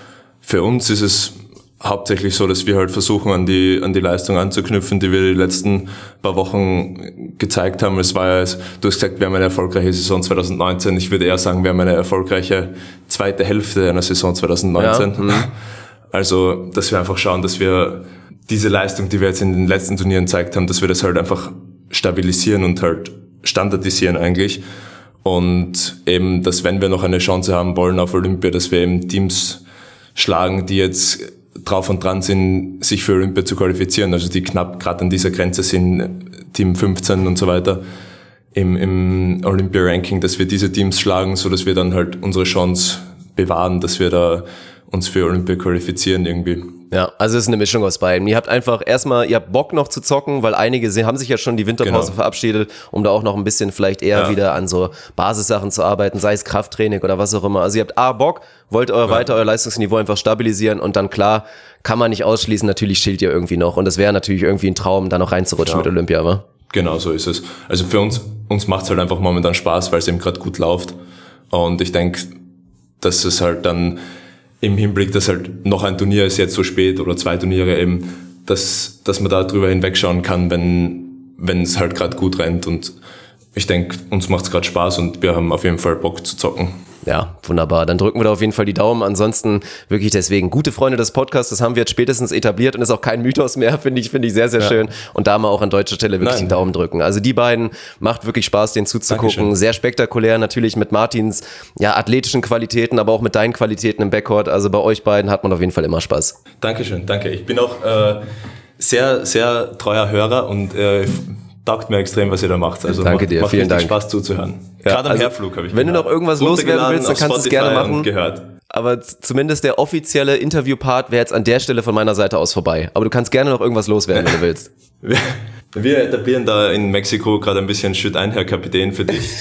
Für uns ist es hauptsächlich so, dass wir halt versuchen, an die, an die Leistung anzuknüpfen, die wir die letzten paar Wochen gezeigt haben. Es war ja, du hast gesagt, wir haben eine erfolgreiche Saison zwanzig neunzehn. Ich würde eher sagen, wir haben eine erfolgreiche zweite Hälfte einer Saison zwanzig neunzehn. Ja. Also, dass wir einfach schauen, dass wir diese Leistung, die wir jetzt in den letzten Turnieren gezeigt haben, dass wir das halt einfach stabilisieren und halt standardisieren eigentlich. Und eben, dass wenn wir noch eine Chance haben wollen auf Olympia, dass wir eben Teams schlagen, die jetzt drauf und dran sind, sich für Olympia zu qualifizieren, also die knapp gerade an dieser Grenze sind, Team fünfzehn und so weiter im, im Olympia-Ranking, dass wir diese Teams schlagen, so dass wir dann halt unsere Chance bewahren, dass wir da uns für Olympia qualifizieren irgendwie. Ja, also es ist eine Mischung aus beiden. Ihr habt einfach erstmal, ihr habt Bock noch zu zocken, weil einige haben sich ja schon die Winterpause genau. verabschiedet, um da auch noch ein bisschen vielleicht eher ja. wieder an so Basissachen zu arbeiten, sei es Krafttraining oder was auch immer. Also ihr habt A, Bock, wollt euer ja. weiter euer Leistungsniveau einfach stabilisieren und dann klar, kann man nicht ausschließen, natürlich chillt ihr irgendwie noch und es wäre natürlich irgendwie ein Traum, da noch reinzurutschen ja. mit Olympia, aber genau so ist es. Also für uns, uns macht's halt einfach momentan Spaß, weil es eben gerade gut läuft und ich denke, dass es halt dann im Hinblick, dass halt noch ein Turnier ist jetzt so spät oder zwei Turniere eben, dass dass man da drüber hinwegschauen kann, wenn wenn es halt gerade gut rennt und ich denke, uns macht's gerade Spaß und wir haben auf jeden Fall Bock zu zocken. Ja, wunderbar. Dann drücken wir da auf jeden Fall die Daumen. Ansonsten wirklich deswegen gute Freunde des Podcasts, das haben wir jetzt spätestens etabliert und ist auch kein Mythos mehr, finde ich, finde ich sehr, sehr ja. schön. Und da mal auch an deutscher Stelle wirklich Nein. den Daumen drücken. Also die beiden, macht wirklich Spaß, denen zuzugucken. Dankeschön. Sehr spektakulär, natürlich mit Martins ja athletischen Qualitäten, aber auch mit deinen Qualitäten im Backcourt. Also bei euch beiden hat man auf jeden Fall immer Spaß. Dankeschön, danke. Ich bin auch äh, sehr, sehr treuer Hörer und äh, taugt mir extrem, was ihr da macht. Also danke macht, dir, macht vielen Dank. Spaß zuzuhören. Ja, Gerade am also, Herflug habe ich wenn gehört. Du noch irgendwas loswerden willst, dann kannst du es gerne machen. Gehört. aber z- zumindest der offizielle Interviewpart wäre jetzt an der Stelle von meiner Seite aus vorbei. Aber du kannst gerne noch irgendwas loswerden, wenn du willst. Wir, wir etablieren da in Mexiko gerade ein bisschen Schütt ein, Herr Kapitän, für dich.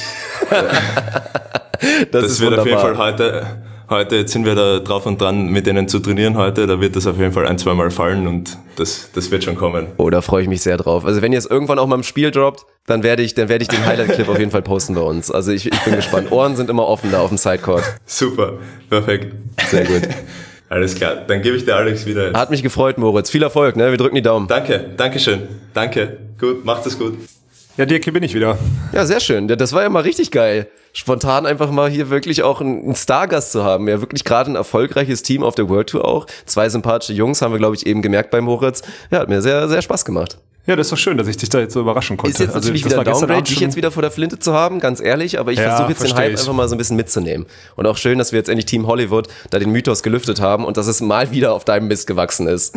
das, das ist wird wunderbar. auf jeden Fall heute, heute, jetzt sind wir da drauf und dran, mit denen zu trainieren heute, da wird das auf jeden Fall ein, zwei Mal fallen und das, das wird schon kommen. Oh, da freue ich mich sehr drauf. Also wenn ihr es irgendwann auch mal im Spiel droppt, dann werde ich, dann werde ich den Highlight-Clip auf jeden Fall posten bei uns. Also ich, ich bin gespannt. Ohren sind immer offen da auf dem Sidecourt. Super, perfekt. Sehr gut. Alles klar, dann gebe ich dir Alex wieder jetzt. Hat mich gefreut, Moritz. Viel Erfolg, ne? Wir drücken die Daumen. Danke, danke schön. Danke, gut, macht es gut. Ja, Dirk, hier bin ich wieder. Ja, sehr schön. Das war ja mal richtig geil. Spontan einfach mal hier wirklich auch einen Stargast zu haben. Ja, wirklich gerade ein erfolgreiches Team auf der World Tour auch. Zwei sympathische Jungs haben wir, glaube ich, eben gemerkt bei Moritz. Ja, hat mir sehr, sehr Spaß gemacht. Ja, das ist doch schön, dass ich dich da jetzt so überraschen konnte. Ist jetzt natürlich also, wieder ein gestern Downgrade, Abend dich schon- jetzt wieder vor der Flinte zu haben, ganz ehrlich, aber ich Ja, versuche jetzt den versteh Hype ich. einfach mal so ein bisschen mitzunehmen. Und auch schön, dass wir jetzt endlich Team Hollywood da den Mythos gelüftet haben und dass es mal wieder auf deinem Mist gewachsen ist.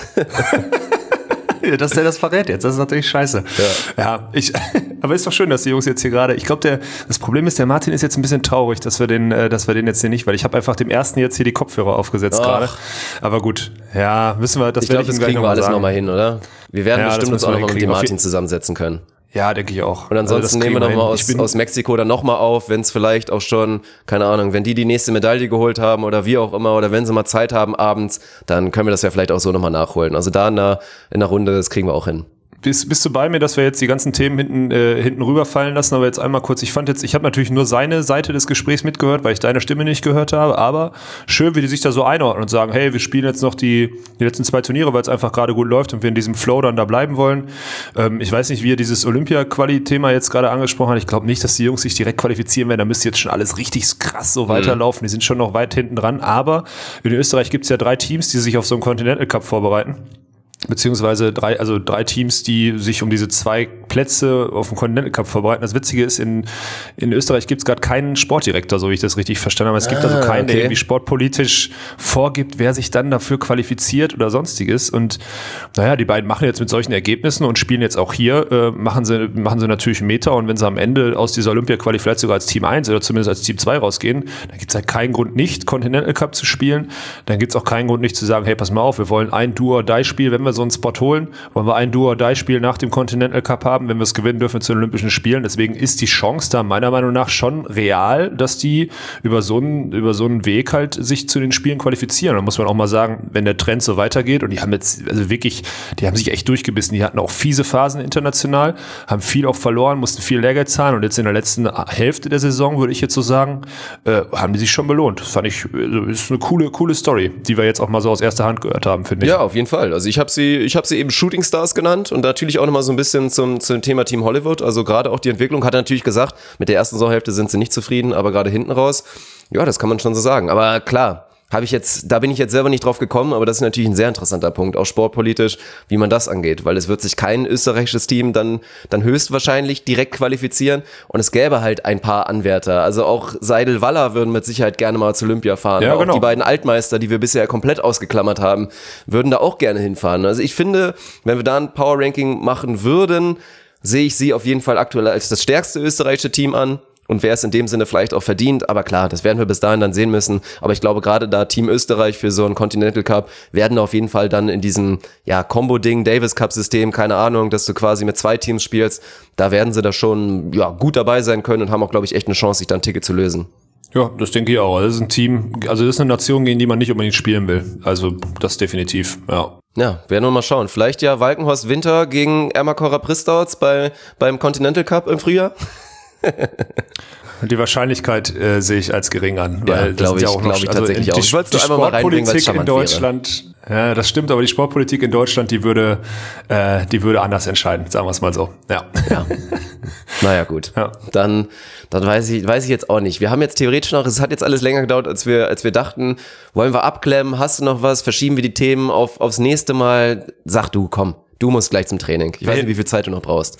Ja, dass der das verrät jetzt, das ist natürlich scheiße. Ja, ja ich, aber ist doch schön, dass die Jungs jetzt hier gerade, ich glaube, der, das Problem ist, der Martin ist jetzt ein bisschen traurig, dass wir den, äh, dass wir den jetzt hier nicht, weil ich habe einfach dem ersten jetzt hier die Kopfhörer aufgesetzt Ach. gerade. Aber gut, ja, wissen wir, das Ich werde glaube, ich ihm das gleich kriegen wir nochmal alles sagen. nochmal hin, oder? Wir werden Ja, das bestimmt uns müssen auch wir nochmal mit dem hinkriegen. Auf Martin je- zusammensetzen können. Ja, denke ich auch. Und ansonsten Also das nehmen wir kriegen nochmal hin. aus, Ich bin- aus Mexiko dann nochmal auf, wenn es vielleicht auch schon, keine Ahnung, wenn die die nächste Medaille geholt haben oder wie auch immer, oder wenn sie mal Zeit haben abends, dann können wir das ja vielleicht auch so nochmal nachholen. Also da in der, in der Runde, das kriegen wir auch hin. Bist, bist du bei mir, dass wir jetzt die ganzen Themen hinten, äh, hinten rüberfallen lassen, aber jetzt einmal kurz, ich fand jetzt, ich habe natürlich nur seine Seite des Gesprächs mitgehört, weil ich deine Stimme nicht gehört habe, aber schön, wie die sich da so einordnen und sagen, hey, wir spielen jetzt noch die, die letzten zwei Turniere, weil es einfach gerade gut läuft und wir in diesem Flow dann da bleiben wollen. Ähm, ich weiß nicht, wie ihr dieses Olympia-Quali-Thema jetzt gerade angesprochen habt. Ich glaube nicht, dass die Jungs sich direkt qualifizieren werden, da müsste jetzt schon alles richtig krass so weiterlaufen. Die sind schon noch weit hinten dran, aber in Österreich gibt es ja drei Teams, die sich auf so einen Continental Cup vorbereiten. Beziehungsweise drei, also drei Teams, die sich um diese zwei Plätze auf dem Continental Cup vorbereiten. Das Witzige ist, in, in Österreich gibt es gerade keinen Sportdirektor, so wie ich das richtig verstanden habe. Es gibt Ah, also keinen, der okay. irgendwie sportpolitisch vorgibt, wer sich dann dafür qualifiziert oder sonstiges. Und naja, die beiden machen jetzt mit solchen Ergebnissen und spielen jetzt auch hier, äh, machen sie machen sie natürlich einen Meter. Und wenn sie am Ende aus dieser Olympia-Quali vielleicht sogar als Team eins oder zumindest als Team zwei rausgehen, dann gibt es halt keinen Grund nicht, Continental Cup zu spielen. Dann gibt es auch keinen Grund nicht zu sagen, hey, pass mal auf, wir wollen ein Do-or-Die-Spiel, wenn wir so einen Spot holen, wollen wir ein Do-or-Die-Spiel nach dem Continental Cup haben, wenn wir es gewinnen dürfen zu den Olympischen Spielen. Deswegen ist die Chance da meiner Meinung nach schon real, dass die über so einen, über so einen Weg halt sich zu den Spielen qualifizieren. Da muss man auch mal sagen, wenn der Trend so weitergeht und die haben jetzt, also wirklich, die haben sich echt durchgebissen. Die hatten auch fiese Phasen international, haben viel auch verloren, mussten viel Lehrgeld zahlen und jetzt in der letzten Hälfte der Saison, würde ich jetzt so sagen, äh, haben die sich schon belohnt. Das fand ich, also ist eine coole, coole Story, die wir jetzt auch mal so aus erster Hand gehört haben, finde ich. Ja, auf jeden Fall. Also ich habe sie, ich habe sie eben Shooting Stars genannt und natürlich auch nochmal so ein bisschen zum, zum Thema Team Hollywood. Also gerade auch die Entwicklung hat er natürlich gesagt, mit der ersten Saisonhälfte sind sie nicht zufrieden, aber gerade hinten raus, ja, das kann man schon so sagen. Aber klar, habe ich jetzt, da bin ich jetzt selber nicht drauf gekommen, aber das ist natürlich ein sehr interessanter Punkt, auch sportpolitisch, wie man das angeht, weil es wird sich kein österreichisches Team dann, dann höchstwahrscheinlich direkt qualifizieren und es gäbe halt ein paar Anwärter. Also auch Seidel-Waller würden mit Sicherheit gerne mal zu Olympia fahren. Ja, auch genau. die beiden Altmeister, die wir bisher komplett ausgeklammert haben, würden da auch gerne hinfahren. Also ich finde, wenn wir da ein Power-Ranking machen würden, sehe ich sie auf jeden Fall aktuell als das stärkste österreichische Team an. Und wer es in dem Sinne vielleicht auch verdient, aber klar, das werden wir bis dahin dann sehen müssen. Aber ich glaube, gerade da Team Österreich für so einen Continental Cup werden auf jeden Fall dann in diesem, ja, Combo-Ding, Davis Cup-System, keine Ahnung, dass du quasi mit zwei Teams spielst, da werden sie da schon, ja, gut dabei sein können und haben auch, glaube ich, echt eine Chance, sich dann ein Ticket zu lösen. Ja, das denke ich auch. Das ist ein Team, also das ist eine Nation, gegen die man nicht unbedingt spielen will. Also das definitiv, ja. Ja, werden wir mal schauen. Vielleicht ja Walkenhorst Winter gegen Ermakora Pristouts bei, beim Continental Cup im Frühjahr. Die Wahrscheinlichkeit äh, sehe ich als gering an. Ja, Weil das glaub sind ich- noch- glaub ich tatsächlich die, auch. Ich wollte es die nur einmal mal reinbringen, weil es Sportpolitik in charmant wäre. Deutschland, ja, das stimmt, aber die Sportpolitik in Deutschland, die würde, äh, die würde anders entscheiden, sagen wir es mal so. Ja. Ja. Naja, gut. Ja. Dann, dann weiß ich, weiß ich jetzt auch nicht. Wir haben jetzt theoretisch noch, es hat jetzt alles länger gedauert, als wir, als wir dachten. Wollen wir abklemmen? Hast du noch was? Verschieben wir die Themen auf, aufs nächste Mal? Sag du, komm. Du musst gleich zum Training. Ich weiß nicht, wie viel Zeit du noch brauchst.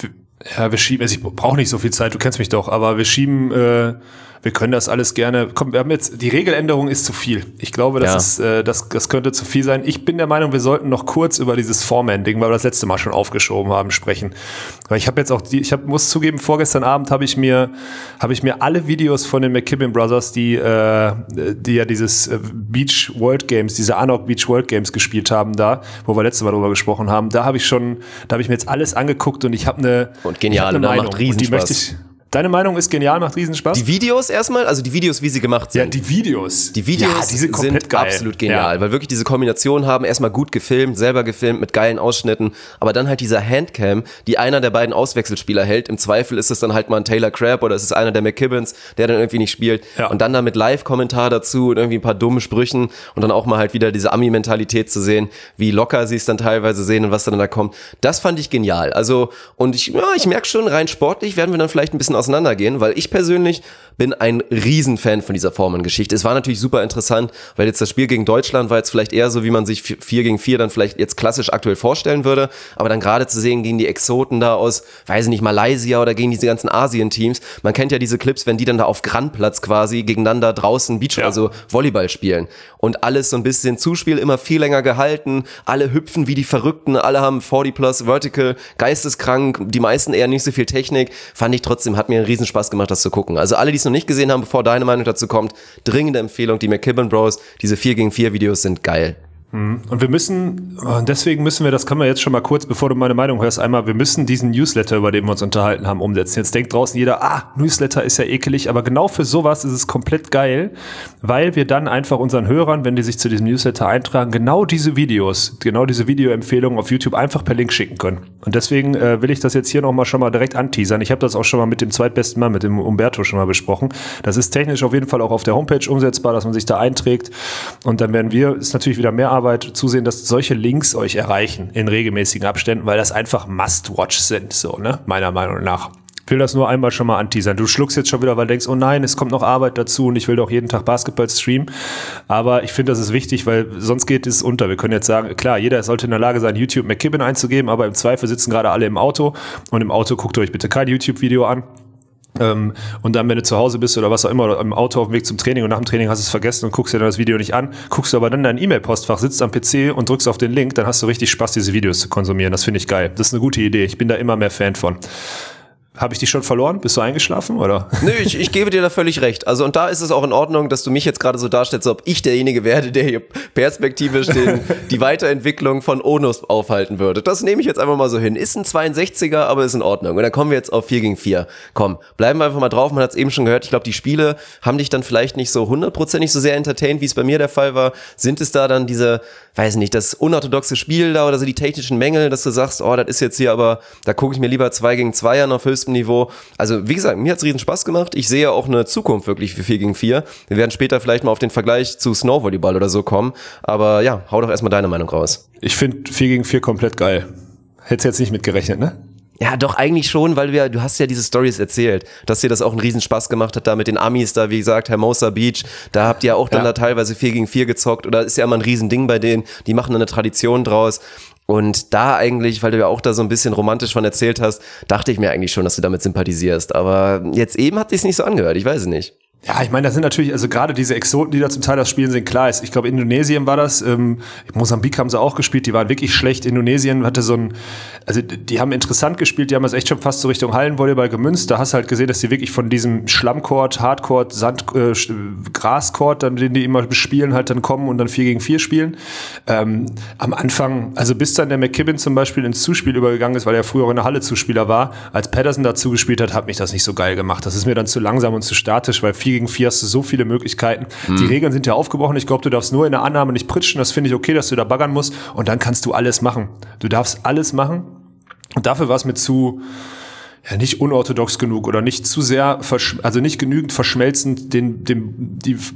Ja, wir schieben, also ich brauche nicht so viel Zeit, du kennst mich doch, aber wir schieben, äh, wir können das alles gerne, komm, wir haben jetzt, die Regeländerung ist zu viel. Ich glaube, das Ja. ist, äh, das, das könnte zu viel sein. Ich bin der Meinung, wir sollten noch kurz über dieses Foreman-Ding, weil wir das letzte Mal schon aufgeschoben haben, sprechen. Weil ich habe jetzt auch die, ich hab, muss zugeben, vorgestern Abend habe ich mir, habe ich mir alle Videos von den McKibben Brothers, die, äh, die ja dieses äh, Beach World Games, diese Anok Beach World Games gespielt haben da, wo wir letztes Mal drüber gesprochen haben, da habe ich schon, da habe ich mir jetzt alles angeguckt und ich habe eine, Und genial, ich hab eine und da Meinung. macht Riesenspaß. Und die möchte ich, deine Meinung ist genial, macht Riesenspaß? Die Videos erstmal, also die Videos, wie sie gemacht sind. Ja, die Videos. Die Videos ja, die sind, komplett sind geil. absolut genial, Ja. weil wirklich diese Kombination haben, erstmal gut gefilmt, selber gefilmt mit geilen Ausschnitten, aber dann halt dieser Handcam, die einer der beiden Auswechselspieler hält. Im Zweifel ist es dann halt mal ein Taylor Crabb oder es ist einer der McKibbens, der dann irgendwie nicht spielt. Ja. Und dann da mit Live-Kommentar dazu und irgendwie ein paar dummen Sprüchen und dann auch mal halt wieder diese Ami-Mentalität zu sehen, wie locker sie es dann teilweise sehen und was dann da kommt. Das fand ich genial. Also, und ich, ja, ich merke schon, rein sportlich werden wir dann vielleicht ein bisschen auseinandergehen, weil ich Ich persönlich bin ein Riesenfan von dieser Foreman-Geschichte. Es war natürlich super interessant, weil jetzt das Spiel gegen Deutschland war jetzt vielleicht eher so, wie man sich vier gegen vier dann vielleicht jetzt klassisch aktuell vorstellen würde, aber dann gerade zu sehen gegen die Exoten da aus, weiß ich nicht, Malaysia oder gegen diese ganzen Asien-Teams. Man kennt ja diese Clips, wenn die dann da auf Grandplatz quasi gegeneinander draußen Beach, Ja. also Volleyball spielen und alles so ein bisschen Zuspiel immer viel länger gehalten, alle hüpfen wie die Verrückten, alle haben vierzig plus Vertical, geisteskrank, die meisten eher nicht so viel Technik, fand ich trotzdem, hat mir einen Riesenspaß gemacht, das zu gucken. Also alle, die es noch nicht gesehen haben, bevor deine Meinung dazu kommt, dringende Empfehlung, die McKibben Bros, diese vier gegen vier Videos sind geil. Und wir müssen, und deswegen müssen wir, das können wir jetzt schon mal kurz, bevor du meine Meinung hörst, einmal, wir müssen diesen Newsletter, über den wir uns unterhalten haben, umsetzen. Jetzt denkt draußen jeder, ah, Newsletter ist ja ekelig, aber genau für sowas ist es komplett geil, weil wir dann einfach unseren Hörern, wenn die sich zu diesem Newsletter eintragen, genau diese Videos, genau diese Videoempfehlungen auf YouTube einfach per Link schicken können. Und deswegen äh, will ich das jetzt hier nochmal schon mal direkt anteasern. Ich habe das auch schon mal mit dem zweitbesten Mann, mit dem Umberto schon mal besprochen. Das ist technisch auf jeden Fall auch auf der Homepage umsetzbar, dass man sich da einträgt. Und dann werden wir, ist natürlich wieder mehr Arbeit, zusehen, dass solche Links euch erreichen in regelmäßigen Abständen, weil das einfach Must-Watch sind, so, ne, meiner Meinung nach. Ich will das nur einmal schon mal anteasern. Du schluckst jetzt schon wieder, weil du denkst, oh nein, es kommt noch Arbeit dazu und ich will doch jeden Tag Basketball streamen. Aber ich finde, das ist wichtig, weil sonst geht es unter. Wir können jetzt sagen, klar, jeder sollte in der Lage sein, YouTube McKibben einzugeben, aber im Zweifel sitzen gerade alle im Auto und im Auto guckt euch bitte kein YouTube-Video an. Ähm, und dann, wenn du zu Hause bist oder was auch immer, oder im Auto auf dem Weg zum Training und nach dem Training hast du es vergessen und guckst dir dann das Video nicht an, guckst du aber dann dein E-Mail-Postfach, sitzt am P C und drückst auf den Link, dann hast du richtig Spaß, diese Videos zu konsumieren. Das finde ich geil. Das ist eine gute Idee. Ich bin da immer mehr Fan von. Habe ich dich schon verloren? Bist du eingeschlafen, oder? Nö, ich, ich gebe dir da völlig recht. Also, und da ist es auch in Ordnung, dass du mich jetzt gerade so darstellst, als ob ich derjenige werde, der hier perspektivisch den, die Weiterentwicklung von Onus aufhalten würde. Das nehme ich jetzt einfach mal so hin. Ist ein zweiundsechziger, aber ist in Ordnung. Und dann kommen wir jetzt auf vier gegen vier. Komm, bleiben wir einfach mal drauf. Man hat es eben schon gehört. Ich glaube, die Spiele haben dich dann vielleicht nicht so hundertprozentig so sehr entertained, wie es bei mir der Fall war. Sind es da dann diese, weiß nicht, das unorthodoxe Spiel da oder so die technischen Mängel, dass du sagst, oh, das ist jetzt hier aber, da gucke ich mir lieber zwei gegen zwei an auf höchstem Niveau. Also wie gesagt, mir hat's riesen Spaß gemacht. Ich sehe auch eine Zukunft wirklich für vier gegen vier. Wir werden später vielleicht mal auf den Vergleich zu Snowvolleyball oder so kommen. Aber ja, hau doch erstmal deine Meinung raus. Ich finde vier gegen vier komplett geil. Hättest jetzt nicht mitgerechnet, ne? Ja, doch eigentlich schon, weil wir, du hast ja diese Stories erzählt, dass dir das auch einen riesen Spaß gemacht hat, da mit den Amis da, wie gesagt, Hermosa Beach, da habt ihr auch dann Ja. da teilweise vier gegen vier gezockt oder ist ja immer ein Riesending bei denen, die machen da eine Tradition draus. Und da eigentlich, weil du ja auch da so ein bisschen romantisch von erzählt hast, dachte ich mir eigentlich schon, dass du damit sympathisierst. Aber jetzt eben hat sich's nicht so angehört, ich weiß es nicht. Ja, ich meine, das sind natürlich, also gerade diese Exoten, die da zum Teil das spielen, sind klar. Ich glaube, Indonesien war das, ähm, Mosambik haben sie auch gespielt, die waren wirklich schlecht. Indonesien hatte so ein, also die haben interessant gespielt, die haben das echt schon fast so Richtung Hallenvolleyball gemünzt. Da hast du halt gesehen, dass die wirklich von diesem Schlammcourt, Hardcourt, Sand, äh, Grascourt, dann, den die immer bespielen, halt dann kommen und dann vier gegen vier spielen. Ähm, am Anfang, also bis dann der McKibben zum Beispiel ins Zuspiel übergegangen ist, weil er früher auch in der Halle Zuspieler war, als Patterson dazu gespielt hat, hat mich das nicht so geil gemacht. Das ist mir dann zu langsam und zu statisch, weil vier gegen vier hast du so viele Möglichkeiten. Mhm. Die Regeln sind ja aufgebrochen. Ich glaube, du darfst nur in der Annahme nicht pritschen. Das finde ich okay, dass du da baggern musst. Und dann kannst du alles machen. Du darfst alles machen. Und dafür war es mir zu, ja, nicht unorthodox genug oder nicht zu sehr, versch- also nicht genügend verschmelzend den, den, die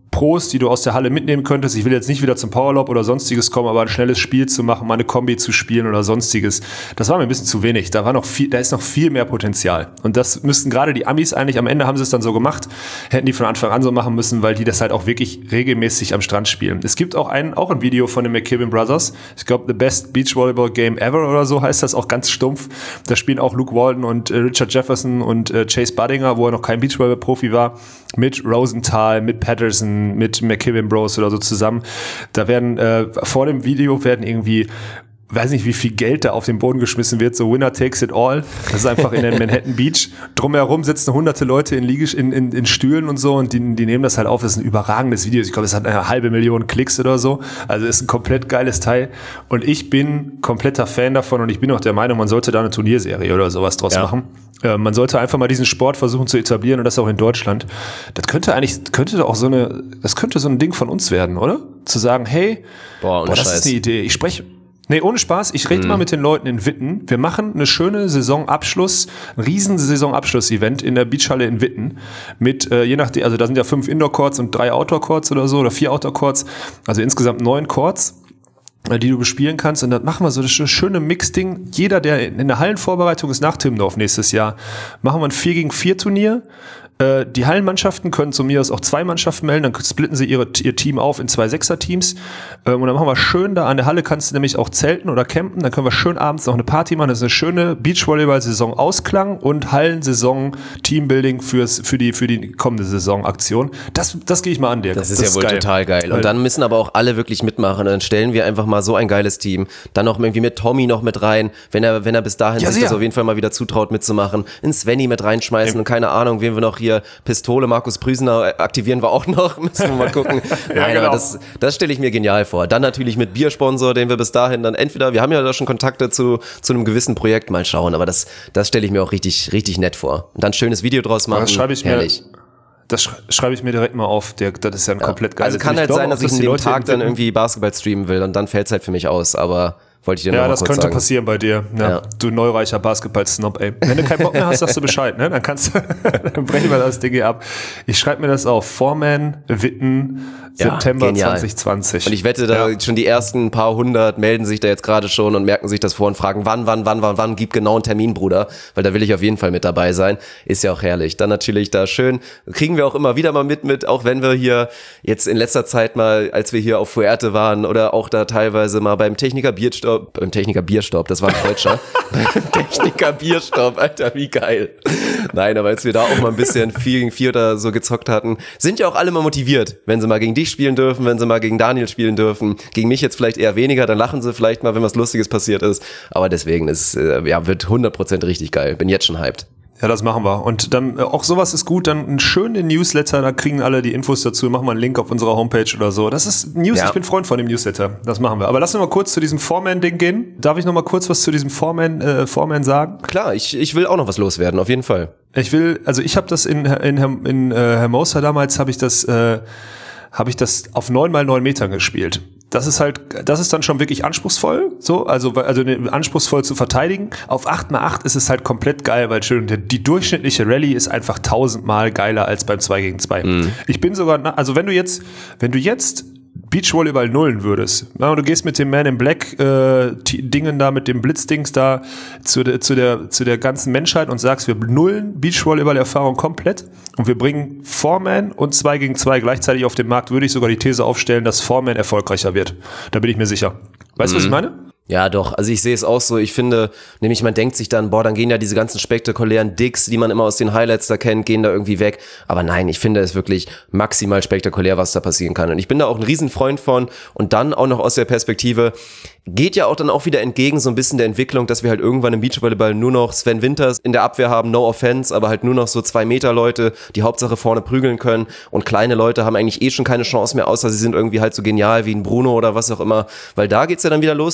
Pros, die du aus der Halle mitnehmen könntest. Ich will jetzt nicht wieder zum Powerlob oder sonstiges kommen, aber ein schnelles Spiel zu machen, mal eine Kombi zu spielen oder sonstiges, das war mir ein bisschen zu wenig. Da war noch viel, da ist noch viel mehr Potenzial. Und das müssten gerade die Amis eigentlich, am Ende haben sie es dann so gemacht, hätten die von Anfang an so machen müssen, weil die das halt auch wirklich regelmäßig am Strand spielen. Es gibt auch ein, auch ein Video von den McKibben Brothers. Ich glaube, The Best Beach Volleyball Game Ever oder so heißt das, auch ganz stumpf. Da spielen auch Luke Walton und äh, Richard Jefferson und äh, Chase Budinger, wo er noch kein Beachvolleyball-Profi war, mit Rosenthal, mit Patterson, mit McKibben Bros oder so zusammen. Da werden äh, vor dem Video werden irgendwie, weiß nicht, wie viel Geld da auf den Boden geschmissen wird, so Winner takes it all. Das ist einfach in der Manhattan Beach. Drumherum sitzen hunderte Leute in, Liege, in, in, in Stühlen und so und die, die nehmen das halt auf. Das ist ein überragendes Video. Ich glaube, es hat eine halbe Million Klicks oder so. Also ist ein komplett geiles Teil. Und ich bin kompletter Fan davon und ich bin auch der Meinung, man sollte da eine Turnierserie oder sowas draus ja. machen. Äh, man sollte einfach mal diesen Sport versuchen zu etablieren und das auch in Deutschland. Das könnte eigentlich, könnte auch so eine, das könnte so ein Ding von uns werden, oder? Zu sagen, hey, boah, boah das Scheiß. Ist eine Idee. Ich spreche Nee, ohne Spaß. Ich rede mhm. mal mit den Leuten in Witten. Wir machen eine schöne Saisonabschluss, ein riesen Saisonabschluss-Event in der Beachhalle in Witten mit, äh, je nachdem, also da sind ja fünf Indoor-Courts und drei Outdoor-Courts oder so, oder vier Outdoor-Courts, also insgesamt neun Courts, äh, die du bespielen kannst. Und dann machen wir so das schöne Mix-Ding. Jeder, der in der Hallenvorbereitung ist nach Timmendorf nächstes Jahr, machen wir ein vier gegen vier Turnier. Die Hallenmannschaften können zu mir aus auch zwei Mannschaften melden, dann splitten sie ihre, ihr Team auf in zwei Sechser-Teams und dann machen wir schön da an der Halle, kannst du nämlich auch zelten oder campen, dann können wir schön abends noch eine Party machen, das ist eine schöne Beachvolleyball-Saison Ausklang und Hallensaison Teambuilding fürs, für die, für die kommende Saison-Aktion. Das, das gehe ich mal an dir. Das ist das ja wohl geil. Total geil. Und dann müssen aber auch alle wirklich mitmachen, dann stellen wir einfach mal so ein geiles Team, dann noch irgendwie mit Tommy noch mit rein, wenn er, wenn er bis dahin ja, sich das auf jeden Fall mal wieder zutraut mitzumachen, einen Svenny mit reinschmeißen ja. und keine Ahnung, wen wir noch hier Pistole, Markus Prüsener aktivieren wir auch noch, müssen wir mal gucken. Nein, ja, genau. aber das, das stelle ich mir genial vor. Dann natürlich mit Biersponsor, den wir bis dahin dann entweder, wir haben ja da schon Kontakte zu, zu einem gewissen Projekt, mal schauen, aber das, das stelle ich mir auch richtig, richtig nett vor. Und dann ein schönes Video draus machen, das schreibe ich herrlich. Mir, das schreibe ich mir direkt mal auf, der, das ist ja ein ja. komplett geiles Also kann halt sein, dass ich an dem Tag dann irgendwie Basketball streamen will und dann fällt es halt für mich aus, aber wollte ich dir noch ja, mal das kurz könnte sagen. passieren bei dir. Ja, ja. Du neureicher Basketball-Snob, ey. Wenn du keinen Bock mehr hast, sagst du Bescheid, ne? Dann kannst du, dann brechen wir das Ding hier ab. Ich schreibe mir das auf. Foreman, Witten, ja, September genial. zwanzig zwanzig. Und ich wette, da ja. schon die ersten paar hundert melden sich da jetzt gerade schon und merken sich das vor und fragen, wann, wann, wann, wann, wann, gib genau einen Termin, Bruder. Weil da will ich auf jeden Fall mit dabei sein. Ist ja auch herrlich. Dann natürlich da schön, kriegen wir auch immer wieder mal mit, mit, auch wenn wir hier jetzt in letzter Zeit mal, als wir hier auf Fuerte waren oder auch da teilweise mal beim Techniker Bierstopp, beim Techniker Bierstopp, das war ein Deutscher. Techniker Bierstopp, Alter, wie geil. Nein, aber als wir da auch mal ein bisschen vier gegen vier oder so gezockt hatten, sind ja auch alle mal motiviert, wenn sie mal gegen dich spielen dürfen, wenn sie mal gegen Daniel spielen dürfen. Gegen mich jetzt vielleicht eher weniger, dann lachen sie vielleicht mal, wenn was Lustiges passiert ist. Aber deswegen ist, ja, wird hundert Prozent richtig geil. Bin jetzt schon hyped. Ja, das machen wir. Und dann, äh, auch sowas ist gut, dann einen schönen Newsletter, da kriegen alle die Infos dazu, machen wir einen Link auf unserer Homepage oder so. Das ist News, ja. Ich bin Freund von dem Newsletter, das machen wir. Aber lass uns mal kurz zu diesem Foreman-Ding gehen. Darf ich noch mal kurz was zu diesem Foreman, äh, Foreman sagen? Klar, ich, ich will auch noch was loswerden, auf jeden Fall. Ich will, also ich habe das in, in, in, in äh, Hermosa damals, habe ich das, äh, habe ich das auf neun mal neun Metern gespielt. Das ist halt, das ist dann schon wirklich anspruchsvoll, so, also, also anspruchsvoll zu verteidigen. Auf acht mal acht ist es halt komplett geil, weil schön, die durchschnittliche Rallye ist einfach tausendmal geiler als beim zwei gegen zwei. Mhm. Ich bin sogar, also wenn du jetzt, wenn du jetzt Beachvolleyball nullen würdest, ja, du gehst mit dem Man in Black äh, Dingen da, mit dem Blitzdings da zu der, zu der, zu der ganzen Menschheit und sagst, wir nullen Beachvolleyball-Erfahrung komplett und wir bringen Foreman und zwei gegen zwei gleichzeitig auf den Markt, würde ich sogar die These aufstellen, dass Foreman erfolgreicher wird. Da bin ich mir sicher. Weißt du, mhm. was ich meine? Ja, doch. Also ich sehe es auch so. Ich finde, nämlich man denkt sich dann, boah, dann gehen ja diese ganzen spektakulären Dicks, die man immer aus den Highlights da kennt, gehen da irgendwie weg. Aber nein, ich finde es wirklich maximal spektakulär, was da passieren kann. Und ich bin da auch ein Riesenfreund von. Und dann auch noch aus der Perspektive, geht ja auch dann auch wieder entgegen so ein bisschen der Entwicklung, dass wir halt irgendwann im Beachvolleyball nur noch Sven Winters in der Abwehr haben, no offense, aber halt nur noch so zwei Meter Leute, die Hauptsache vorne prügeln können und kleine Leute haben eigentlich eh schon keine Chance mehr, außer sie sind irgendwie halt so genial wie ein Bruno oder was auch immer, weil da geht's ja dann wieder los mit halt so ein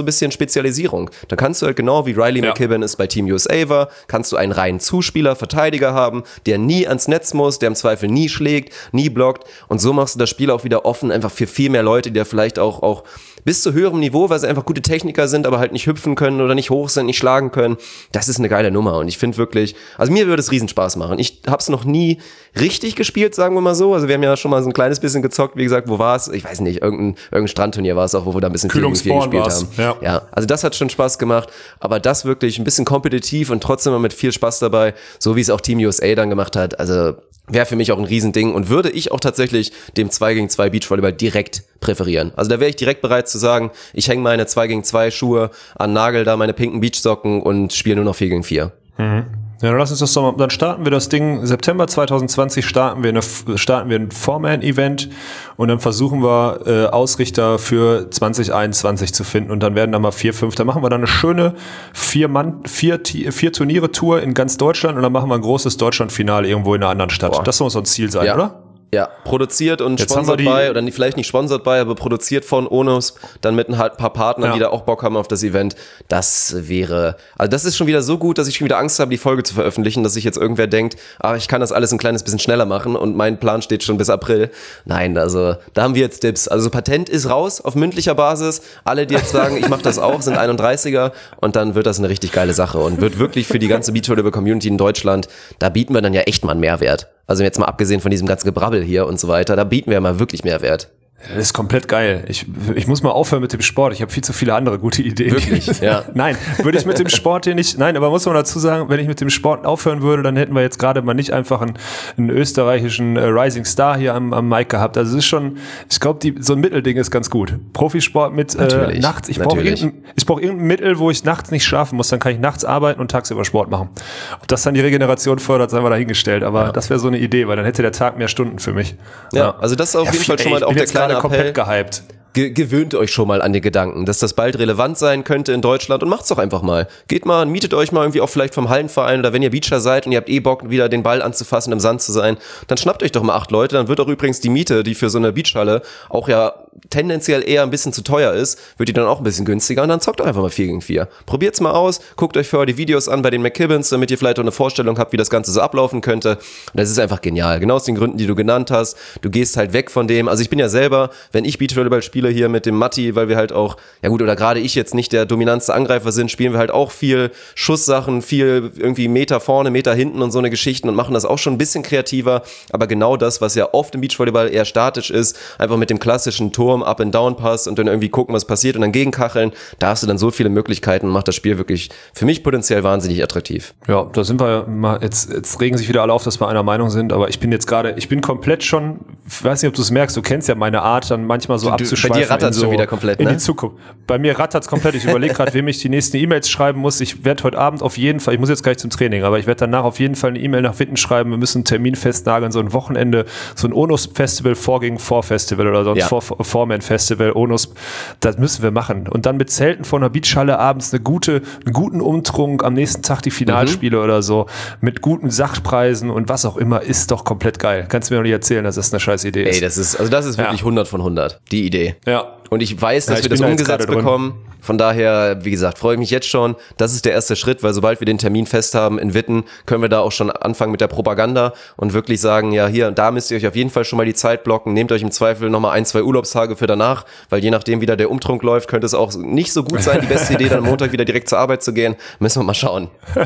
bisschen Spezialisierung. Da kannst du halt genau, wie Riley Ja. McKibben es bei Team U S A war, kannst du einen reinen Zuspieler, Verteidiger haben, der nie ans Netz muss, der im Zweifel nie schlägt, nie blockt und so machst du das Spiel auch wieder offen, einfach für viel mehr Leute, die da vielleicht auch, auch bis zu höherem Niveau, weil sie einfach gute Techniker sind, aber halt nicht hüpfen können oder nicht hoch sind, nicht schlagen können. Das ist eine geile Nummer und ich finde wirklich, also mir würde es Riesenspaß machen. Ich habe es noch nie richtig gespielt, sagen wir mal so. Also wir haben ja schon mal so ein kleines bisschen gezockt, wie gesagt, wo war es? Ich weiß nicht, irgendein, irgendein Strandturnier war es auch, wo wir da ein bisschen vier gegen vier gespielt war's. haben. Ja. ja, also das hat schon Spaß gemacht, aber das wirklich ein bisschen kompetitiv und trotzdem mal mit viel Spaß dabei, so wie es auch Team U S A dann gemacht hat. Also wäre für mich auch ein Riesending und würde ich auch tatsächlich dem zwei gegen zwei Beachvolleyball direkt präferieren. Also da wäre ich direkt bereit zu sagen, ich hänge meine zwei gegen zwei Schuhe an Nagel, da meine pinken Beachsocken und spiele nur noch vier gegen vier. Mhm. Ja, dann lass uns das doch mal, dann starten wir das Ding, September zwanzig zwanzig starten wir eine, starten wir ein Four-Man-Event und dann versuchen wir äh, Ausrichter für zwanzig einundzwanzig zu finden und dann werden da mal vier, fünf, dann machen wir dann eine schöne vier Mann, vier, vier Turniere-Tour in ganz Deutschland und dann machen wir ein großes Deutschland-Finale irgendwo in einer anderen Stadt. Boah. Das muss unser Ziel sein, Ja. oder? Ja, produziert und Jetzt haben sponsert wir die- bei, oder nicht, vielleicht nicht sponsert bei, aber produziert von Onus, dann mit ein paar Partnern, Ja. die da auch Bock haben auf das Event. Das wäre, also das ist schon wieder so gut, dass ich schon wieder Angst habe, die Folge zu veröffentlichen, dass sich jetzt irgendwer denkt, ach, ich kann das alles ein kleines bisschen schneller machen und mein Plan steht schon bis April. Nein, also da haben wir jetzt Tipps. Also Patent ist raus auf mündlicher Basis. Alle, die jetzt sagen, ich mache das auch, sind einunddreißiger und dann wird das eine richtig geile Sache und wird wirklich für die ganze Beachvolleyball-Community in Deutschland, da bieten wir dann ja echt mal einen Mehrwert. Also jetzt mal abgesehen von diesem ganzen Gebrabbel hier und so weiter, da bieten wir ja mal wirklich Mehrwert. Das ist komplett geil. Ich, ich muss mal aufhören mit dem Sport. Ich habe viel zu viele andere gute Ideen. Wirklich? Ja. Nein, würde ich mit dem Sport hier nicht, nein, aber muss man dazu sagen, wenn ich mit dem Sport aufhören würde, dann hätten wir jetzt gerade mal nicht einfach einen, einen österreichischen äh, Rising Star hier am, am Mic gehabt. Also es ist schon, ich glaube, so ein Mittelding ist ganz gut. Profisport mit äh, Natürlich, nachts. Ich brauche natürlich. irgendein, ich brauche irgendein Mittel, wo ich nachts nicht schlafen muss. Dann kann ich nachts arbeiten und tagsüber Sport machen. Ob das dann die Regeneration fördert, sei mal dahingestellt. Aber Ja. das wäre so eine Idee, weil dann hätte der Tag mehr Stunden für mich. Ja, also das ist auf Ja, jeden Fall ey, schon mal ich auch bin der jetzt gerade kleine komplett Appell. gehypt. Ge- gewöhnt euch schon mal an den Gedanken, dass das bald relevant sein könnte in Deutschland und macht's doch einfach mal. Geht mal, mietet euch mal irgendwie auch vielleicht vom Hallenverein oder wenn ihr Beacher seid und ihr habt eh Bock, wieder den Ball anzufassen, im Sand zu sein, dann schnappt euch doch mal acht Leute, dann wird auch übrigens die Miete, die für so eine Beachhalle auch ja tendenziell eher ein bisschen zu teuer ist, wird die dann auch ein bisschen günstiger und dann zockt doch einfach mal vier gegen vier. Probiert's mal aus, guckt euch vorher die Videos an bei den McKibbens, damit ihr vielleicht auch eine Vorstellung habt, wie das Ganze so ablaufen könnte. Und das ist einfach genial. Genau aus den Gründen, die du genannt hast. Du gehst halt weg von dem, also ich bin ja selber, wenn ich Beachvolleyball spiele hier mit dem Matti, weil wir halt auch, ja gut, oder gerade ich jetzt nicht der dominantste Angreifer sind, spielen wir halt auch viel Schusssachen, viel irgendwie Meter vorne, Meter hinten und so eine Geschichten und machen das auch schon ein bisschen kreativer, aber genau das, was ja oft im Beachvolleyball eher statisch ist, einfach mit dem klassischen Turm, Up-and-Down-Pass und dann irgendwie gucken, was passiert und dann gegenkacheln, da hast du dann so viele Möglichkeiten und macht das Spiel wirklich für mich potenziell wahnsinnig attraktiv. Ja, da sind wir mal, jetzt, jetzt regen sich wieder alle auf, dass wir einer Meinung sind, aber ich bin jetzt gerade, ich bin komplett schon, ich weiß nicht, ob du es merkst, du kennst ja meine Art, dann manchmal so Du- abzuschweifen. bei dir rattert's in so, schon wieder komplett, in ne? die Zukunft. Bei mir rattert's komplett. Ich überlege gerade, wem ich die nächsten E-Mails schreiben muss. Ich werde heute Abend auf jeden Fall, ich muss jetzt gleich zum Training, aber ich werde danach auf jeden Fall eine E-Mail nach Witten schreiben. Wir müssen einen Termin festnageln, so ein Wochenende, so ein Onus-Festival, Four gegen Four Festival oder so ein Ja. Four-Man-Festival, Onus, das müssen wir machen. Und dann mit Zelten vor einer Beachhalle abends eine gute, einen guten Umtrunk, am nächsten Tag die Finalspiele Mhm. oder so, mit guten Sachpreisen und was auch immer, ist doch komplett geil. Kannst du mir doch nicht erzählen, dass das eine scheiß Idee ist. Ey, das ist, also das ist wirklich Ja. hundert von hundert, die Idee. Ja. Und ich weiß, dass Ja, ich wir bin das da jetzt umgesetzt gerade drin. bekommen. Von daher, wie gesagt, freue ich mich jetzt schon. Das ist der erste Schritt, weil sobald wir den Termin fest haben in Witten, können wir da auch schon anfangen mit der Propaganda und wirklich sagen, ja, hier und da müsst ihr euch auf jeden Fall schon mal die Zeit blocken. Nehmt euch im Zweifel nochmal ein, zwei Urlaubstage für danach, weil je nachdem, wie da der Umtrunk läuft, könnte es auch nicht so gut sein, die beste Idee, dann am Montag wieder direkt zur Arbeit zu gehen. Müssen wir mal schauen.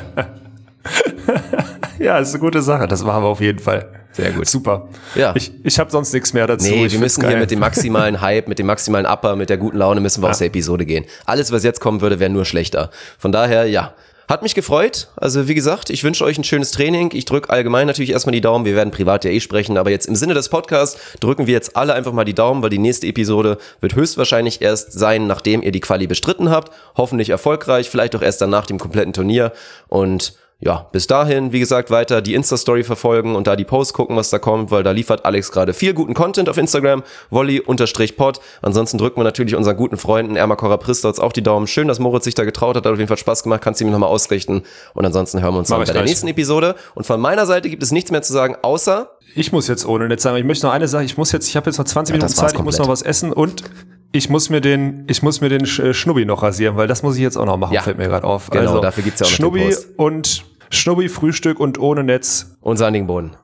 Ja, ist eine gute Sache. Das machen wir auf jeden Fall. Sehr gut. Super. Ja. Ich, ich habe sonst nichts mehr dazu. Nee, Ich wir find's müssen hier geil. mit dem maximalen Hype, mit dem maximalen Upper, mit der guten Laune müssen wir aus der Episode gehen. Alles, was jetzt kommen würde, wäre nur schlechter. Von daher, ja. Hat mich gefreut. Also wie gesagt, ich wünsche euch ein schönes Training. Ich drücke allgemein natürlich erstmal die Daumen. Wir werden privat ja eh sprechen, aber jetzt im Sinne des Podcasts drücken wir jetzt alle einfach mal die Daumen, weil die nächste Episode wird höchstwahrscheinlich erst sein, nachdem ihr die Quali bestritten habt. Hoffentlich erfolgreich, vielleicht auch erst dann nach dem kompletten Turnier. Und ja, bis dahin, wie gesagt, weiter die Insta-Story verfolgen und da die Posts gucken, was da kommt, weil da liefert Alex gerade viel guten Content auf Instagram, Volley-Pod. Ansonsten drücken wir natürlich unseren guten Freunden Ermakora Pristotz auch die Daumen. Schön, dass Moritz sich da getraut hat, hat auf jeden Fall Spaß gemacht, kannst du ihm nochmal ausrichten. Und ansonsten hören wir uns Mach dann ich bei der gleich. nächsten Episode. Und von meiner Seite gibt es nichts mehr zu sagen, außer... Ich muss jetzt ohne jetzt sagen, ich möchte noch eine Sache, ich muss jetzt, ich habe jetzt noch zwanzig Ja, Minuten das war's Zeit, ich muss komplett. noch was essen und ich muss mir den, ich muss mir den Schnubbi noch rasieren, weil das muss ich jetzt auch noch machen, Ja. fällt mir gerade auf. Genau, also, dafür gibt's ja auch noch den Schnubbi Post. und Schnubbi, Frühstück und ohne Netz. Und sandigen Boden.